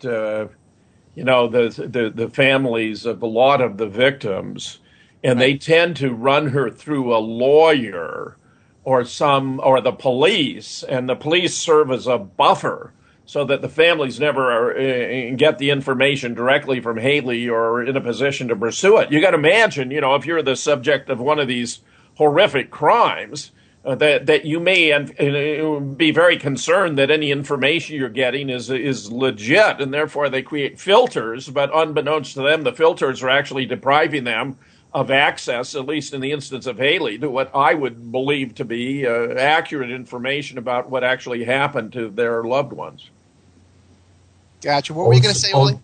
the families of a lot of the victims, and they tend to run her through a lawyer or the police, and the police serve as a buffer so that the families never get the information directly from Haley or in a position to pursue it. You got to imagine, if you're the subject of one of these horrific crimes, that you may be very concerned that any information you're getting is legit, and therefore they create filters, but unbeknownst to them, the filters are actually depriving them of access, at least in the instance of Haley, to what I would believe to be accurate information about what actually happened to their loved ones. Gotcha. What were you going to say, Oli?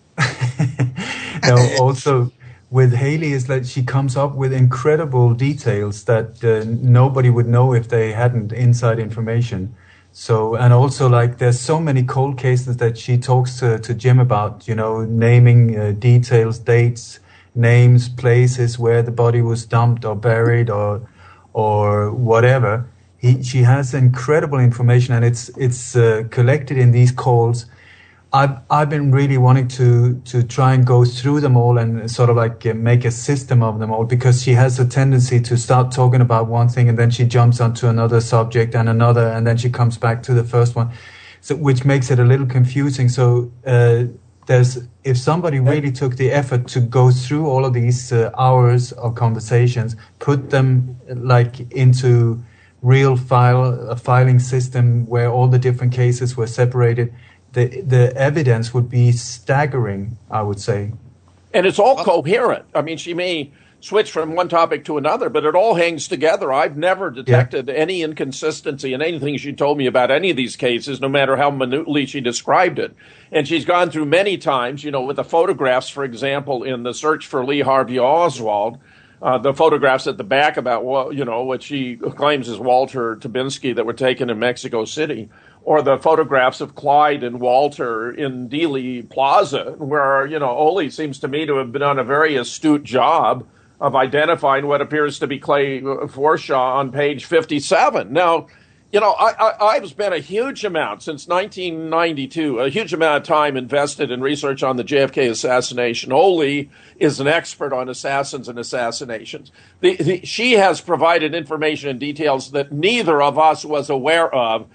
No, also with Haley is that she comes up with incredible details that nobody would know if they hadn't inside information. So, and also there's so many cold cases that she talks to Jim about, naming details, dates, names, places where the body was dumped or buried or whatever. She has incredible information, and it's collected in these calls. I've been really wanting to try and go through them all and sort of make a system of them all, because she has a tendency to start talking about one thing and then she jumps onto another subject and another, and then she comes back to the first one, so which makes it a little confusing. So if somebody really took the effort to go through all of these hours of conversations, put them into real filing system where all the different cases were separated, the evidence would be staggering, I would say. And it's all coherent. I mean, she may switch from one topic to another, but it all hangs together. I've never detected any inconsistency in anything she told me about any of these cases, no matter how minutely she described it. And she's gone through many times, with the photographs, for example, in the search for Lee Harvey Oswald, the photographs at the back about, what she claims is Walter Tabinski that were taken in Mexico City, or the photographs of Clyde and Walter in Dealey Plaza, where, Oli seems to me to have done a very astute job of identifying what appears to be Clay Forshaw on page 57. Now, I've spent a huge amount since 1992, a huge amount of time invested in research on the JFK assassination. Oli is an expert on assassins and assassinations. She has provided information and details that neither of us was aware of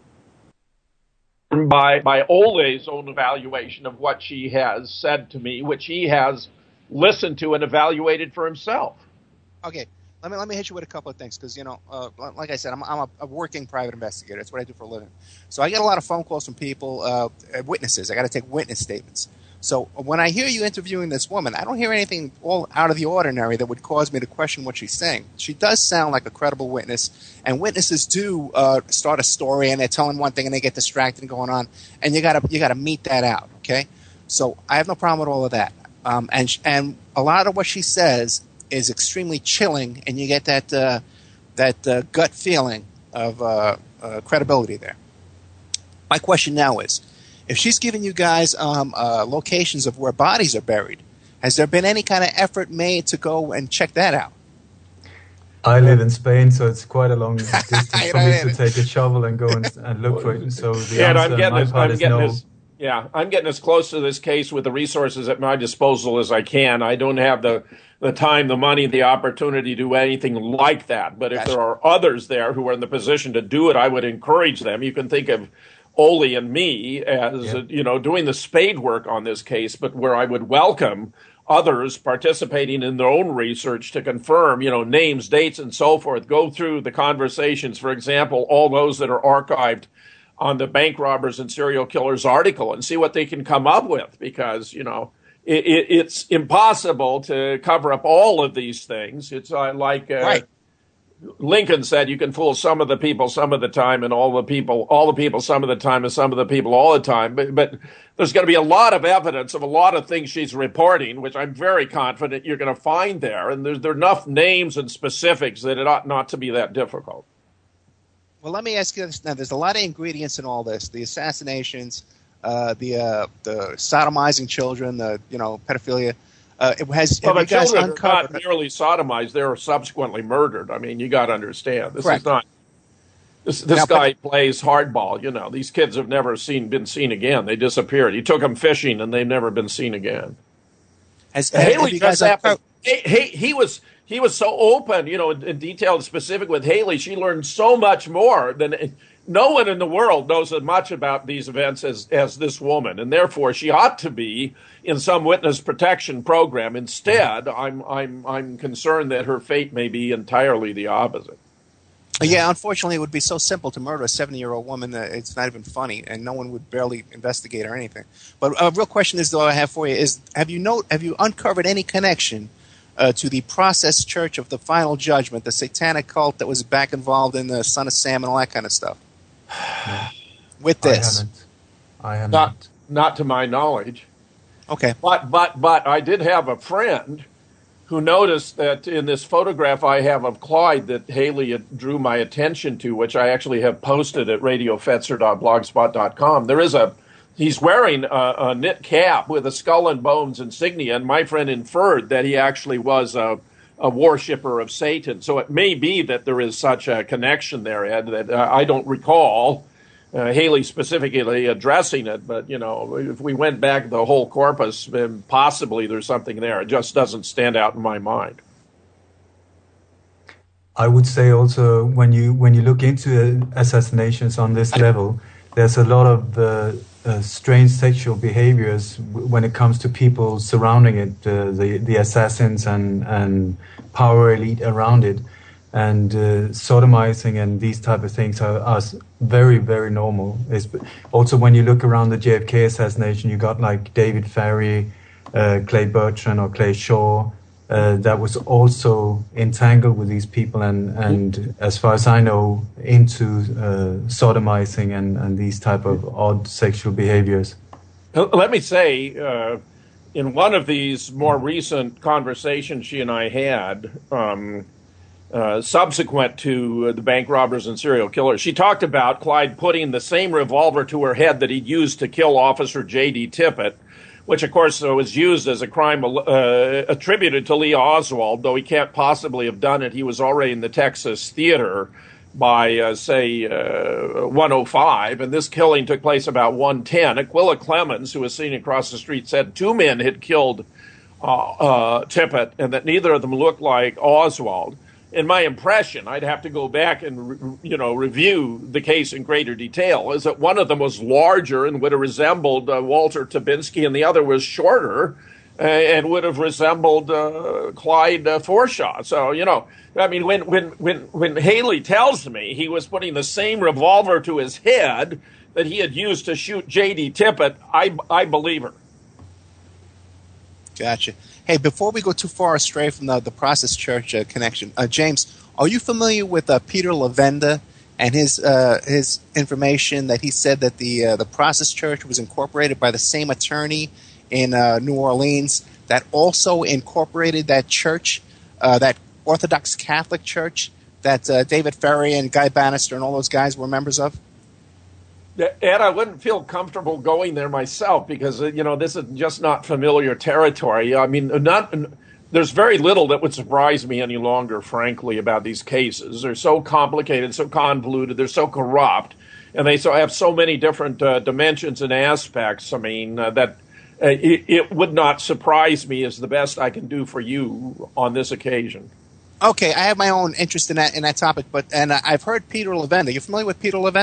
by Ole's own evaluation of what she has said to me, which he has listened to and evaluated for himself. Okay. Let me hit you with a couple of things, because, like I said, I'm a working private investigator. That's what I do for a living. So I get a lot of phone calls from people, witnesses. I got to take witness statements. So when I hear you interviewing this woman, I don't hear anything all out of the ordinary that would cause me to question what she's saying. She does sound like a credible witness, and witnesses do start a story, and they're telling one thing, and they get distracted and going on, and you gotta meet that out, okay? So I have no problem with all of that. And a lot of what she says is extremely chilling, and you get that gut feeling of credibility there. My question now is, if she's giving you guys locations of where bodies are buried, has there been any kind of effort made to go and check that out? I live in Spain, so it's quite a long distance for me to take a shovel and go and look for it. So the answer on my part is no. I'm getting as close to this case with the resources at my disposal as I can. I don't have the time, the money, the opportunity to do anything like that. But if there are others there who are in the position to do it, I would encourage them. You can think of Ole and me as, doing the spade work on this case, but where I would welcome others participating in their own research to confirm, names, dates, and so forth, go through the conversations, for example, all those that are archived on the Bank Robbers and Serial Killers article, and see what they can come up with, because, it's impossible to cover up all of these things. It's right. Lincoln said, you can fool some of the people some of the time, and all the people some of the time, and some of the people all the time. But there's going to be a lot of evidence of a lot of things she's reporting, which I'm very confident you're going to find there. And there are enough names and specifics that it ought not to be that difficult. Well, let me ask you this now. There's a lot of ingredients in all this: the assassinations, the sodomizing children, pedophilia. The children are not merely sodomized; they were subsequently murdered. I mean, you got to understand. This is not. This guy plays hardball. These kids have never been seen again. They disappeared. He took them fishing, and they've never been seen again. Haley just happened. He was so open, and detailed and specific with Haley. She learned so much more than. No one in the world knows as much about these events as this woman, and therefore she ought to be in some witness protection program. Instead, I'm concerned that her fate may be entirely the opposite. Yeah, unfortunately, it would be so simple to murder a 70-year-old woman that it's not even funny, and no one would barely investigate or anything. But a real question is, though, I have for you is: have you uncovered any connection to the Process Church of the Final Judgment, the satanic cult that was back involved in the Son of Sam and all that kind of stuff? No. With this, I haven't. Not to my knowledge. Okay, but I did have a friend who noticed that in this photograph I have of Clyde that Haley drew my attention to, which I actually have posted at radiofetzer.blogspot.com. He's wearing a knit cap with a skull and bones insignia, and my friend inferred that he actually was a worshipper of Satan. So it may be that there is such a connection there, Ed, that I don't recall Haley specifically addressing it. But, if we went back the whole corpus, then possibly there's something there. It just doesn't stand out in my mind. I would say also when you look into assassinations on this level, there's a lot of strange sexual behaviors when it comes to people surrounding it, the assassins and power elite around it, and sodomizing and these type of things are very, very normal. Also, when you look around the JFK assassination, you got like David Ferrie, Clay Bertrand or Clay Shaw, that was also entangled with these people and as far as I know, into sodomizing and these type of odd sexual behaviors. Let me say, in one of these more recent conversations she and I had, subsequent to the Bank Robbers and Serial Killers, she talked about Clyde putting the same revolver to her head that he'd used to kill Officer J.D. Tippit, which, of course, was used as a crime attributed to Lee Oswald, though he can't possibly have done it. He was already in the Texas theater by, 1:05, and this killing took place about 1:10. Aquila Clemens, who was seen across the street, said 2 men had killed Tippit and that neither of them looked like Oswald. In my impression, I'd have to go back and review the case in greater detail, is that one of them was larger and would have resembled Walter Tabinski, and the other was shorter and would have resembled Clyde Forshaw. So, I mean, when Haley tells me he was putting the same revolver to his head that he had used to shoot J.D. Tippit, I believe her. Gotcha. Hey, before we go too far astray from the Process Church connection, James, are you familiar with Peter Levenda and his information that he said that the Process Church was incorporated by the same attorney in New Orleans that also incorporated that church, that Orthodox Catholic Church that David Ferrie and Guy Bannister and all those guys were members of? Ed, I wouldn't feel comfortable going there myself because, this is just not familiar territory. I mean, there's very little that would surprise me any longer, frankly, about these cases. They're so complicated, so convoluted, they're so corrupt, and they have so many different dimensions and aspects, that it would not surprise me is the best I can do for you on this occasion. Okay, I have my own interest in that topic, and I've heard Peter Levenda. You familiar with Peter Levenda?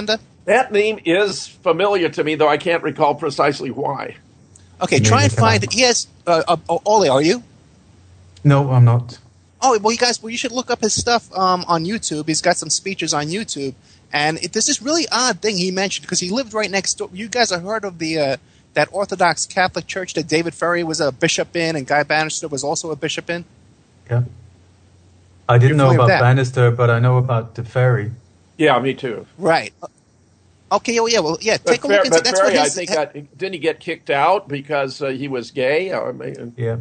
That name is familiar to me, though I can't recall precisely why. Okay, try and find it. He has Ole, are you? No, I'm not. Oh, well, you should look up his stuff on YouTube. He's got some speeches on YouTube. And there's this really odd thing he mentioned, because he lived right next door. You guys have heard of that Orthodox Catholic church that David Ferry was a bishop in and Guy Bannister was also a bishop in? Yeah. I didn't know about Bannister, but I know about the Ferry. Yeah, me too. Right. Okay, oh, yeah, well, yeah, take a look into that's Ferry, I think didn't he get kicked out because he was gay? Yeah.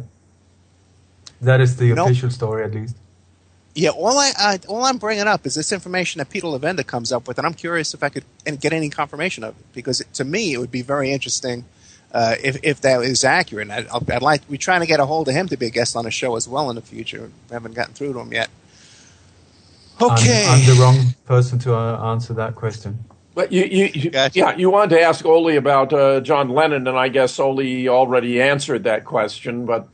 That is the official story, at least. Yeah, all I'm bringing up is this information that Peter Levenda comes up with, and I'm curious if I could get any confirmation of it, because to me it would be very interesting if that is accurate. And we're trying to get a hold of him to be a guest on the show as well in the future. We haven't gotten through to him yet. Okay, I'm the wrong person to answer that question. But you wanted to ask Ole about John Lennon, and I guess Ole already answered that question. But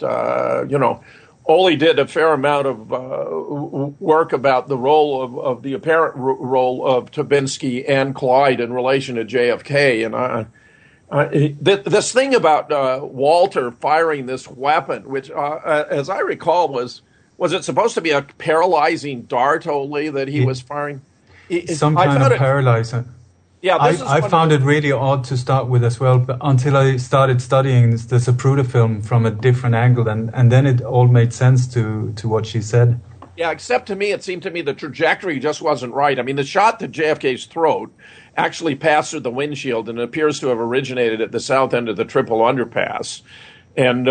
Ole did a fair amount of work about the role of the apparent role of Tabinsky and Clyde in relation to JFK. And this thing about Walter firing this weapon, which, as I recall, was it supposed to be a paralyzing dart, Ole, that he was firing? Some kind of paralyzer. Yeah, I found it really odd to start with as well, but until I started studying the Zapruder film from a different angle, and then it all made sense to what she said. Yeah, except to me, it seemed to me the trajectory just wasn't right. I mean, the shot to JFK's throat actually passed through the windshield and appears to have originated at the south end of the Triple Underpass. And,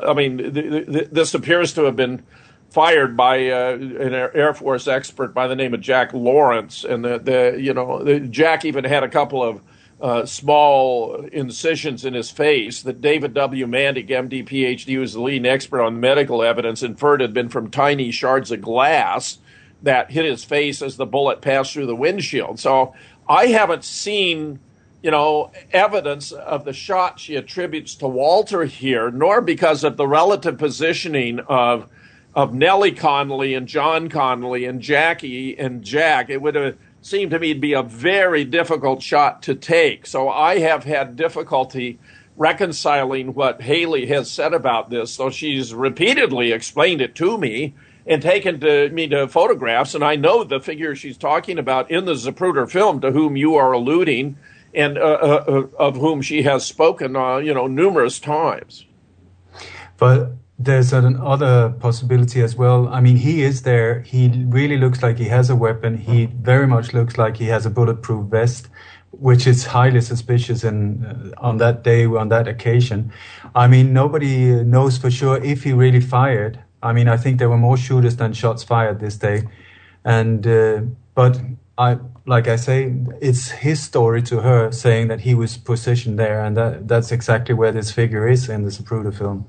this appears to have been fired by an Air Force expert by the name of Jack Lawrence, and Jack even had a couple of small incisions in his face that David W. Mandick, MD, PhD, who was the leading expert on medical evidence, inferred had been from tiny shards of glass that hit his face as the bullet passed through the windshield. So I haven't seen evidence of the shot she attributes to Walter here, nor because of the relative positioning of Nellie Connolly and John Connolly and Jackie and Jack. It would have seemed to me to be a very difficult shot to take. So I have had difficulty reconciling what Haley has said about this. So she's repeatedly explained it to me and taken me to photographs. And I know the figure she's talking about in the Zapruder film, to whom you are alluding, and of whom she has spoken, numerous times. But there's another possibility as well. I mean, he is there. He really looks like he has a weapon. He very much looks like he has a bulletproof vest, which is highly suspicious on that day, on that occasion. I mean, nobody knows for sure if he really fired. I mean, I think there were more shooters than shots fired this day. And but like I say, it's his story to her saying that he was positioned there, and that's exactly where this figure is in the Zapruder film.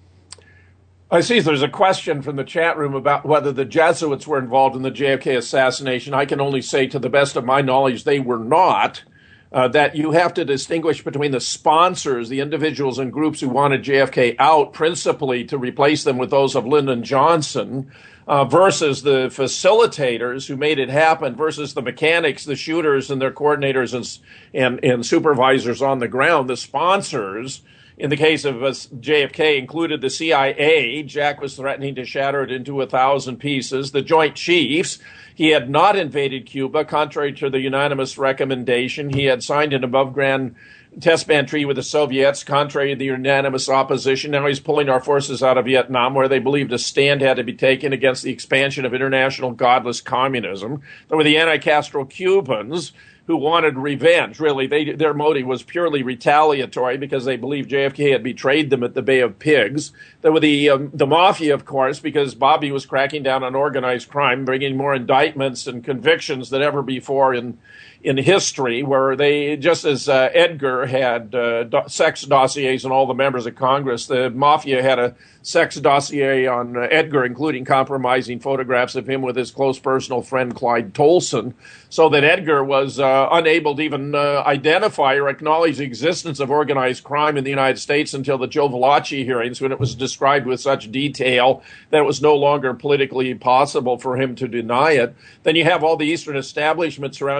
I see there's a question from the chat room about whether the Jesuits were involved in the JFK assassination. I can only say, to the best of my knowledge, they were not. That you have to distinguish between the sponsors, the individuals and groups who wanted JFK out, principally to replace them with those of Lyndon Johnson, versus the facilitators who made it happen, versus the mechanics, the shooters, and their coordinators and supervisors on the ground. The sponsors, in the case of JFK, included the CIA. Jack was threatening to shatter it into 1,000 pieces. The Joint Chiefs. He had not invaded Cuba, contrary to the unanimous recommendation. He had signed an above-ground test ban treaty with the Soviets, contrary to the unanimous opposition. Now he's pulling our forces out of Vietnam, where they believed a stand had to be taken against the expansion of international godless communism. There were the anti-Castro Cubans, who wanted revenge. Really, their motive was purely retaliatory because they believed JFK had betrayed them at the Bay of Pigs. There were the mafia, of course, because Bobby was cracking down on organized crime, bringing more indictments and convictions than ever before in history, where they, just as Edgar had sex dossiers on all the members of Congress, the mafia had a sex dossier on Edgar, including compromising photographs of him with his close personal friend Clyde Tolson, so that Edgar was unable to even identify or acknowledge the existence of organized crime in the United States until the Joe Valachi hearings, when it was described with such detail that it was no longer politically possible for him to deny it. Then you have all the Eastern establishment surrounding the Fed.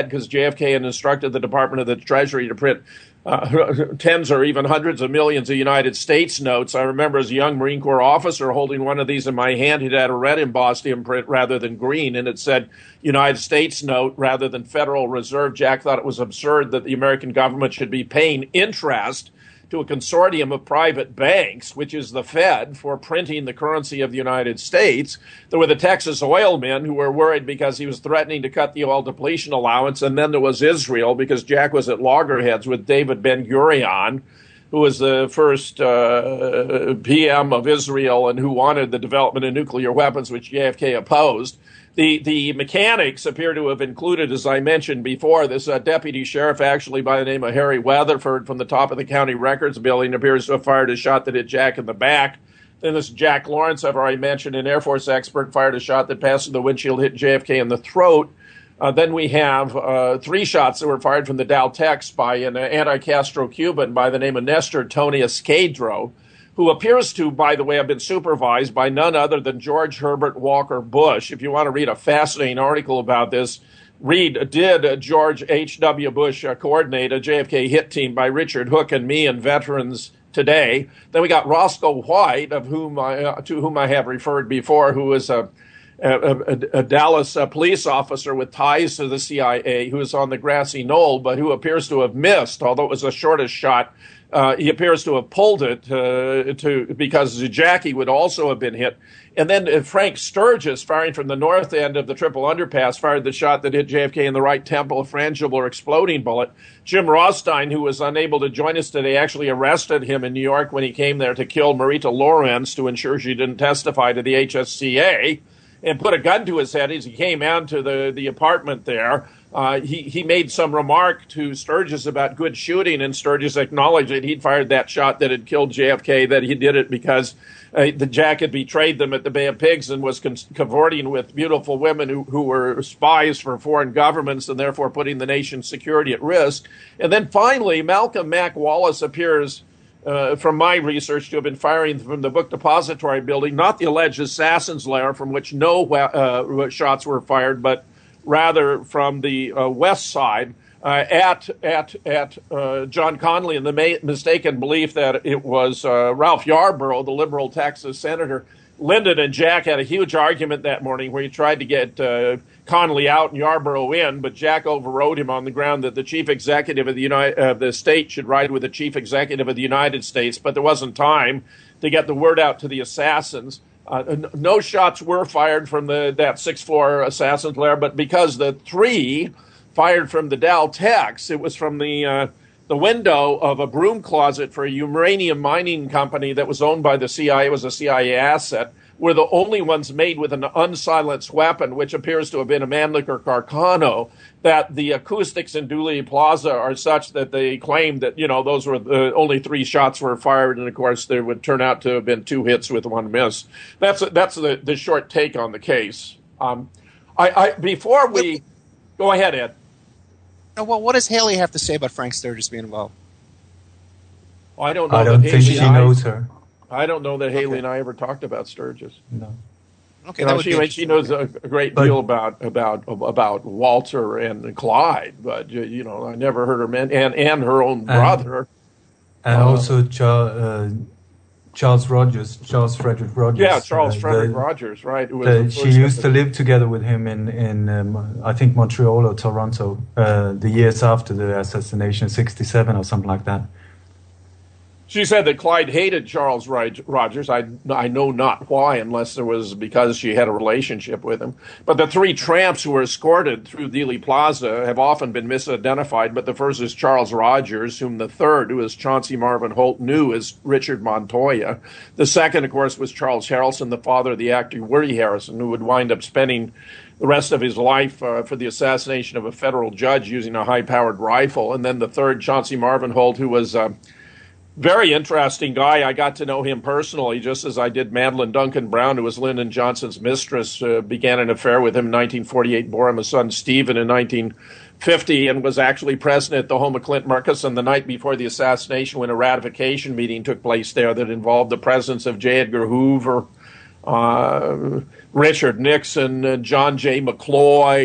Fed because JFK had instructed the Department of the Treasury to print tens or even hundreds of millions of United States notes. I remember as a young Marine Corps officer holding one of these in my hand. It had a red embossed imprint rather than green, and it said United States note rather than Federal Reserve. Jack thought it was absurd that the American government should be paying interest to a consortium of private banks, which is the Fed, for printing the currency of the United States. There were the Texas oil men who were worried because he was threatening to cut the oil depletion allowance. And then there was Israel, because Jack was at loggerheads with David Ben-Gurion, who was the first PM of Israel and who wanted the development of nuclear weapons, which JFK opposed. The mechanics appear to have included, as I mentioned before, this deputy sheriff actually by the name of Harry Weatherford from the top of the county records building appears to have fired a shot that hit Jack in the back. Then this Jack Lawrence, I've already mentioned, an Air Force expert, fired a shot that passed through the windshield, hit JFK in the throat. Then we have 3 shots that were fired from the Daltex by an anti-Castro Cuban by the name of Nestor Tony Escadro, who appears to, by the way, have been supervised by none other than George Herbert Walker Bush. If you want to read a fascinating article about this, did George H.W. Bush coordinate a JFK hit team by Richard Hook and me and veterans today? Then we got Roscoe White, to whom I have referred before, who is a Dallas police officer with ties to the CIA, who is on the grassy knoll, but who appears to have missed, although it was the shortest shot. He appears to have pulled it because Jackie would also have been hit. And then Frank Sturgis, firing from the north end of the triple underpass, fired the shot that hit JFK in the right temple, a frangible or exploding bullet. Jim Rothstein, who was unable to join us today, actually arrested him in New York when he came there to kill Marita Lorenz to ensure she didn't testify to the HSCA, and put a gun to his head as he came out to the apartment there. He made some remark to Sturgis about good shooting, and Sturgis acknowledged that he'd fired that shot that had killed JFK, that he did it because the Jack had betrayed them at the Bay of Pigs and was cavorting with beautiful women who were spies for foreign governments and therefore putting the nation's security at risk. And then finally, Malcolm Mack Wallace appears, from my research, to have been firing from the Book Depository building, not the alleged assassin's lair from which no shots were fired, but rather from the west side at John Connally, in the mistaken belief that it was Ralph Yarborough, the liberal Texas senator. Lyndon and Jack had a huge argument that morning where he tried to get Connally out and Yarborough in, but Jack overrode him on the ground that the chief executive of the state should ride with the chief executive of the United States, but there wasn't time to get the word out to the assassins. No shots were fired from that sixth-floor assassin's lair, but because the 3 fired from the Daltex, it was from the window of a broom closet for a uranium mining company that was owned by the CIA. It was a CIA asset. Were the only ones made with an unsilenced weapon, which appears to have been a Mannlicher Carcano, that the acoustics in Dooley Plaza are such that they claim that, those were only 3 shots were fired, and of course there would turn out to have been 2 hits with 1 miss. That's the short take on the case. Before we go ahead, Ed. Well, what does Haley have to say about Frank Sturgis being involved? I don't know. I don't think she knows her. I don't know that Haley and I ever talked about Sturgis. No. Okay, she knows a great deal about Walter and Clyde, but I never heard her and her own brother. And also Charles Frederick Rogers. Yeah, Charles Frederick Rogers, right? She used to live together with him in I think Montreal or Toronto the years after the assassination, 1967 or something like that. She said that Clyde hated Charles Rogers. I know not why, unless it was because she had a relationship with him. But the 3 tramps who were escorted through Dealey Plaza have often been misidentified. But the first is Charles Rogers, whom the third, who is Chauncey Marvin Holt, knew as Richard Montoya. The second, of course, was Charles Harrelson, the father of the actor Woody Harrelson, who would wind up spending the rest of his life for the assassination of a federal judge using a high-powered rifle. And then the third, Chauncey Marvin Holt, who was very interesting guy. I got to know him personally, just as I did Madeline Duncan Brown, who was Lyndon Johnson's mistress, began an affair with him in 1948, bore him a son, Stephen, in 1950, and was actually present at the home of Clint Murchison the night before the assassination when a ratification meeting took place there that involved the presence of J. Edgar Hoover, Richard Nixon, John J. McCloy,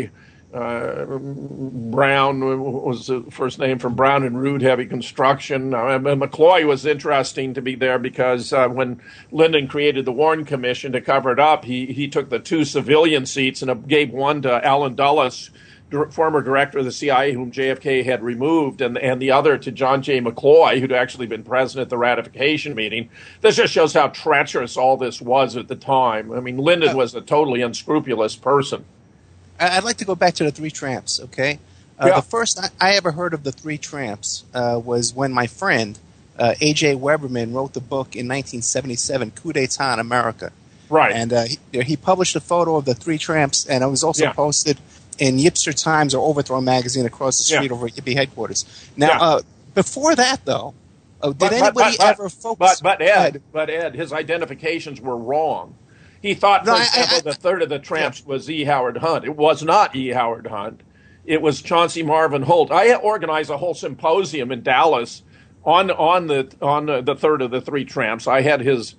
Brown was the first name from Brown and Root Heavy Construction. McCloy was interesting to be there because when Lyndon created the Warren Commission to cover it up, he took the 2 civilian seats and gave one to Allen Dulles, former director of the CIA, whom JFK had removed, and the other to John J. McCloy, who'd actually been present at the ratification meeting. This just shows how treacherous all this was at the time. I mean, Lyndon was a totally unscrupulous person. I'd like to go back to the 3 Tramps, okay? The first I ever heard of the 3 Tramps was when my friend, A.J. Weberman, wrote the book in 1977, Coup d'etat in America. Right. And he published a photo of the 3 Tramps, and it was also posted in Yipster Times or Overthrow magazine across the street over at Yippie headquarters. Now, before that, though, did anybody ever focus... But Ed, his identifications were wrong. He thought, for example, the third of the Tramps was E. Howard Hunt. It was not E. Howard Hunt. It was Chauncey Marvin Holt. I organized a whole symposium in Dallas on the third of the 3 Tramps. I had his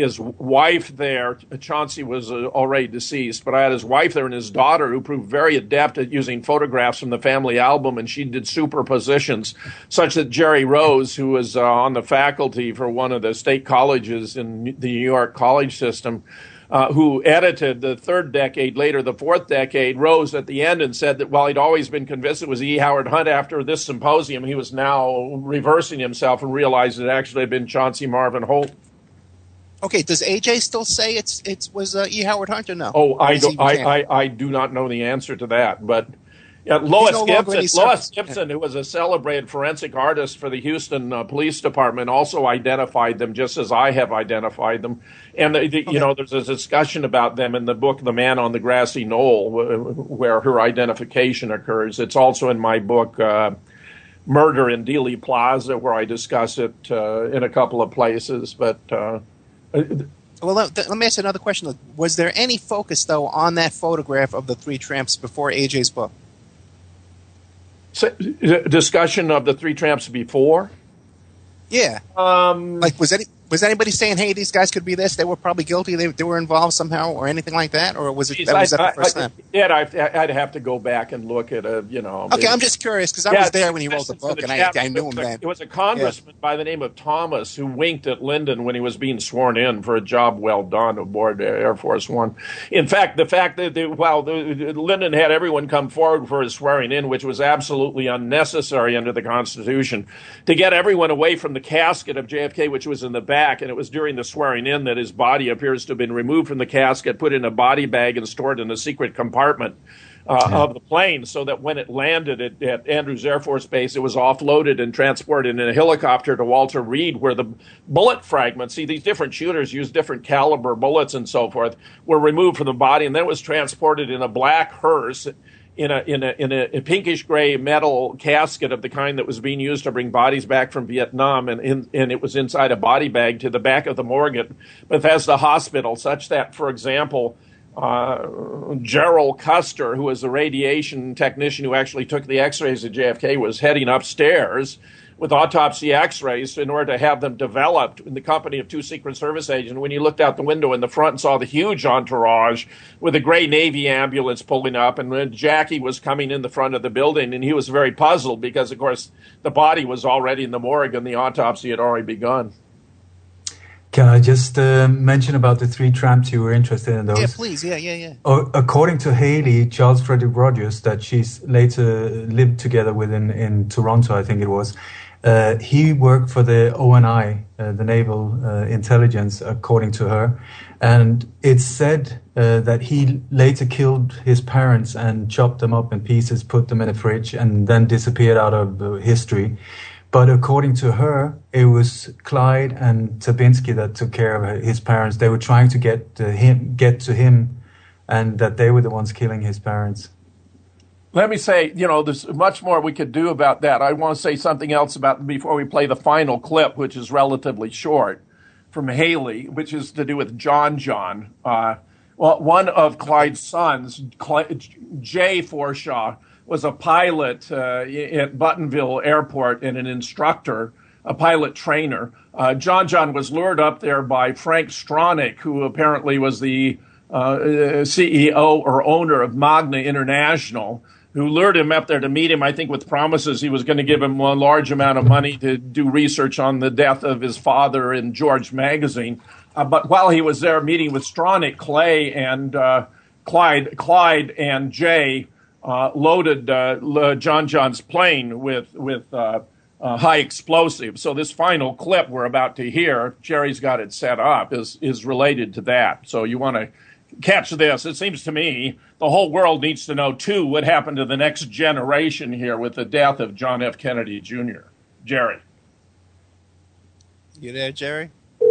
wife there. Chauncey was already deceased, but I had his wife there and his daughter, who proved very adept at using photographs from the family album, and she did superpositions, such that Jerry Rose, who was on the faculty for one of the state colleges in the New York college system, who edited the 3rd decade, later the 4th decade, rose at the end and said that while he'd always been convinced it was E. Howard Hunt, after this symposium, he was now reversing himself and realized it actually had been Chauncey Marvin Holt. Okay, does AJ still say it was E. Howard Hunt or no? Oh, I do not know the answer to that, but Lois Gibson, who was a celebrated forensic artist for the Houston Police Department, also identified them just as I have identified them. And, there's a discussion about them in the book, The Man on the Grassy Knoll, where her identification occurs. It's also in my book, Murder in Dealey Plaza, where I discuss it in a couple of places. But well, let me ask another question. Was there any focus, though, on that photograph of the 3 Tramps before AJ's book? Discussion of the 3 Tramps before? Yeah. Was anybody saying, hey, these guys could be this? They were probably guilty. They were involved somehow or anything like that? Or was it that the first time? Yeah, I'd have to go back and look at Okay, I'm just curious because I was there when he wrote the book and I knew him then. It was a congressman by the name of Thomas who winked at Lyndon when he was being sworn in for a job well done aboard Air Force One. In fact, the fact that Lyndon had everyone come forward for his swearing in, which was absolutely unnecessary under the Constitution, to get everyone away from the casket of JFK, which was in the back, and it was during the swearing in that his body appears to have been removed from the casket, put in a body bag, and stored in a secret compartment of the plane, so that when it landed at Andrews Air Force Base, it was offloaded and transported in a helicopter to Walter Reed, where the bullet fragments, these different shooters use different caliber bullets and so forth, were removed from the body, and then it was transported in a black hearse in a pinkish gray metal casket of the kind that was being used to bring bodies back from Vietnam, and it was inside a body bag to the back of the morgue at Bethesda Hospital, such that, for example, Gerald Custer, who was the radiation technician who actually took the x-rays at JFK, was heading upstairs with autopsy x-rays in order to have them developed in the company of 2 Secret Service agents. When you looked out the window in the front and saw the huge entourage with a gray Navy ambulance pulling up, and when Jackie was coming in the front of the building, and he was very puzzled because, of course, the body was already in the morgue and the autopsy had already begun. Can I just mention about the 3 Tramps? You were interested in those? Yeah, please. Yeah. According to Haley, Charles Frederick Rogers, that she's later lived together with in Toronto, I think it was, he worked for the ONI, the Naval Intelligence, according to her. And it's said that he later killed his parents and chopped them up in pieces, put them in a fridge, and then disappeared out of history. But according to her, it was Clyde and Tabinski that took care of his parents. They were trying to get to him, and that they were the ones killing his parents. Let me say, there's much more we could do about that. I want to say something else before we play the final clip, which is relatively short, from Haley, which is to do with John. One of Clyde's sons, Jay Forshaw, was a pilot at Buttonville Airport and an instructor, a pilot trainer. John was lured up there by Frank Stronach, who apparently was the CEO or owner of Magna International, who lured him up there to meet him, I think with promises he was going to give him a large amount of money to do research on the death of his father in George magazine. But while he was there meeting with Stronach, Clay and Clyde and Jay loaded John John's plane with high explosives. So this final clip we're about to hear, Jerry's got it set up, is related to that. So you want to catch this. It seems to me the whole world needs to know, too, what happened to the next generation here with the death of John F. Kennedy Jr. Jerry. You there, Jerry?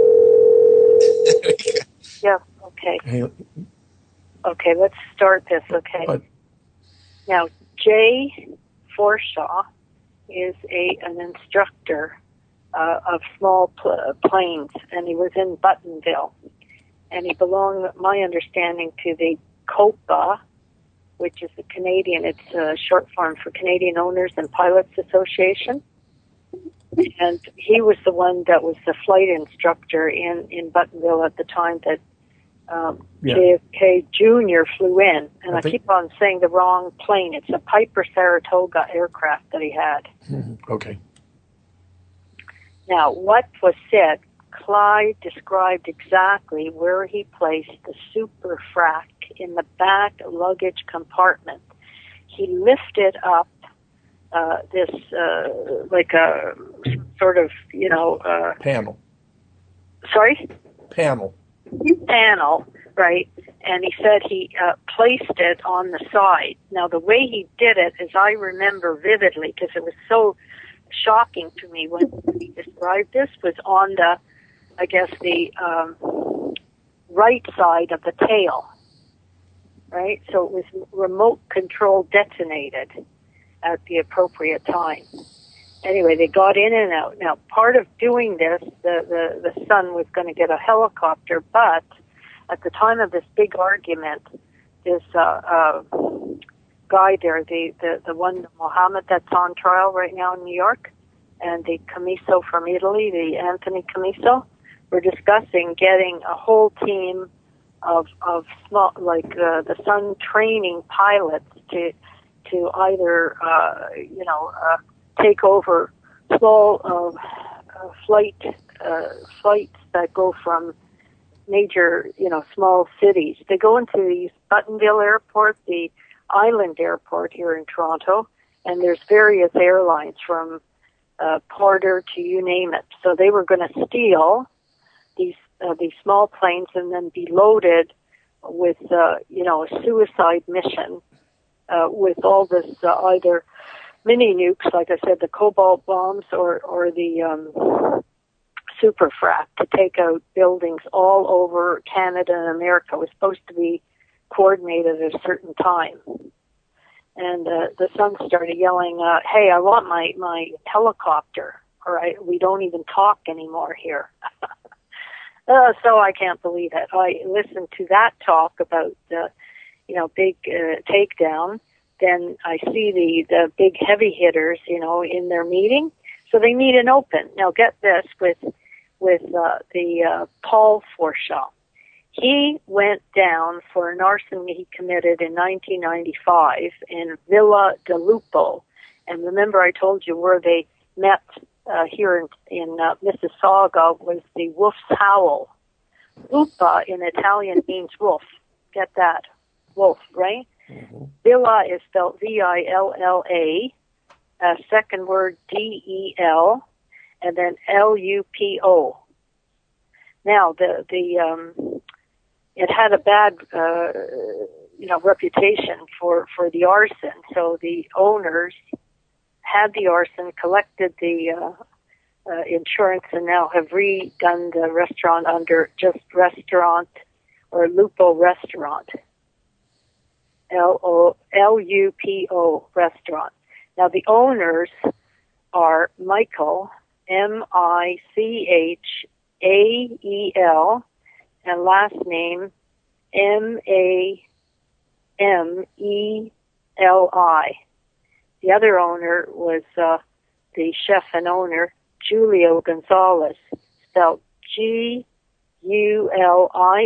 Yeah, okay. Okay, let's start this, okay? Now, Jay Forshaw is an instructor of small planes, and he was in Buttonville. And he belonged, my understanding, to the COPA, which is the Canadian, it's a short form for Canadian Owners and Pilots Association. And he was the one that was the flight instructor in Buttonville at the time that JFK Jr. flew in. And I keep on saying the wrong plane. It's a Piper Saratoga aircraft that he had. Okay. Now, what was said, Clyde described exactly where he placed the super frac in the back luggage compartment. He lifted up this, like a sort of, panel. Sorry? Panel, right? And he said he placed it on the side. Now, the way he did it, as I remember vividly, because it was so shocking to me when he described this, was on the, I guess, the right side of the tail, right? So it was remote control detonated at the appropriate time. Anyway, they got in and out. Now, part of doing this, the son was going to get a helicopter, but at the time of this big argument, this guy there, the one, Mohammed, that's on trial right now in New York, and the Camiso from Italy, the Anthony Camiso, we're discussing getting a whole team of small, like the Sun training pilots to either take over small flights that go from major small cities. They go into the Buttonville Airport, the Island Airport here in Toronto, and there's various airlines from Porter to you name it. So they were going to steal these small planes and then be loaded with a suicide mission with all this either mini nukes, like I said, the cobalt bombs, or the super frac to take out buildings all over Canada and America. It was supposed to be coordinated at a certain time. And the son started yelling, hey, I want my helicopter, or we don't even talk anymore here. So I can't believe it. I listened to that talk about, big takedown. Then I see the big heavy hitters, in their meeting. So they meet in open. Now get this with the Paul Forshaw. He went down for an arson he committed in 1995 in Villa de Lupo. And remember I told you where they met here in Mississauga was the Wolf's Howl. Lupa in Italian means wolf. Get that? Wolf, right? Mm-hmm. Villa is spelled V-I-L-L-A. Second word D-E-L, and then L-U-P-O. Now it had a bad reputation for the arson. So the owners had the arson, collected the insurance, and now have redone the restaurant under just Restaurant or Lupo Restaurant. L-U-P-O Restaurant. Now the owners are Michael, M-I-C-H-A-E-L, and last name M-A-M-E-L-I. The other owner was the chef and owner, Julio Gonzalez, spelled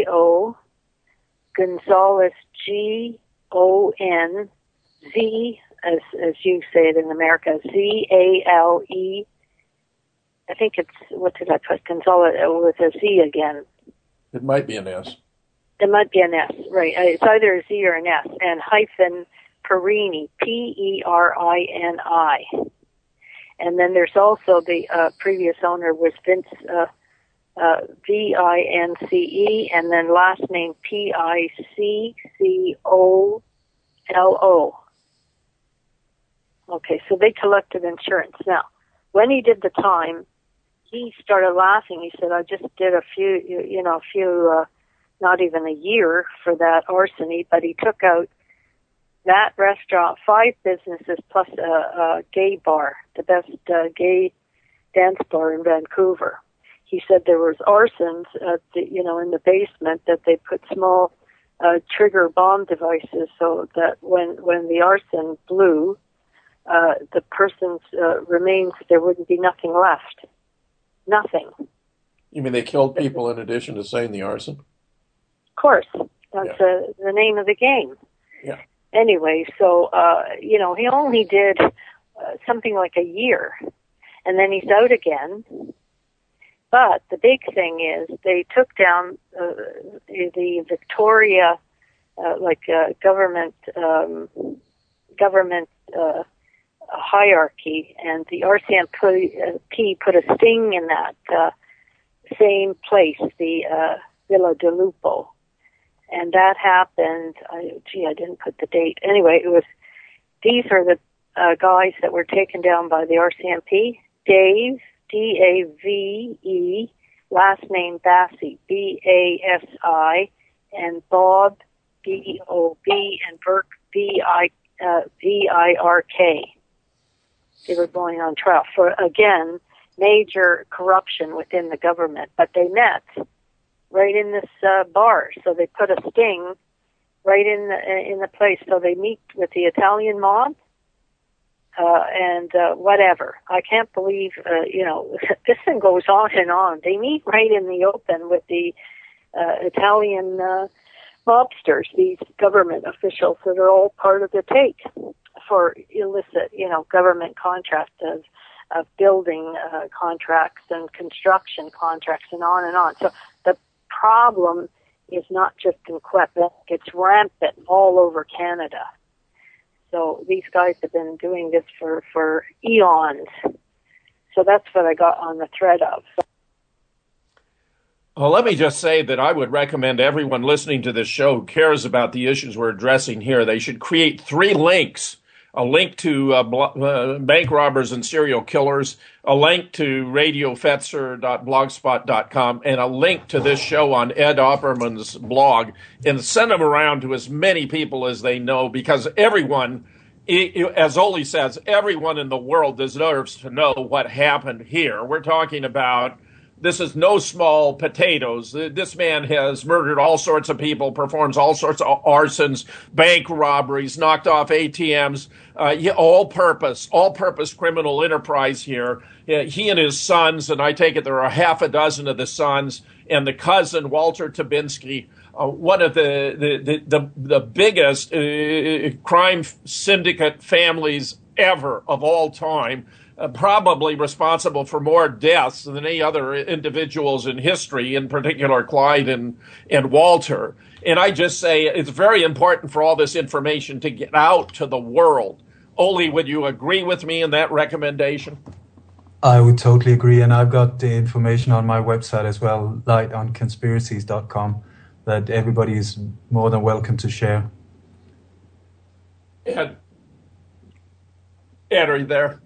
G-U-L-I-O, Gonzalez, G-O-N-Z as you say it in America, Z-A-L-E. I think it's, what did I put? Gonzalez with a Z again. It might be an S. It might be an S, right. It's either a Z or an S. And hyphen Perini, P-E-R-I-N-I. And then there's also the previous owner was Vince, V-I-N-C-E, and then last name P-I-C-C-O-L-O. Okay, so they collected insurance. Now, when he did the time, he started laughing. He said, I just did a few, not even a year for that larceny, but he took out that restaurant, 5 businesses plus a gay bar, the best gay dance bar in Vancouver. He said there was arsons at the, in the basement that they put small trigger bomb devices so that when the arson blew, the person's remains, there wouldn't be nothing left. Nothing. You mean they killed people in addition to saying the arson? Of course. That's the name of the game. Yeah. Anyway, so, he only did something like a year, and then he's out again. But the big thing is they took down the Victoria, government hierarchy, and the RCMP put a sting in that same place, the Villa de Lupo. And that happened, I didn't put the date. Anyway, these are the guys that were taken down by the RCMP. Dave, D-A-V-E, last name Bassi, B-A-S-I, and Bob, B-O-B, and Burke, V-I-R-K. They were going on trial for, again, major corruption within the government. But they met right in this bar, so they put a sting right in the place. So they meet with the Italian mob, and whatever. I can't believe, this thing goes on and on. They meet right in the open with the Italian mobsters, these government officials that are all part of the take for illicit, government contracts of building contracts and construction contracts and on and on. So the problem is not just in Quebec, it's rampant all over Canada. So these guys have been doing this for eons. So that's what I got on the thread of. Well, let me just say that I would recommend everyone listening to this show who cares about the issues we're addressing here, they should create 3 links. A link to bank robbers and serial killers, a link to radiofetzer.blogspot.com, and a link to this show on Ed Opperman's blog, and send them around to as many people as they know, because everyone, as Oli says, everyone in the world deserves to know what happened here. We're talking about, this is no small potatoes. This man has murdered all sorts of people, performs all sorts of arsons, bank robberies, knocked off ATMs, all-purpose criminal enterprise here. He and his sons, and I take it there are half a dozen of the sons, and the cousin, Walter Tabinski, one of the biggest crime syndicate families ever of all time, probably responsible for more deaths than any other individuals in history, in particular Clyde and Walter. And I just say it's very important for all this information to get out to the world. Oli, would you agree with me in that recommendation? I would totally agree, and I've got the information on my website as well, lightonconspiracies.com, that everybody is more than welcome to share. Ed, are you there?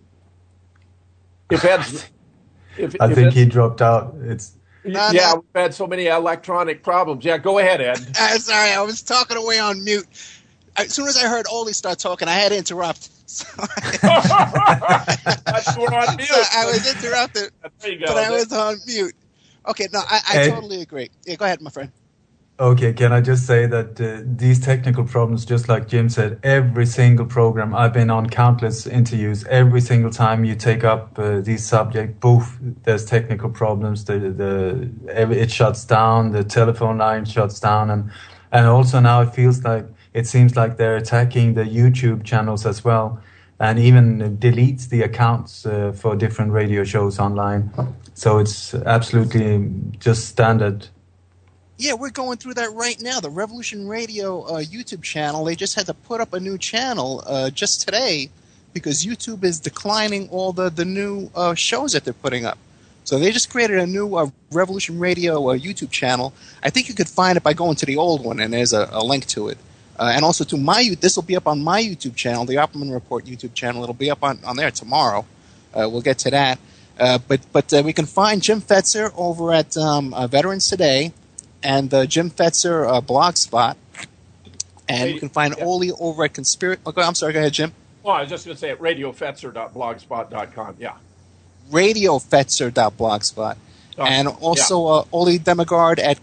I think he dropped out. We've had so many electronic problems. Yeah, go ahead, Ed. Sorry, I was talking away on mute. As soon as I heard Oli start talking, I had to interrupt. We're on mute. I was interrupted, there you go. but I was on mute. Okay, no, I totally agree. Yeah, go ahead, my friend. Okay, can I just say that these technical problems, just like Jim said, every single program, I've been on countless interviews, every single time you take up these subjects, there's technical problems, it shuts down, the telephone line shuts down, and also now it feels like it seems like they're attacking the YouTube channels as well, and even deletes the accounts for different radio shows online. So it's absolutely just standard. Yeah, we're going through that right now. The Revolution Radio YouTube channel, they just had to put up a new channel just today because YouTube is declining all the new shows that they're putting up. So they just created a new Revolution Radio YouTube channel. I think you could find it by going to the old one, and there's a link to it. And also to this will be up on my YouTube channel, the Opperman Report YouTube channel. It'll be up on there tomorrow. We'll get to that. But we can find Jim Fetzer over at Veterans Today and Jim Fetzer Blogspot. And you can find Ole over at Conspiracy. Okay, I'm sorry, go ahead, Jim. Well, I was just going to say at radiofetzer.blogspot.com, yeah. Radiofetzer.blogspot. And also Ole Demigard at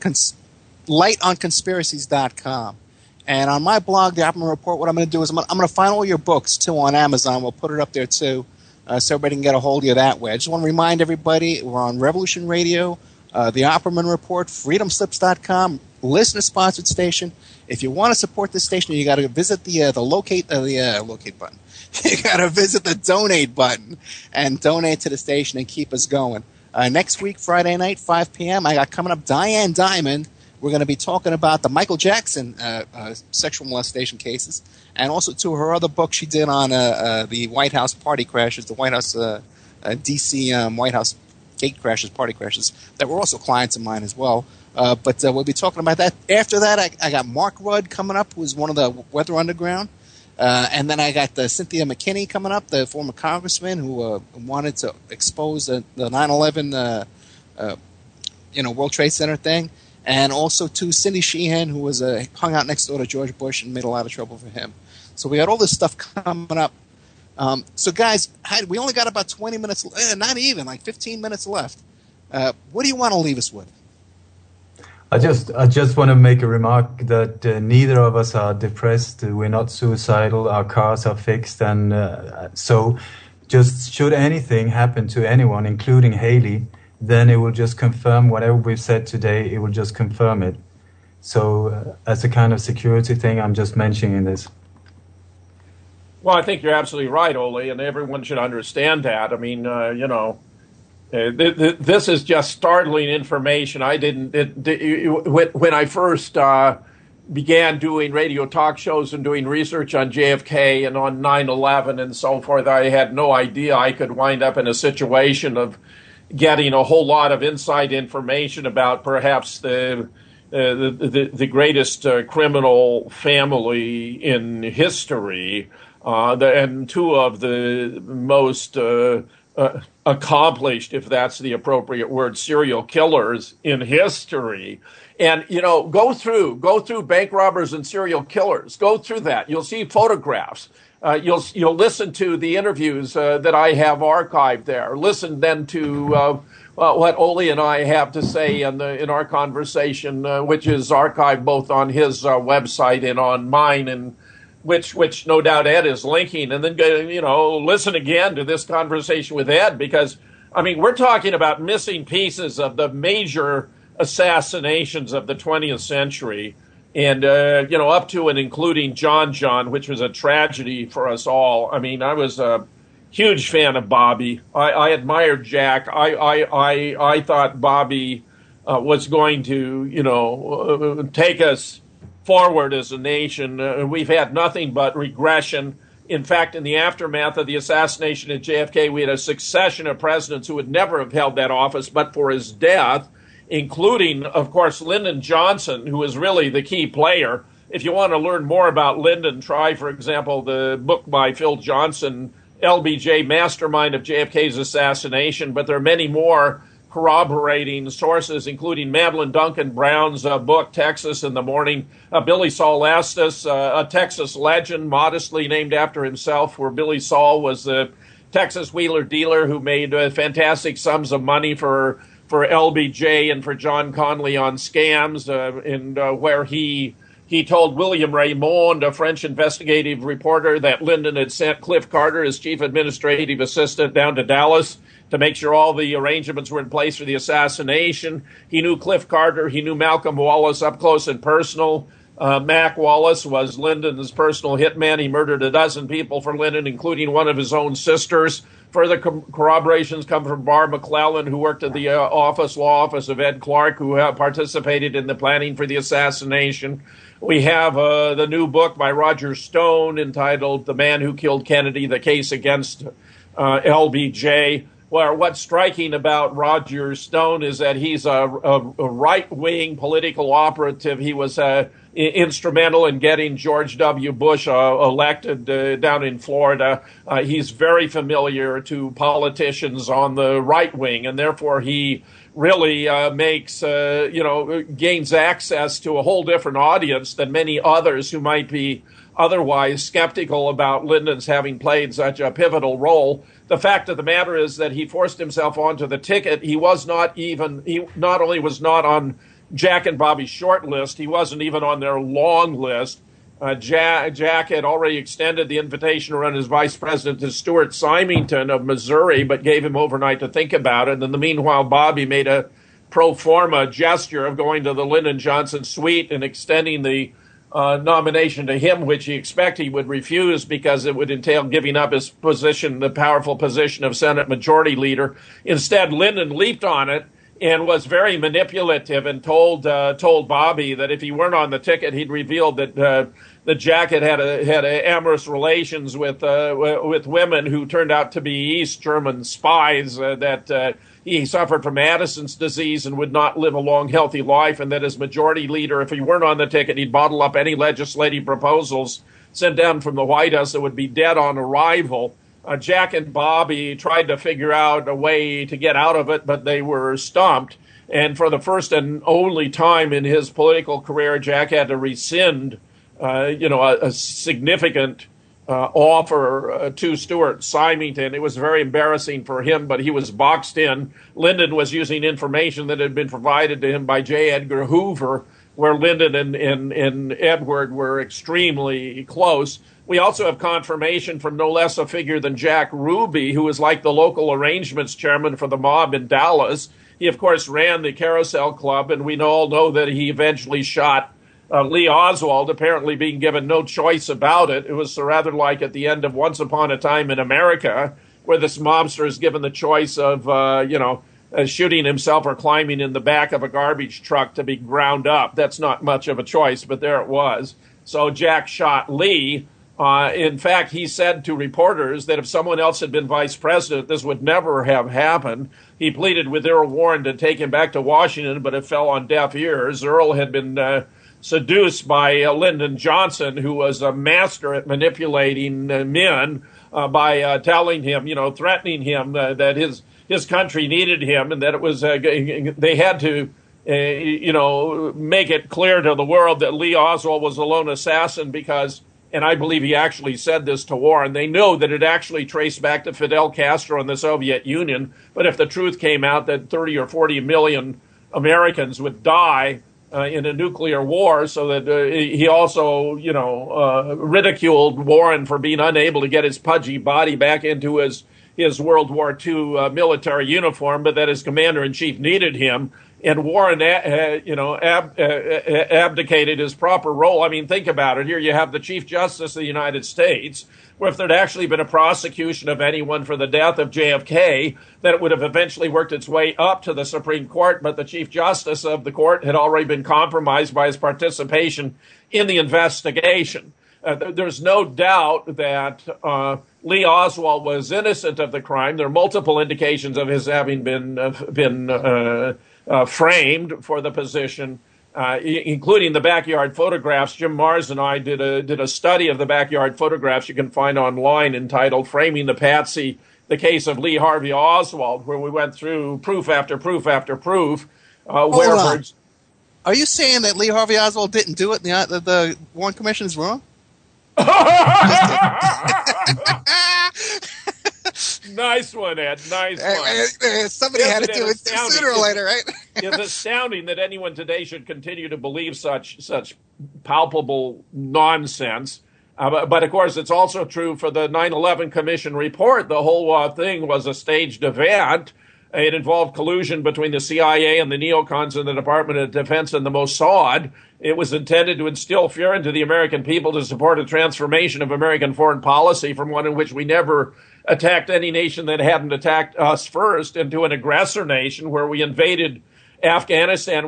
lightonconspiracies.com. And on my blog, the Opperman Report, what I'm going to do is I'm going to find all your books, too, on Amazon. We'll put it up there, too, so everybody can get a hold of you that way. I just want to remind everybody, we're on Revolution Radio, the Opperman Report, freedomslips.com, listener-sponsored station. If you want to support this station, you got to visit the locate button. You got to visit the donate button and donate to the station and keep us going. Next week, Friday night, 5 p.m., I got coming up Diane Diamond. We're going to be talking about the Michael Jackson sexual molestation cases, and also to her other book she did on the White House party crashes, the White House D.C. White House gate crashes, party crashes, that were also clients of mine as well. But we'll be talking about that. After that, I got Mark Rudd coming up, who's one of the Weather Underground. And then I got Cynthia McKinney coming up, the former congressman who wanted to expose the 9/11 World Trade Center thing. And also to Cindy Sheehan, who was hung out next door to George Bush and made a lot of trouble for him. So we got all this stuff coming up. So guys, we only got about 20 minutes, not even, like 15 minutes left. What do you want to leave us with? I just want to make a remark that neither of us are depressed. We're not suicidal. Our cars are fixed. And so just should anything happen to anyone, including Haley, then it will just confirm whatever we've said today. It will just confirm it. So as a kind of security thing, I'm just mentioning this. Well, I think you're absolutely right, Ole, and everyone should understand that. I mean, this is just startling information. When I first began doing radio talk shows and doing research on JFK and on 9/11 and so forth, I had no idea I could wind up in a situation of getting a whole lot of inside information about perhaps the greatest criminal family in history, and two of the most accomplished, if that's the appropriate word, serial killers in history. And, go through bank robbers and serial killers. Go through that. You'll see photographs. You'll listen to the interviews that I have archived there. Listen then to what Ole and I have to say in our conversation, which is archived both on his website and on mine, and which no doubt Ed is linking. And then listen again to this conversation with Ed, because we're talking about missing pieces of the major assassinations of the 20th century. And, up to and including John, which was a tragedy for us all. I was a huge fan of Bobby. I admired Jack. I thought Bobby was going to, take us forward as a nation. We've had nothing but regression. In fact, in the aftermath of the assassination of JFK, we had a succession of presidents who would never have held that office but for his death, including, of course, Lyndon Johnson, who is really the key player. If you want to learn more about Lyndon, try, for example, the book by Phil Johnson, LBJ, Mastermind of JFK's Assassination. But there are many more corroborating sources, including Madeline Duncan Brown's book, Texas in the Morning. Billy Saul Estes, a Texas legend, modestly named after himself, where Billy Saul was the Texas wheeler dealer who made fantastic sums of money for LBJ and for John Conley on scams, and where he told William Raymond, a French investigative reporter, that Lyndon had sent Cliff Carter, his chief administrative assistant, down to Dallas to make sure all the arrangements were in place for the assassination. He knew Cliff Carter. He knew Malcolm Wallace up close and personal. Mac Wallace was Lyndon's personal hitman. He murdered a dozen people for Lyndon, including one of his own sisters. Further corroborations come from Barr McClellan, who worked at the law office of Ed Clark, who participated in the planning for the assassination. We have the new book by Roger Stone entitled The Man Who Killed Kennedy, The Case Against LBJ, where what's striking about Roger Stone is that he's a right-wing political operative. He was instrumental in getting George W. Bush elected down in Florida. He's very familiar to politicians on the right wing, and therefore he really gains access to a whole different audience than many others who might be otherwise skeptical about Lyndon's having played such a pivotal role. The fact of the matter is that he forced himself onto the ticket. He not only was not on Jack and Bobby's short list, he wasn't even on their long list. Jack had already extended the invitation to run as vice president to Stuart Symington of Missouri, but gave him overnight to think about it. And in the meanwhile, Bobby made a pro forma gesture of going to the Lyndon Johnson suite and extending the nomination to him, which he expected he would refuse because it would entail giving up his position, the powerful position of Senate Majority Leader. Instead, Lyndon leaped on it and was very manipulative and told Bobby that if he weren't on the ticket, he'd revealed that Jack had amorous relations with women who turned out to be East German spies, that he suffered from Addison's disease and would not live a long, healthy life, and that as majority leader, if he weren't on the ticket, he'd bottle up any legislative proposals sent down from the White House that would be dead on arrival. Jack and Bobby tried to figure out a way to get out of it, but they were stumped. And for the first and only time in his political career, Jack had to rescind, a significant offer to Stuart Symington. It was very embarrassing for him, but he was boxed in. Lyndon was using information that had been provided to him by J. Edgar Hoover, where Lyndon and Edward were extremely close. We also have confirmation from no less a figure than Jack Ruby, who was like the local arrangements chairman for the mob in Dallas. He, of course, ran the Carousel Club, and we all know that he eventually shot Lee Oswald, apparently being given no choice about it. It was rather like at the end of Once Upon a Time in America, where this mobster is given the choice of, shooting himself or climbing in the back of a garbage truck to be ground up. That's not much of a choice, but there it was. So Jack shot Lee. In fact, he said to reporters that if someone else had been vice president, this would never have happened. He pleaded with Earl Warren to take him back to Washington, but it fell on deaf ears. Earl had been seduced by Lyndon Johnson, who was a master at manipulating men by telling him, threatening him that his country needed him, and that it was they had to make it clear to the world that Lee Oswald was a lone assassin because, and I believe he actually said this to Warren, they knew that it actually traced back to Fidel Castro and the Soviet Union, but if the truth came out that 30 or 40 million Americans would die in a nuclear war, so that he also, ridiculed Warren for being unable to get his pudgy body back into his World War II military uniform, but that his commander-in-chief needed him. And Warren, abdicated his proper role. I mean, think about it. Here you have the Chief Justice of the United States, where if there'd actually been a prosecution of anyone for the death of JFK, then it would have eventually worked its way up to the Supreme Court. But the Chief Justice of the court had already been compromised by his participation in the investigation. There's no doubt that Lee Oswald was innocent of the crime. There are multiple indications of his having been framed for the position, including the backyard photographs. Jim Mars and I did a study of the backyard photographs you can find online entitled "Framing the Patsy: The Case of Lee Harvey Oswald," where we went through proof after proof after proof. Are you saying that Lee Harvey Oswald didn't do it? The Warren Commission is wrong? Nice one, Ed. Nice one. Somebody had to do it sooner or later, right? It's astounding that anyone today should continue to believe such palpable nonsense. But of course, it's also true for the 9/11 Commission report. The whole thing was a staged event. It involved collusion between the CIA and the neocons in the Department of Defense and the Mossad. It was intended to instill fear into the American people to support a transformation of American foreign policy from one in which we never attacked any nation that hadn't attacked us first into an aggressor nation where we invaded Afghanistan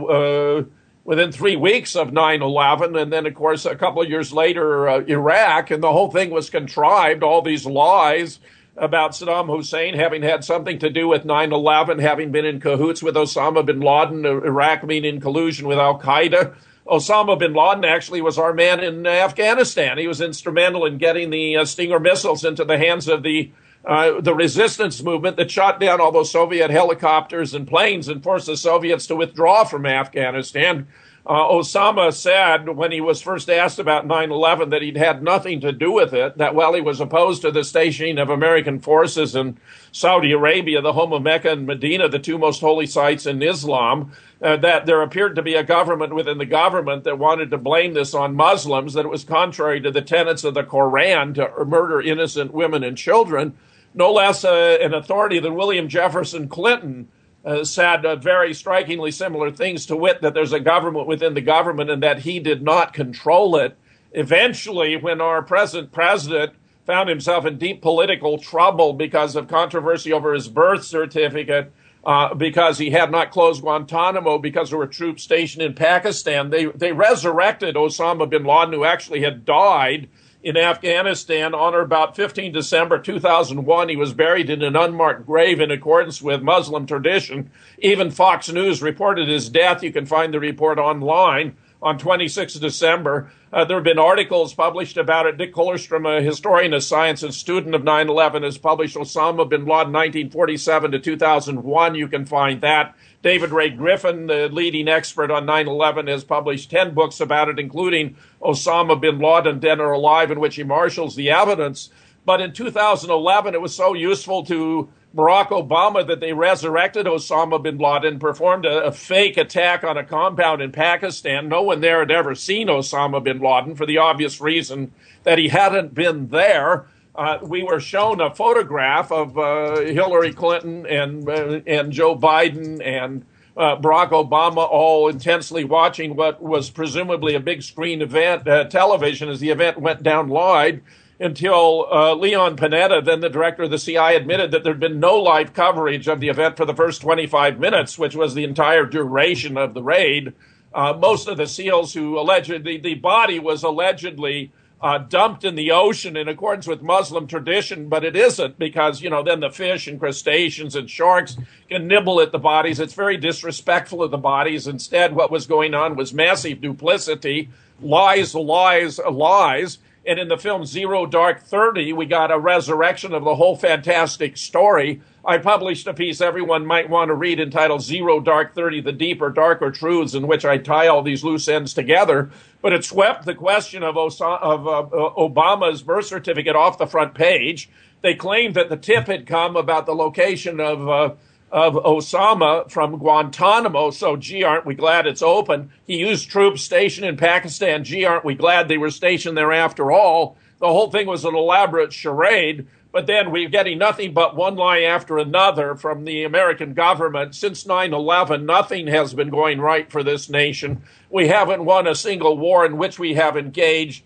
within 3 weeks of 9/11. And then, of course, a couple of years later, Iraq. And the whole thing was contrived, all these lies about Saddam Hussein having had something to do with 9/11, having been in cahoots with Osama bin Laden, Iraq being in collusion with al-Qaeda. Osama bin Laden actually was our man in Afghanistan. He was instrumental in getting the Stinger missiles into the hands of the resistance movement that shot down all those Soviet helicopters and planes and forced the Soviets to withdraw from Afghanistan. Osama said when he was first asked about 9/11 that he'd had nothing to do with it, that while he was opposed to the stationing of American forces in Saudi Arabia, the home of Mecca and Medina, the two most holy sites in Islam, that there appeared to be a government within the government that wanted to blame this on Muslims, that it was contrary to the tenets of the Koran to murder innocent women and children. No less an authority than William Jefferson Clinton said very strikingly similar things, to wit that there's a government within the government and that he did not control it. Eventually, when our present president found himself in deep political trouble because of controversy over his birth certificate, because he had not closed Guantanamo because there were troops stationed in Pakistan, they resurrected Osama bin Laden, who actually had died in Afghanistan on or about 15 December 2001. He was buried in an unmarked grave in accordance with Muslim tradition. Even Fox News reported his death. You can find the report online on 26 December. There have been articles published about it. Dick Kullerstrom, a historian of science and student of 9/11, has published Osama bin Laden 1947 to 2001. You can find that. David Ray Griffin, the leading expert on 9/11, has published 10 books about it, including Osama bin Laden, Dead or Alive, in which he marshals the evidence. But in 2011, it was so useful to Barack Obama that they resurrected Osama bin Laden, performed a fake attack on a compound in Pakistan. No one there had ever seen Osama bin Laden for the obvious reason that he hadn't been there. We were shown a photograph of Hillary Clinton and Joe Biden and Barack Obama all intensely watching what was presumably a big screen event, television, as the event went down live, until Leon Panetta, then the director of the CIA, admitted that there had been no live coverage of the event for the first 25 minutes, which was the entire duration of the raid. Most of the SEALs who the body was allegedly dumped in the ocean in accordance with Muslim tradition, but it isn't, because, then the fish and crustaceans and sharks can nibble at the bodies. It's very disrespectful of the bodies. Instead, what was going on was massive duplicity, lies, lies, lies. And in the film Zero Dark 30, we got a resurrection of the whole fantastic story. I published a piece everyone might want to read entitled Zero Dark 30, The Deeper, Darker Truths, in which I tie all these loose ends together. But it swept the question of Obama's birth certificate off the front page. They claimed that the tip had come about the location of Osama from Guantanamo. So, gee, aren't we glad it's open? He used troops stationed in Pakistan. Gee, aren't we glad they were stationed there after all? The whole thing was an elaborate charade. But then we're getting nothing but one lie after another from the American government. Since 9/11, nothing has been going right for this nation. We haven't won a single war in which we have engaged.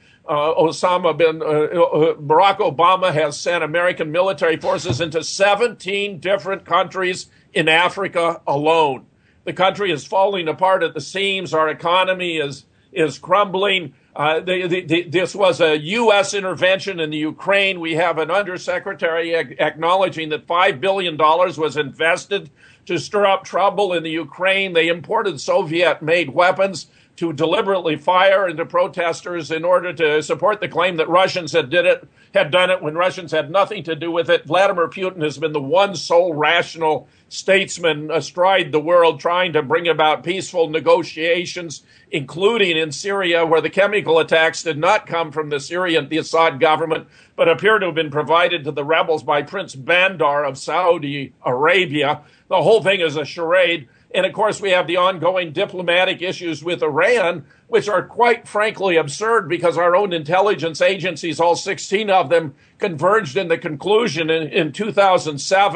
Barack Obama has sent American military forces into 17 different countries in Africa alone. The country is falling apart at the seams. Our economy is crumbling. This was a U.S. intervention in the Ukraine. We have an undersecretary acknowledging that $5 billion was invested to stir up trouble in the Ukraine. They imported Soviet-made weapons to deliberately fire into protesters in order to support the claim that Russians had done it when Russians had nothing to do with it. Vladimir Putin has been the one sole rational statesman astride the world trying to bring about peaceful negotiations, including in Syria, where the chemical attacks did not come from the Assad government, but appear to have been provided to the rebels by Prince Bandar of Saudi Arabia. The whole thing is a charade. And, of course, we have the ongoing diplomatic issues with Iran, which are quite frankly absurd because our own intelligence agencies, all 16 of them, converged in the conclusion in 2007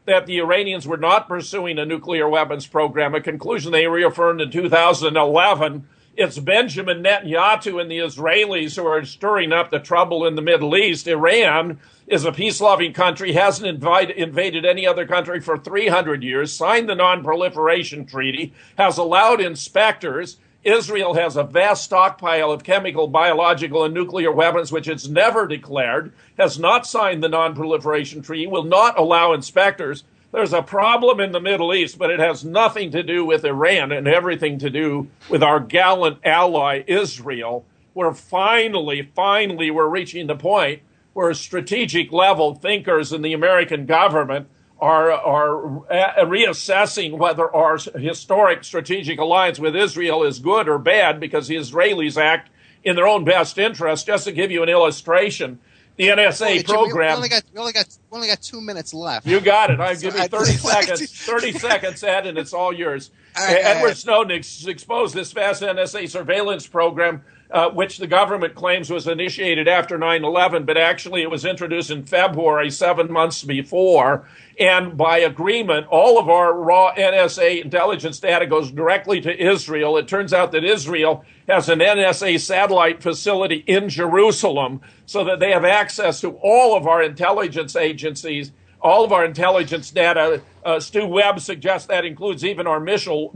that the Iranians were not pursuing a nuclear weapons program, a conclusion they reaffirmed in 2011. It's Benjamin Netanyahu and the Israelis who are stirring up the trouble in the Middle East. Iran is a peace-loving country, hasn't invaded any other country for 300 years, signed the Non-Proliferation Treaty, has allowed inspectors. Israel has a vast stockpile of chemical, biological, and nuclear weapons, which it's never declared, has not signed the Non-Proliferation Treaty, will not allow inspectors. There's a problem in the Middle East, but it has nothing to do with Iran and everything to do with our gallant ally, Israel, where finally, we're reaching the point where strategic level thinkers in the American government are reassessing whether our historic strategic alliance with Israel is good or bad, because the Israelis act in their own best interest. Just to give you an illustration, the NSA program. We only got 2 minutes left. You got it. I'll give you 30 seconds. 30 seconds, Ed, and it's all yours. Edward Snowden exposed this vast NSA surveillance program, which the government claims was initiated after 9/11, but actually it was introduced in February, 7 months before. And by agreement, all of our raw NSA intelligence data goes directly to Israel. It turns out that Israel has an NSA satellite facility in Jerusalem, so that they have access to all of our intelligence agencies, all of our intelligence data. Stu Webb suggests that includes even our missile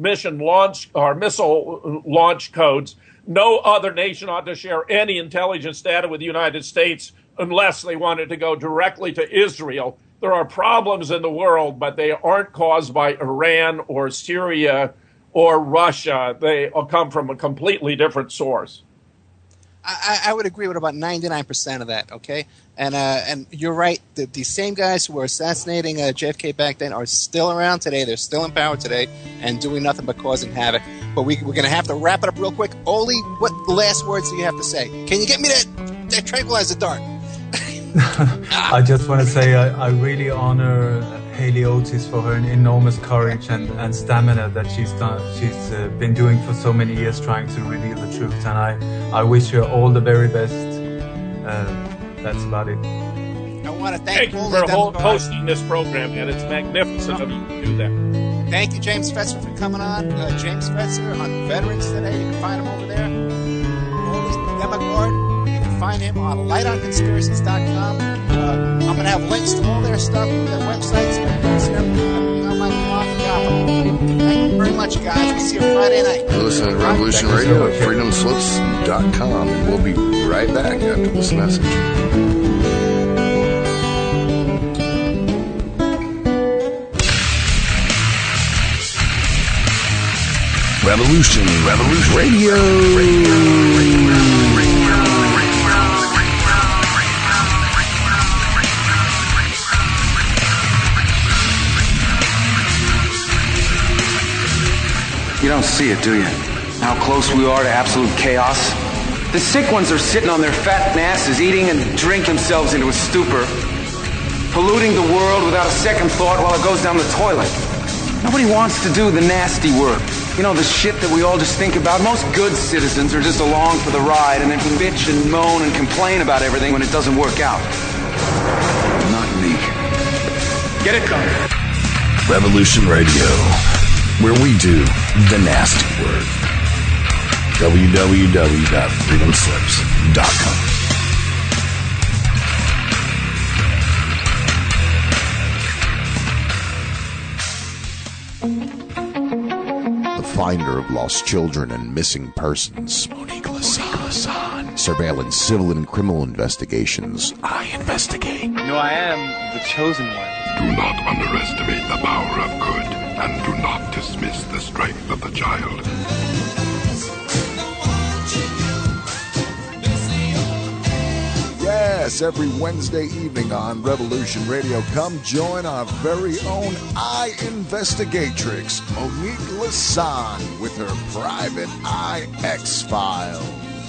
launch codes. No other nation ought to share any intelligence data with the United States unless they want it to go directly to Israel. There are problems in the world, but they aren't caused by Iran or Syria or Russia. They come from a completely different source. I would agree with about 99% of that, okay? And you're right. The same guys who were assassinating JFK back then are still around today. They're still in power today and doing nothing but causing havoc. But we're going to have to wrap it up real quick. Oli, what last words do you have to say? Can you get me that tranquilizer dart? I just want to say I really honor Haley Otis for her enormous courage and stamina that she's been doing for so many years, trying to reveal the truth. And I wish her all the very best. That's about it. I want to thank you for hosting this program, and it's magnificent of you to do that. Thank you, James Fetzer, for coming on. James Fetzer on Veterans today. You can find him over there. Oli Demogard. You can find him on lightonconspiracies.com. I'm going to have links to all their stuff, their websites, and everything on my blog. Thank you very much, guys. We'll see you Friday night. You're listening to Revolution Radio at freedomslips.com. And we'll be right back after this message. Revolution Radio. You don't see it, do you? How close we are to absolute chaos? The sick ones are sitting on their fat asses, eating and drink themselves into a stupor, polluting the world without a second thought while it goes down the toilet. Nobody wants to do the nasty work. You know, the shit that we all just think about. Most good citizens are just along for the ride and then bitch and moan and complain about everything when it doesn't work out. Not me. Get it done. Revolution Radio, where we do the nasty work. www.freedomslips.com. The finder of lost children and missing persons, Monique Lassan. Surveillance, civil and criminal investigations. I investigate. No, I am the chosen one. Do not underestimate the power of good, and do not dismiss the strength of the child. Yes, every Wednesday evening on Revolution Radio, come join our very own Eye Investigatrix, Monique Lassan, with her private Eye X-Files.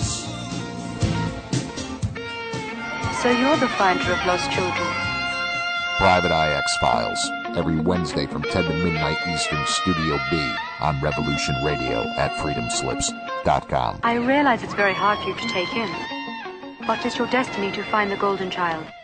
So you're the finder of lost children. Private Eye X-Files, every Wednesday from 10 to midnight Eastern, Studio B, on Revolution Radio at freedomslips.com. I realize it's very hard for you to take in. But it's your destiny to find the golden child.